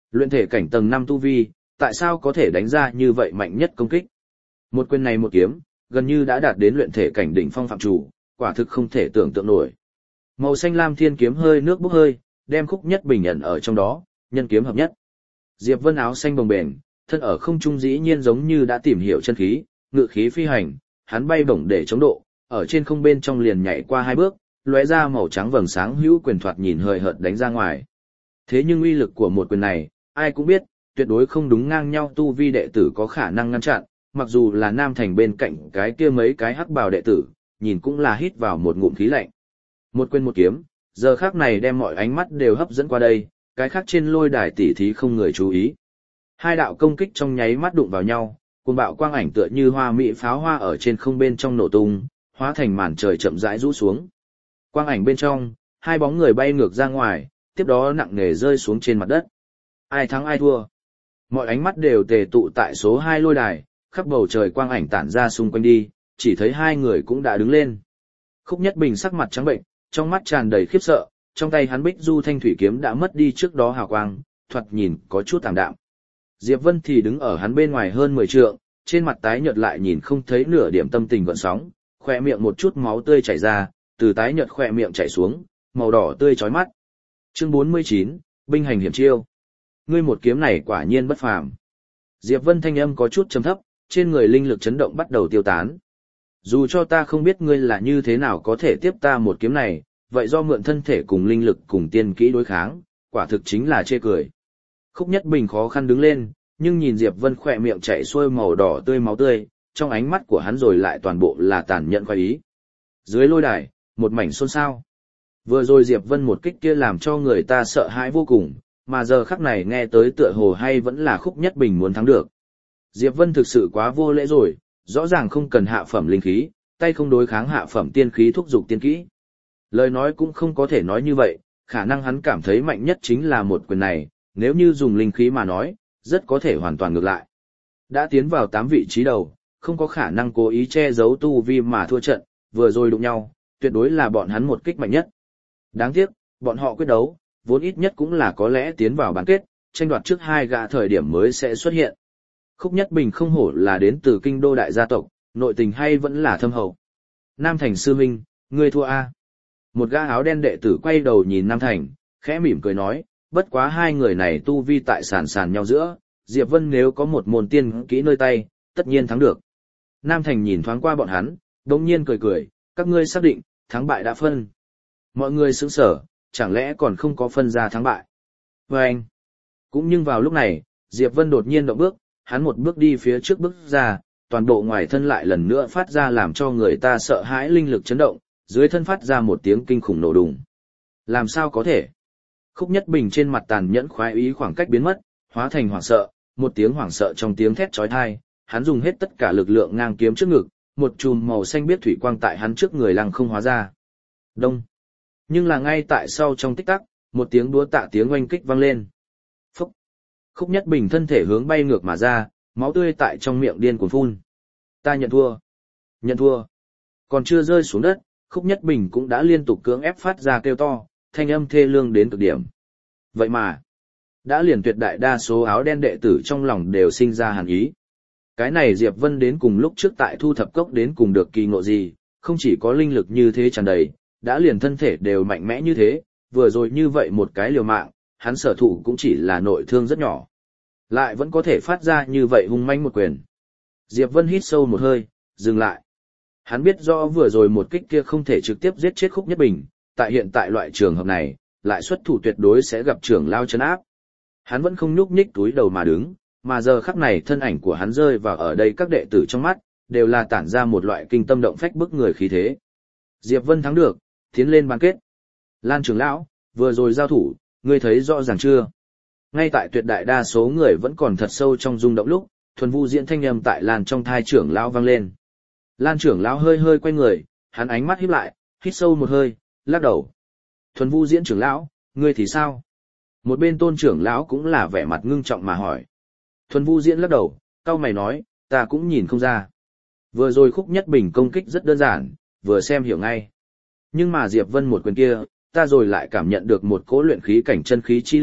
Luyện thể cảnh tầng 5 tu vi, tại sao có thể đánh ra như vậy mạnh nhất công kích? Một quyền này một kiếm, gần như đã đạt đến luyện thể cảnh đỉnh phong phạm chủ, quả thực không thể tưởng tượng nổi. Màu xanh lam thiên kiếm hơi nước bốc hơi, đem Khúc Nhất Bình ẩn ở trong đó, nhân kiếm hợp nhất. Diệp Vân áo xanh bồng bềnh, thân ở không trung dĩ nhiên giống như đã tìm hiểu chân khí, ngự khí phi hành, hắn bay bổng để chống độ, ở trên không bên trong liền nhảy qua 2 bước, lóe ra màu trắng vầng sáng hữu quyền thoạt nhìn hời hợt đánh ra ngoài. Thế nhưng uy lực của một quyền này, ai cũng biết, tuyệt đối không đúng ngang nhau tu vi đệ tử có khả năng ngăn chặn, mặc dù là Nam Thành bên cạnh cái kia mấy cái hắc bào đệ tử, nhìn cũng là hít vào một ngụm khí lạnh. Một quyền một kiếm, giờ khắc này đem mọi ánh mắt đều hấp dẫn qua đây, cái khác trên lôi đài tỉ thí không người chú ý. Hai đạo công kích trong nháy mắt đụng vào nhau, cuồng bạo quang ảnh tựa như hoa mỹ pháo hoa ở trên không bên trong nổ tung, hóa thành màn trời chậm rãi rũ xuống. Quang ảnh bên trong, hai bóng người bay ngược ra ngoài, tiếp đó nặng nề rơi xuống trên mặt đất. Ai thắng ai thua? Mọi ánh mắt đều tề tụ tại số 2 lôi đài, khắp bầu trời quang ảnh tản ra xung quanh đi, chỉ thấy hai người cũng đã đứng lên. Khúc Nhất Bình sắc mặt trắng bệnh, trong mắt tràn đầy khiếp sợ, trong tay hắn Bích Du Thanh Thủy kiếm đã mất đi trước đó hào quang, thoạt nhìn có chút tạm đạm. Diệp Vân thì đứng ở hắn bên ngoài hơn 10 trượng, trên mặt tái nhợt lại nhìn không thấy nửa điểm tâm tình gợn sóng, khóe miệng một chút máu tươi chảy ra, từ tái nhợt khóe miệng chảy xuống, màu đỏ tươi chói mắt. Chương 49, binh hành hiểm chiêu. Ngươi một kiếm này quả nhiên bất phàm. Diệp Vân thanh âm có chút trầm thấp, trên người linh lực chấn động bắt đầu tiêu tán. Dù cho ta không biết ngươi là như thế nào có thể tiếp ta một kiếm này, vậy do mượn thân thể cùng linh lực cùng tiên kỹ đối kháng, quả thực chính là chê cười. Khúc Nhất Bình khó khăn đứng lên, nhưng nhìn Diệp Vân khỏe miệng chảy xuôi màu đỏ tươi máu tươi, trong ánh mắt của hắn rồi lại toàn bộ là tàn nhẫn khoái ý. Dưới lôi đài, một mảnh xôn xao. Vừa rồi Diệp Vân một kích kia làm cho người ta sợ hãi vô cùng, mà giờ khắc này nghe tới tựa hồ hay vẫn là Khúc Nhất Bình muốn thắng được. Diệp Vân thực sự quá vô lễ rồi, rõ ràng không cần hạ phẩm linh khí, tay không đối kháng hạ phẩm tiên khí thúc dục tiên kỹ. Lời nói cũng không có thể nói như vậy, khả năng hắn cảm thấy mạnh nhất chính là một quyền này, nếu như dùng linh khí mà nói, rất có thể hoàn toàn ngược lại. Đã tiến vào 8 vị trí đầu, không có khả năng cố ý che giấu tu vi mà thua trận, vừa rồi đụng nhau, tuyệt đối là bọn hắn một kích mạnh nhất. Đáng tiếc, bọn họ quyết đấu, vốn ít nhất cũng là có lẽ tiến vào bán kết, tranh đoạt trước 2 gã thời điểm mới sẽ xuất hiện. Khúc Nhất Bình không hổ là đến từ kinh đô đại gia tộc, nội tình hay vẫn là thâm hậu. Nam Thành sư minh, ngươi thua a. Một gã áo đen đệ tử quay đầu nhìn Nam Thành, khẽ mỉm cười nói, bất quá hai người này tu vi tại sàn nhau giữa, Diệp Vân nếu có một môn tiên kỹ nơi tay, tất nhiên thắng được. Nam Thành nhìn thoáng qua bọn hắn, đột nhiên cười cười, các ngươi xác định, thắng bại đã phân. Mọi người sững sờ, chẳng lẽ còn không có phân ra thắng bại. Và anh, cũng nhưng vào lúc này, Diệp Vân đột nhiên động bước, hắn một bước đi phía trước bước ra, toàn bộ ngoài thân lại lần nữa phát ra làm cho người ta sợ hãi linh lực chấn động, dưới thân phát ra một tiếng kinh khủng nổ đùng. Làm sao có thể? Khúc Nhất Bình trên mặt tàn nhẫn khoái ý khoảng cách biến mất, hóa thành hoảng sợ, một tiếng hoảng sợ trong tiếng thét chói tai, hắn dùng hết tất cả lực lượng ngang kiếm trước ngực, một chùm màu xanh biếc thủy quang tại hắn trước người lăng không hóa ra. Đông. Nhưng là ngay tại sau trong tích tắc, một tiếng đúa tạ tiếng oanh kích vang lên. Phúc. Khúc Nhất Bình thân thể hướng bay ngược mà ra, máu tươi tại trong miệng điên cuồng phun. Ta nhận thua. Nhận thua. Còn chưa rơi xuống đất, Khúc Nhất Bình cũng đã liên tục cưỡng ép phát ra kêu to, thanh âm thê lương đến cực điểm. Vậy mà, đã liền tuyệt đại đa số áo đen đệ tử trong lòng đều sinh ra hàn ý. Cái này Diệp Vân đến cùng lúc trước tại thu thập cốc đến cùng được kỳ ngộ gì, không chỉ có linh lực như thế tràn đầy, đã liền thân thể đều mạnh mẽ như thế, vừa rồi như vậy một cái liều mạng, hắn sở thụ cũng chỉ là nội thương rất nhỏ. Lại vẫn có thể phát ra như vậy hung manh một quyền. Diệp Vân hít sâu một hơi, dừng lại. Hắn biết rõ vừa rồi một kích kia không thể trực tiếp giết chết Khúc Nhất Bình, tại hiện tại loại trường hợp này, lại xuất thủ tuyệt đối sẽ gặp trưởng lao chân áp. Hắn vẫn không nhúc nhích túi đầu mà đứng, mà giờ khắc này thân ảnh của hắn rơi vào ở đây các đệ tử trong mắt, đều là tản ra một loại kinh tâm động phách bức người khí thế. Diệp Vân thắng được, tiến lên bán kết. Lan trưởng lão, vừa rồi giao thủ, ngươi thấy rõ ràng chưa? Ngay tại tuyệt đại đa số người vẫn còn thật sâu trong rung động lúc, thuần vu diễn thanh âm tại Lan trong thai trưởng lão vang lên. Lan trưởng lão hơi hơi quay người, hắn ánh mắt híp lại, hít sâu một hơi, lắc đầu. Thuần vu diễn trưởng lão, ngươi thì sao? Một bên Tôn trưởng lão cũng là vẻ mặt ngưng trọng mà hỏi. Thuần vu diễn lắc đầu, cau mày nói, ta cũng nhìn không ra. Vừa rồi Khúc Nhất Bình công kích rất đơn giản, vừa xem hiểu ngay. Nhưng mà Diệp Vân một quyền kia, ta rồi lại cảm nhận được một cỗ luyện khí cảnh chân khí chi lực,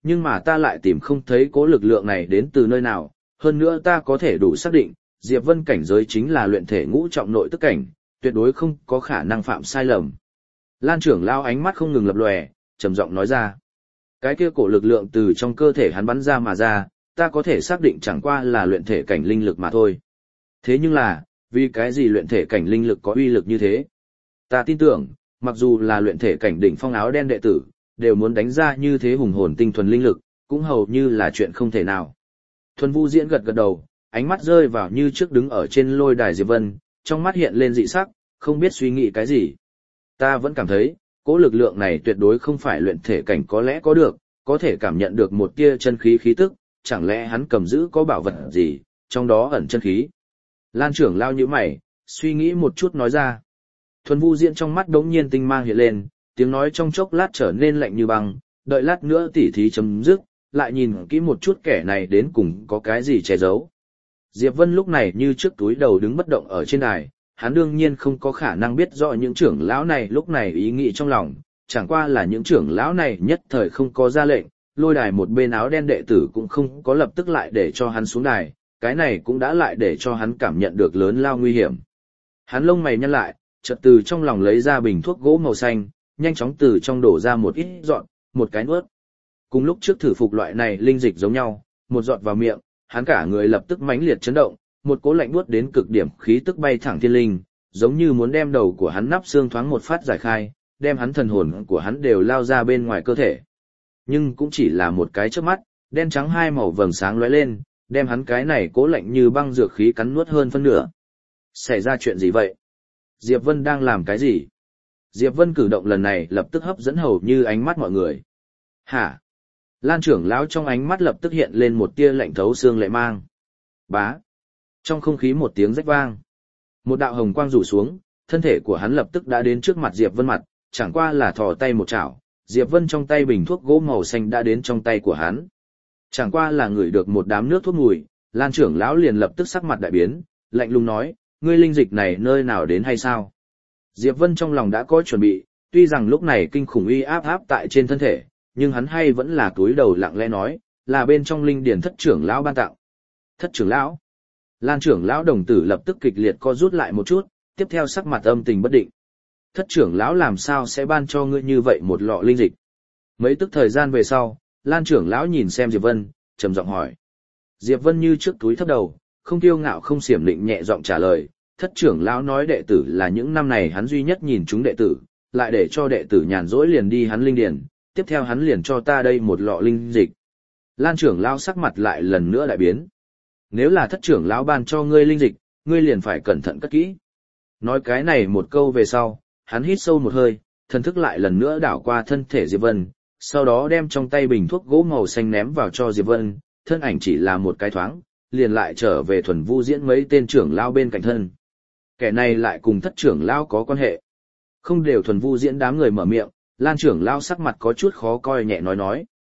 nhưng mà ta lại tìm không thấy cố lực lượng này đến từ nơi nào, hơn nữa ta có thể đủ xác định, Diệp Vân cảnh giới chính là luyện thể ngũ trọng nội tức cảnh, tuyệt đối không có khả năng phạm sai lầm. Lan trưởng lão ánh mắt không ngừng lập lòe, trầm giọng nói ra. Cái kia cổ lực lượng từ trong cơ thể hắn bắn ra mà ra, ta có thể xác định chẳng qua là luyện thể cảnh linh lực mà thôi. Thế nhưng là, vì cái gì luyện thể cảnh linh lực có uy lực như thế? Ta tin tưởng, mặc dù là luyện thể cảnh đỉnh phong áo đen đệ tử, đều muốn đánh ra như thế hùng hồn tinh thuần linh lực, cũng hầu như là chuyện không thể nào. Thuần Vu Diễn gật gật đầu, ánh mắt rơi vào như trước đứng ở trên lôi đài Diệp Vân, trong mắt hiện lên dị sắc, không biết suy nghĩ cái gì. Ta vẫn cảm thấy, cỗ lực lượng này tuyệt đối không phải luyện thể cảnh có lẽ có được, có thể cảm nhận được một tia chân khí khí tức, chẳng lẽ hắn cầm giữ có bảo vật gì, trong đó ẩn chân khí. Lan trưởng lao như mày, suy nghĩ một chút nói ra. Thuần Vu Diễn trong mắt đống nhiên tinh mang hiện lên, tiếng nói trong chốc lát trở nên lạnh như băng, đợi lát nữa tỉ thí chấm dứt, lại nhìn kỹ một chút kẻ này đến cùng có cái gì che giấu. Diệp Vân lúc này như trước túi đầu đứng bất động ở trên đài, hắn đương nhiên không có khả năng biết rõ những trưởng lão này lúc này ý nghĩ trong lòng, chẳng qua là những trưởng lão này nhất thời không có ra lệnh, lôi đài một bên áo đen đệ tử cũng không có lập tức lại để cho hắn xuống đài, cái này cũng đã lại để cho hắn cảm nhận được lớn lao nguy hiểm. Hắn lông mày nhăn lại, chợt từ trong lòng lấy ra bình thuốc gỗ màu xanh, nhanh chóng từ trong đổ ra một ít dọn, một cái nuốt. Cùng lúc trước thử phục loại này linh dịch giống nhau, một giọt vào miệng, hắn cả người lập tức mãnh liệt chấn động, một cỗ lạnh buốt đến cực điểm khí tức bay thẳng thiên linh, giống như muốn đem đầu của hắn nắp xương thoáng một phát giải khai, đem hắn thần hồn của hắn đều lao ra bên ngoài cơ thể. Nhưng cũng chỉ là một cái chớp mắt, đen trắng hai màu vầng sáng lóe lên, đem hắn cái này cố lạnh như băng dược khí cắn nuốt hơn phân nửa. Xảy ra chuyện gì vậy? Diệp Vân đang làm cái gì? Diệp Vân cử động lần này lập tức hấp dẫn hầu như ánh mắt mọi người. Hả? Lan trưởng lão trong ánh mắt lập tức hiện lên một tia lạnh thấu xương lệ mang. Bá. Trong không khí một tiếng rách vang. Một đạo hồng quang rủ xuống, thân thể của hắn lập tức đã đến trước mặt Diệp Vân mặt, chẳng qua là thò tay một chảo, Diệp Vân trong tay bình thuốc gỗ màu xanh đã đến trong tay của hắn. Chẳng qua là ngửi được một đám nước thuốc mùi, Lan trưởng lão liền lập tức sắc mặt đại biến, lạnh lùng nói, ngươi linh dịch này nơi nào đến hay sao? Diệp Vân trong lòng đã có chuẩn bị, tuy rằng lúc này kinh khủng uy áp áp tại trên thân thể, nhưng hắn hay vẫn là cúi đầu lặng lẽ nói, là bên trong linh điển thất trưởng lão ban tặng. Thất trưởng lão? Lan trưởng lão đồng tử lập tức kịch liệt co rút lại một chút, tiếp theo sắc mặt âm tình bất định. Thất trưởng lão làm sao sẽ ban cho ngươi như vậy một lọ linh dịch? Mấy tức thời gian về sau, Lan trưởng lão nhìn xem Diệp Vân, trầm giọng hỏi. Diệp Vân như trước túi thấp đầu, không kiêu ngạo không xiểm lịnh nhẹ giọng trả lời, thất trưởng lão nói đệ tử là những năm này hắn duy nhất nhìn chúng đệ tử, lại để cho đệ tử nhàn rỗi liền đi hắn linh điển, tiếp theo hắn liền cho ta đây một lọ linh dịch. Lan trưởng lão sắc mặt lại lần nữa đại biến. Nếu là thất trưởng lão ban cho ngươi linh dịch, ngươi liền phải cẩn thận cất kỹ. Nói cái này một câu về sau, hắn hít sâu một hơi, thần thức lại lần nữa đảo qua thân thể Diệp Vân, sau đó đem trong tay bình thuốc gỗ màu xanh ném vào cho Diệp Vân, thân ảnh chỉ là một cái thoáng, liền lại trở về Thuần Vu Diễn mấy tên trưởng lão bên cạnh thân. Kẻ này lại cùng thất trưởng lão có quan hệ. Không đều Thuần Vu Diễn đám người mở miệng, Lan trưởng lão sắc mặt có chút khó coi nhẹ nói.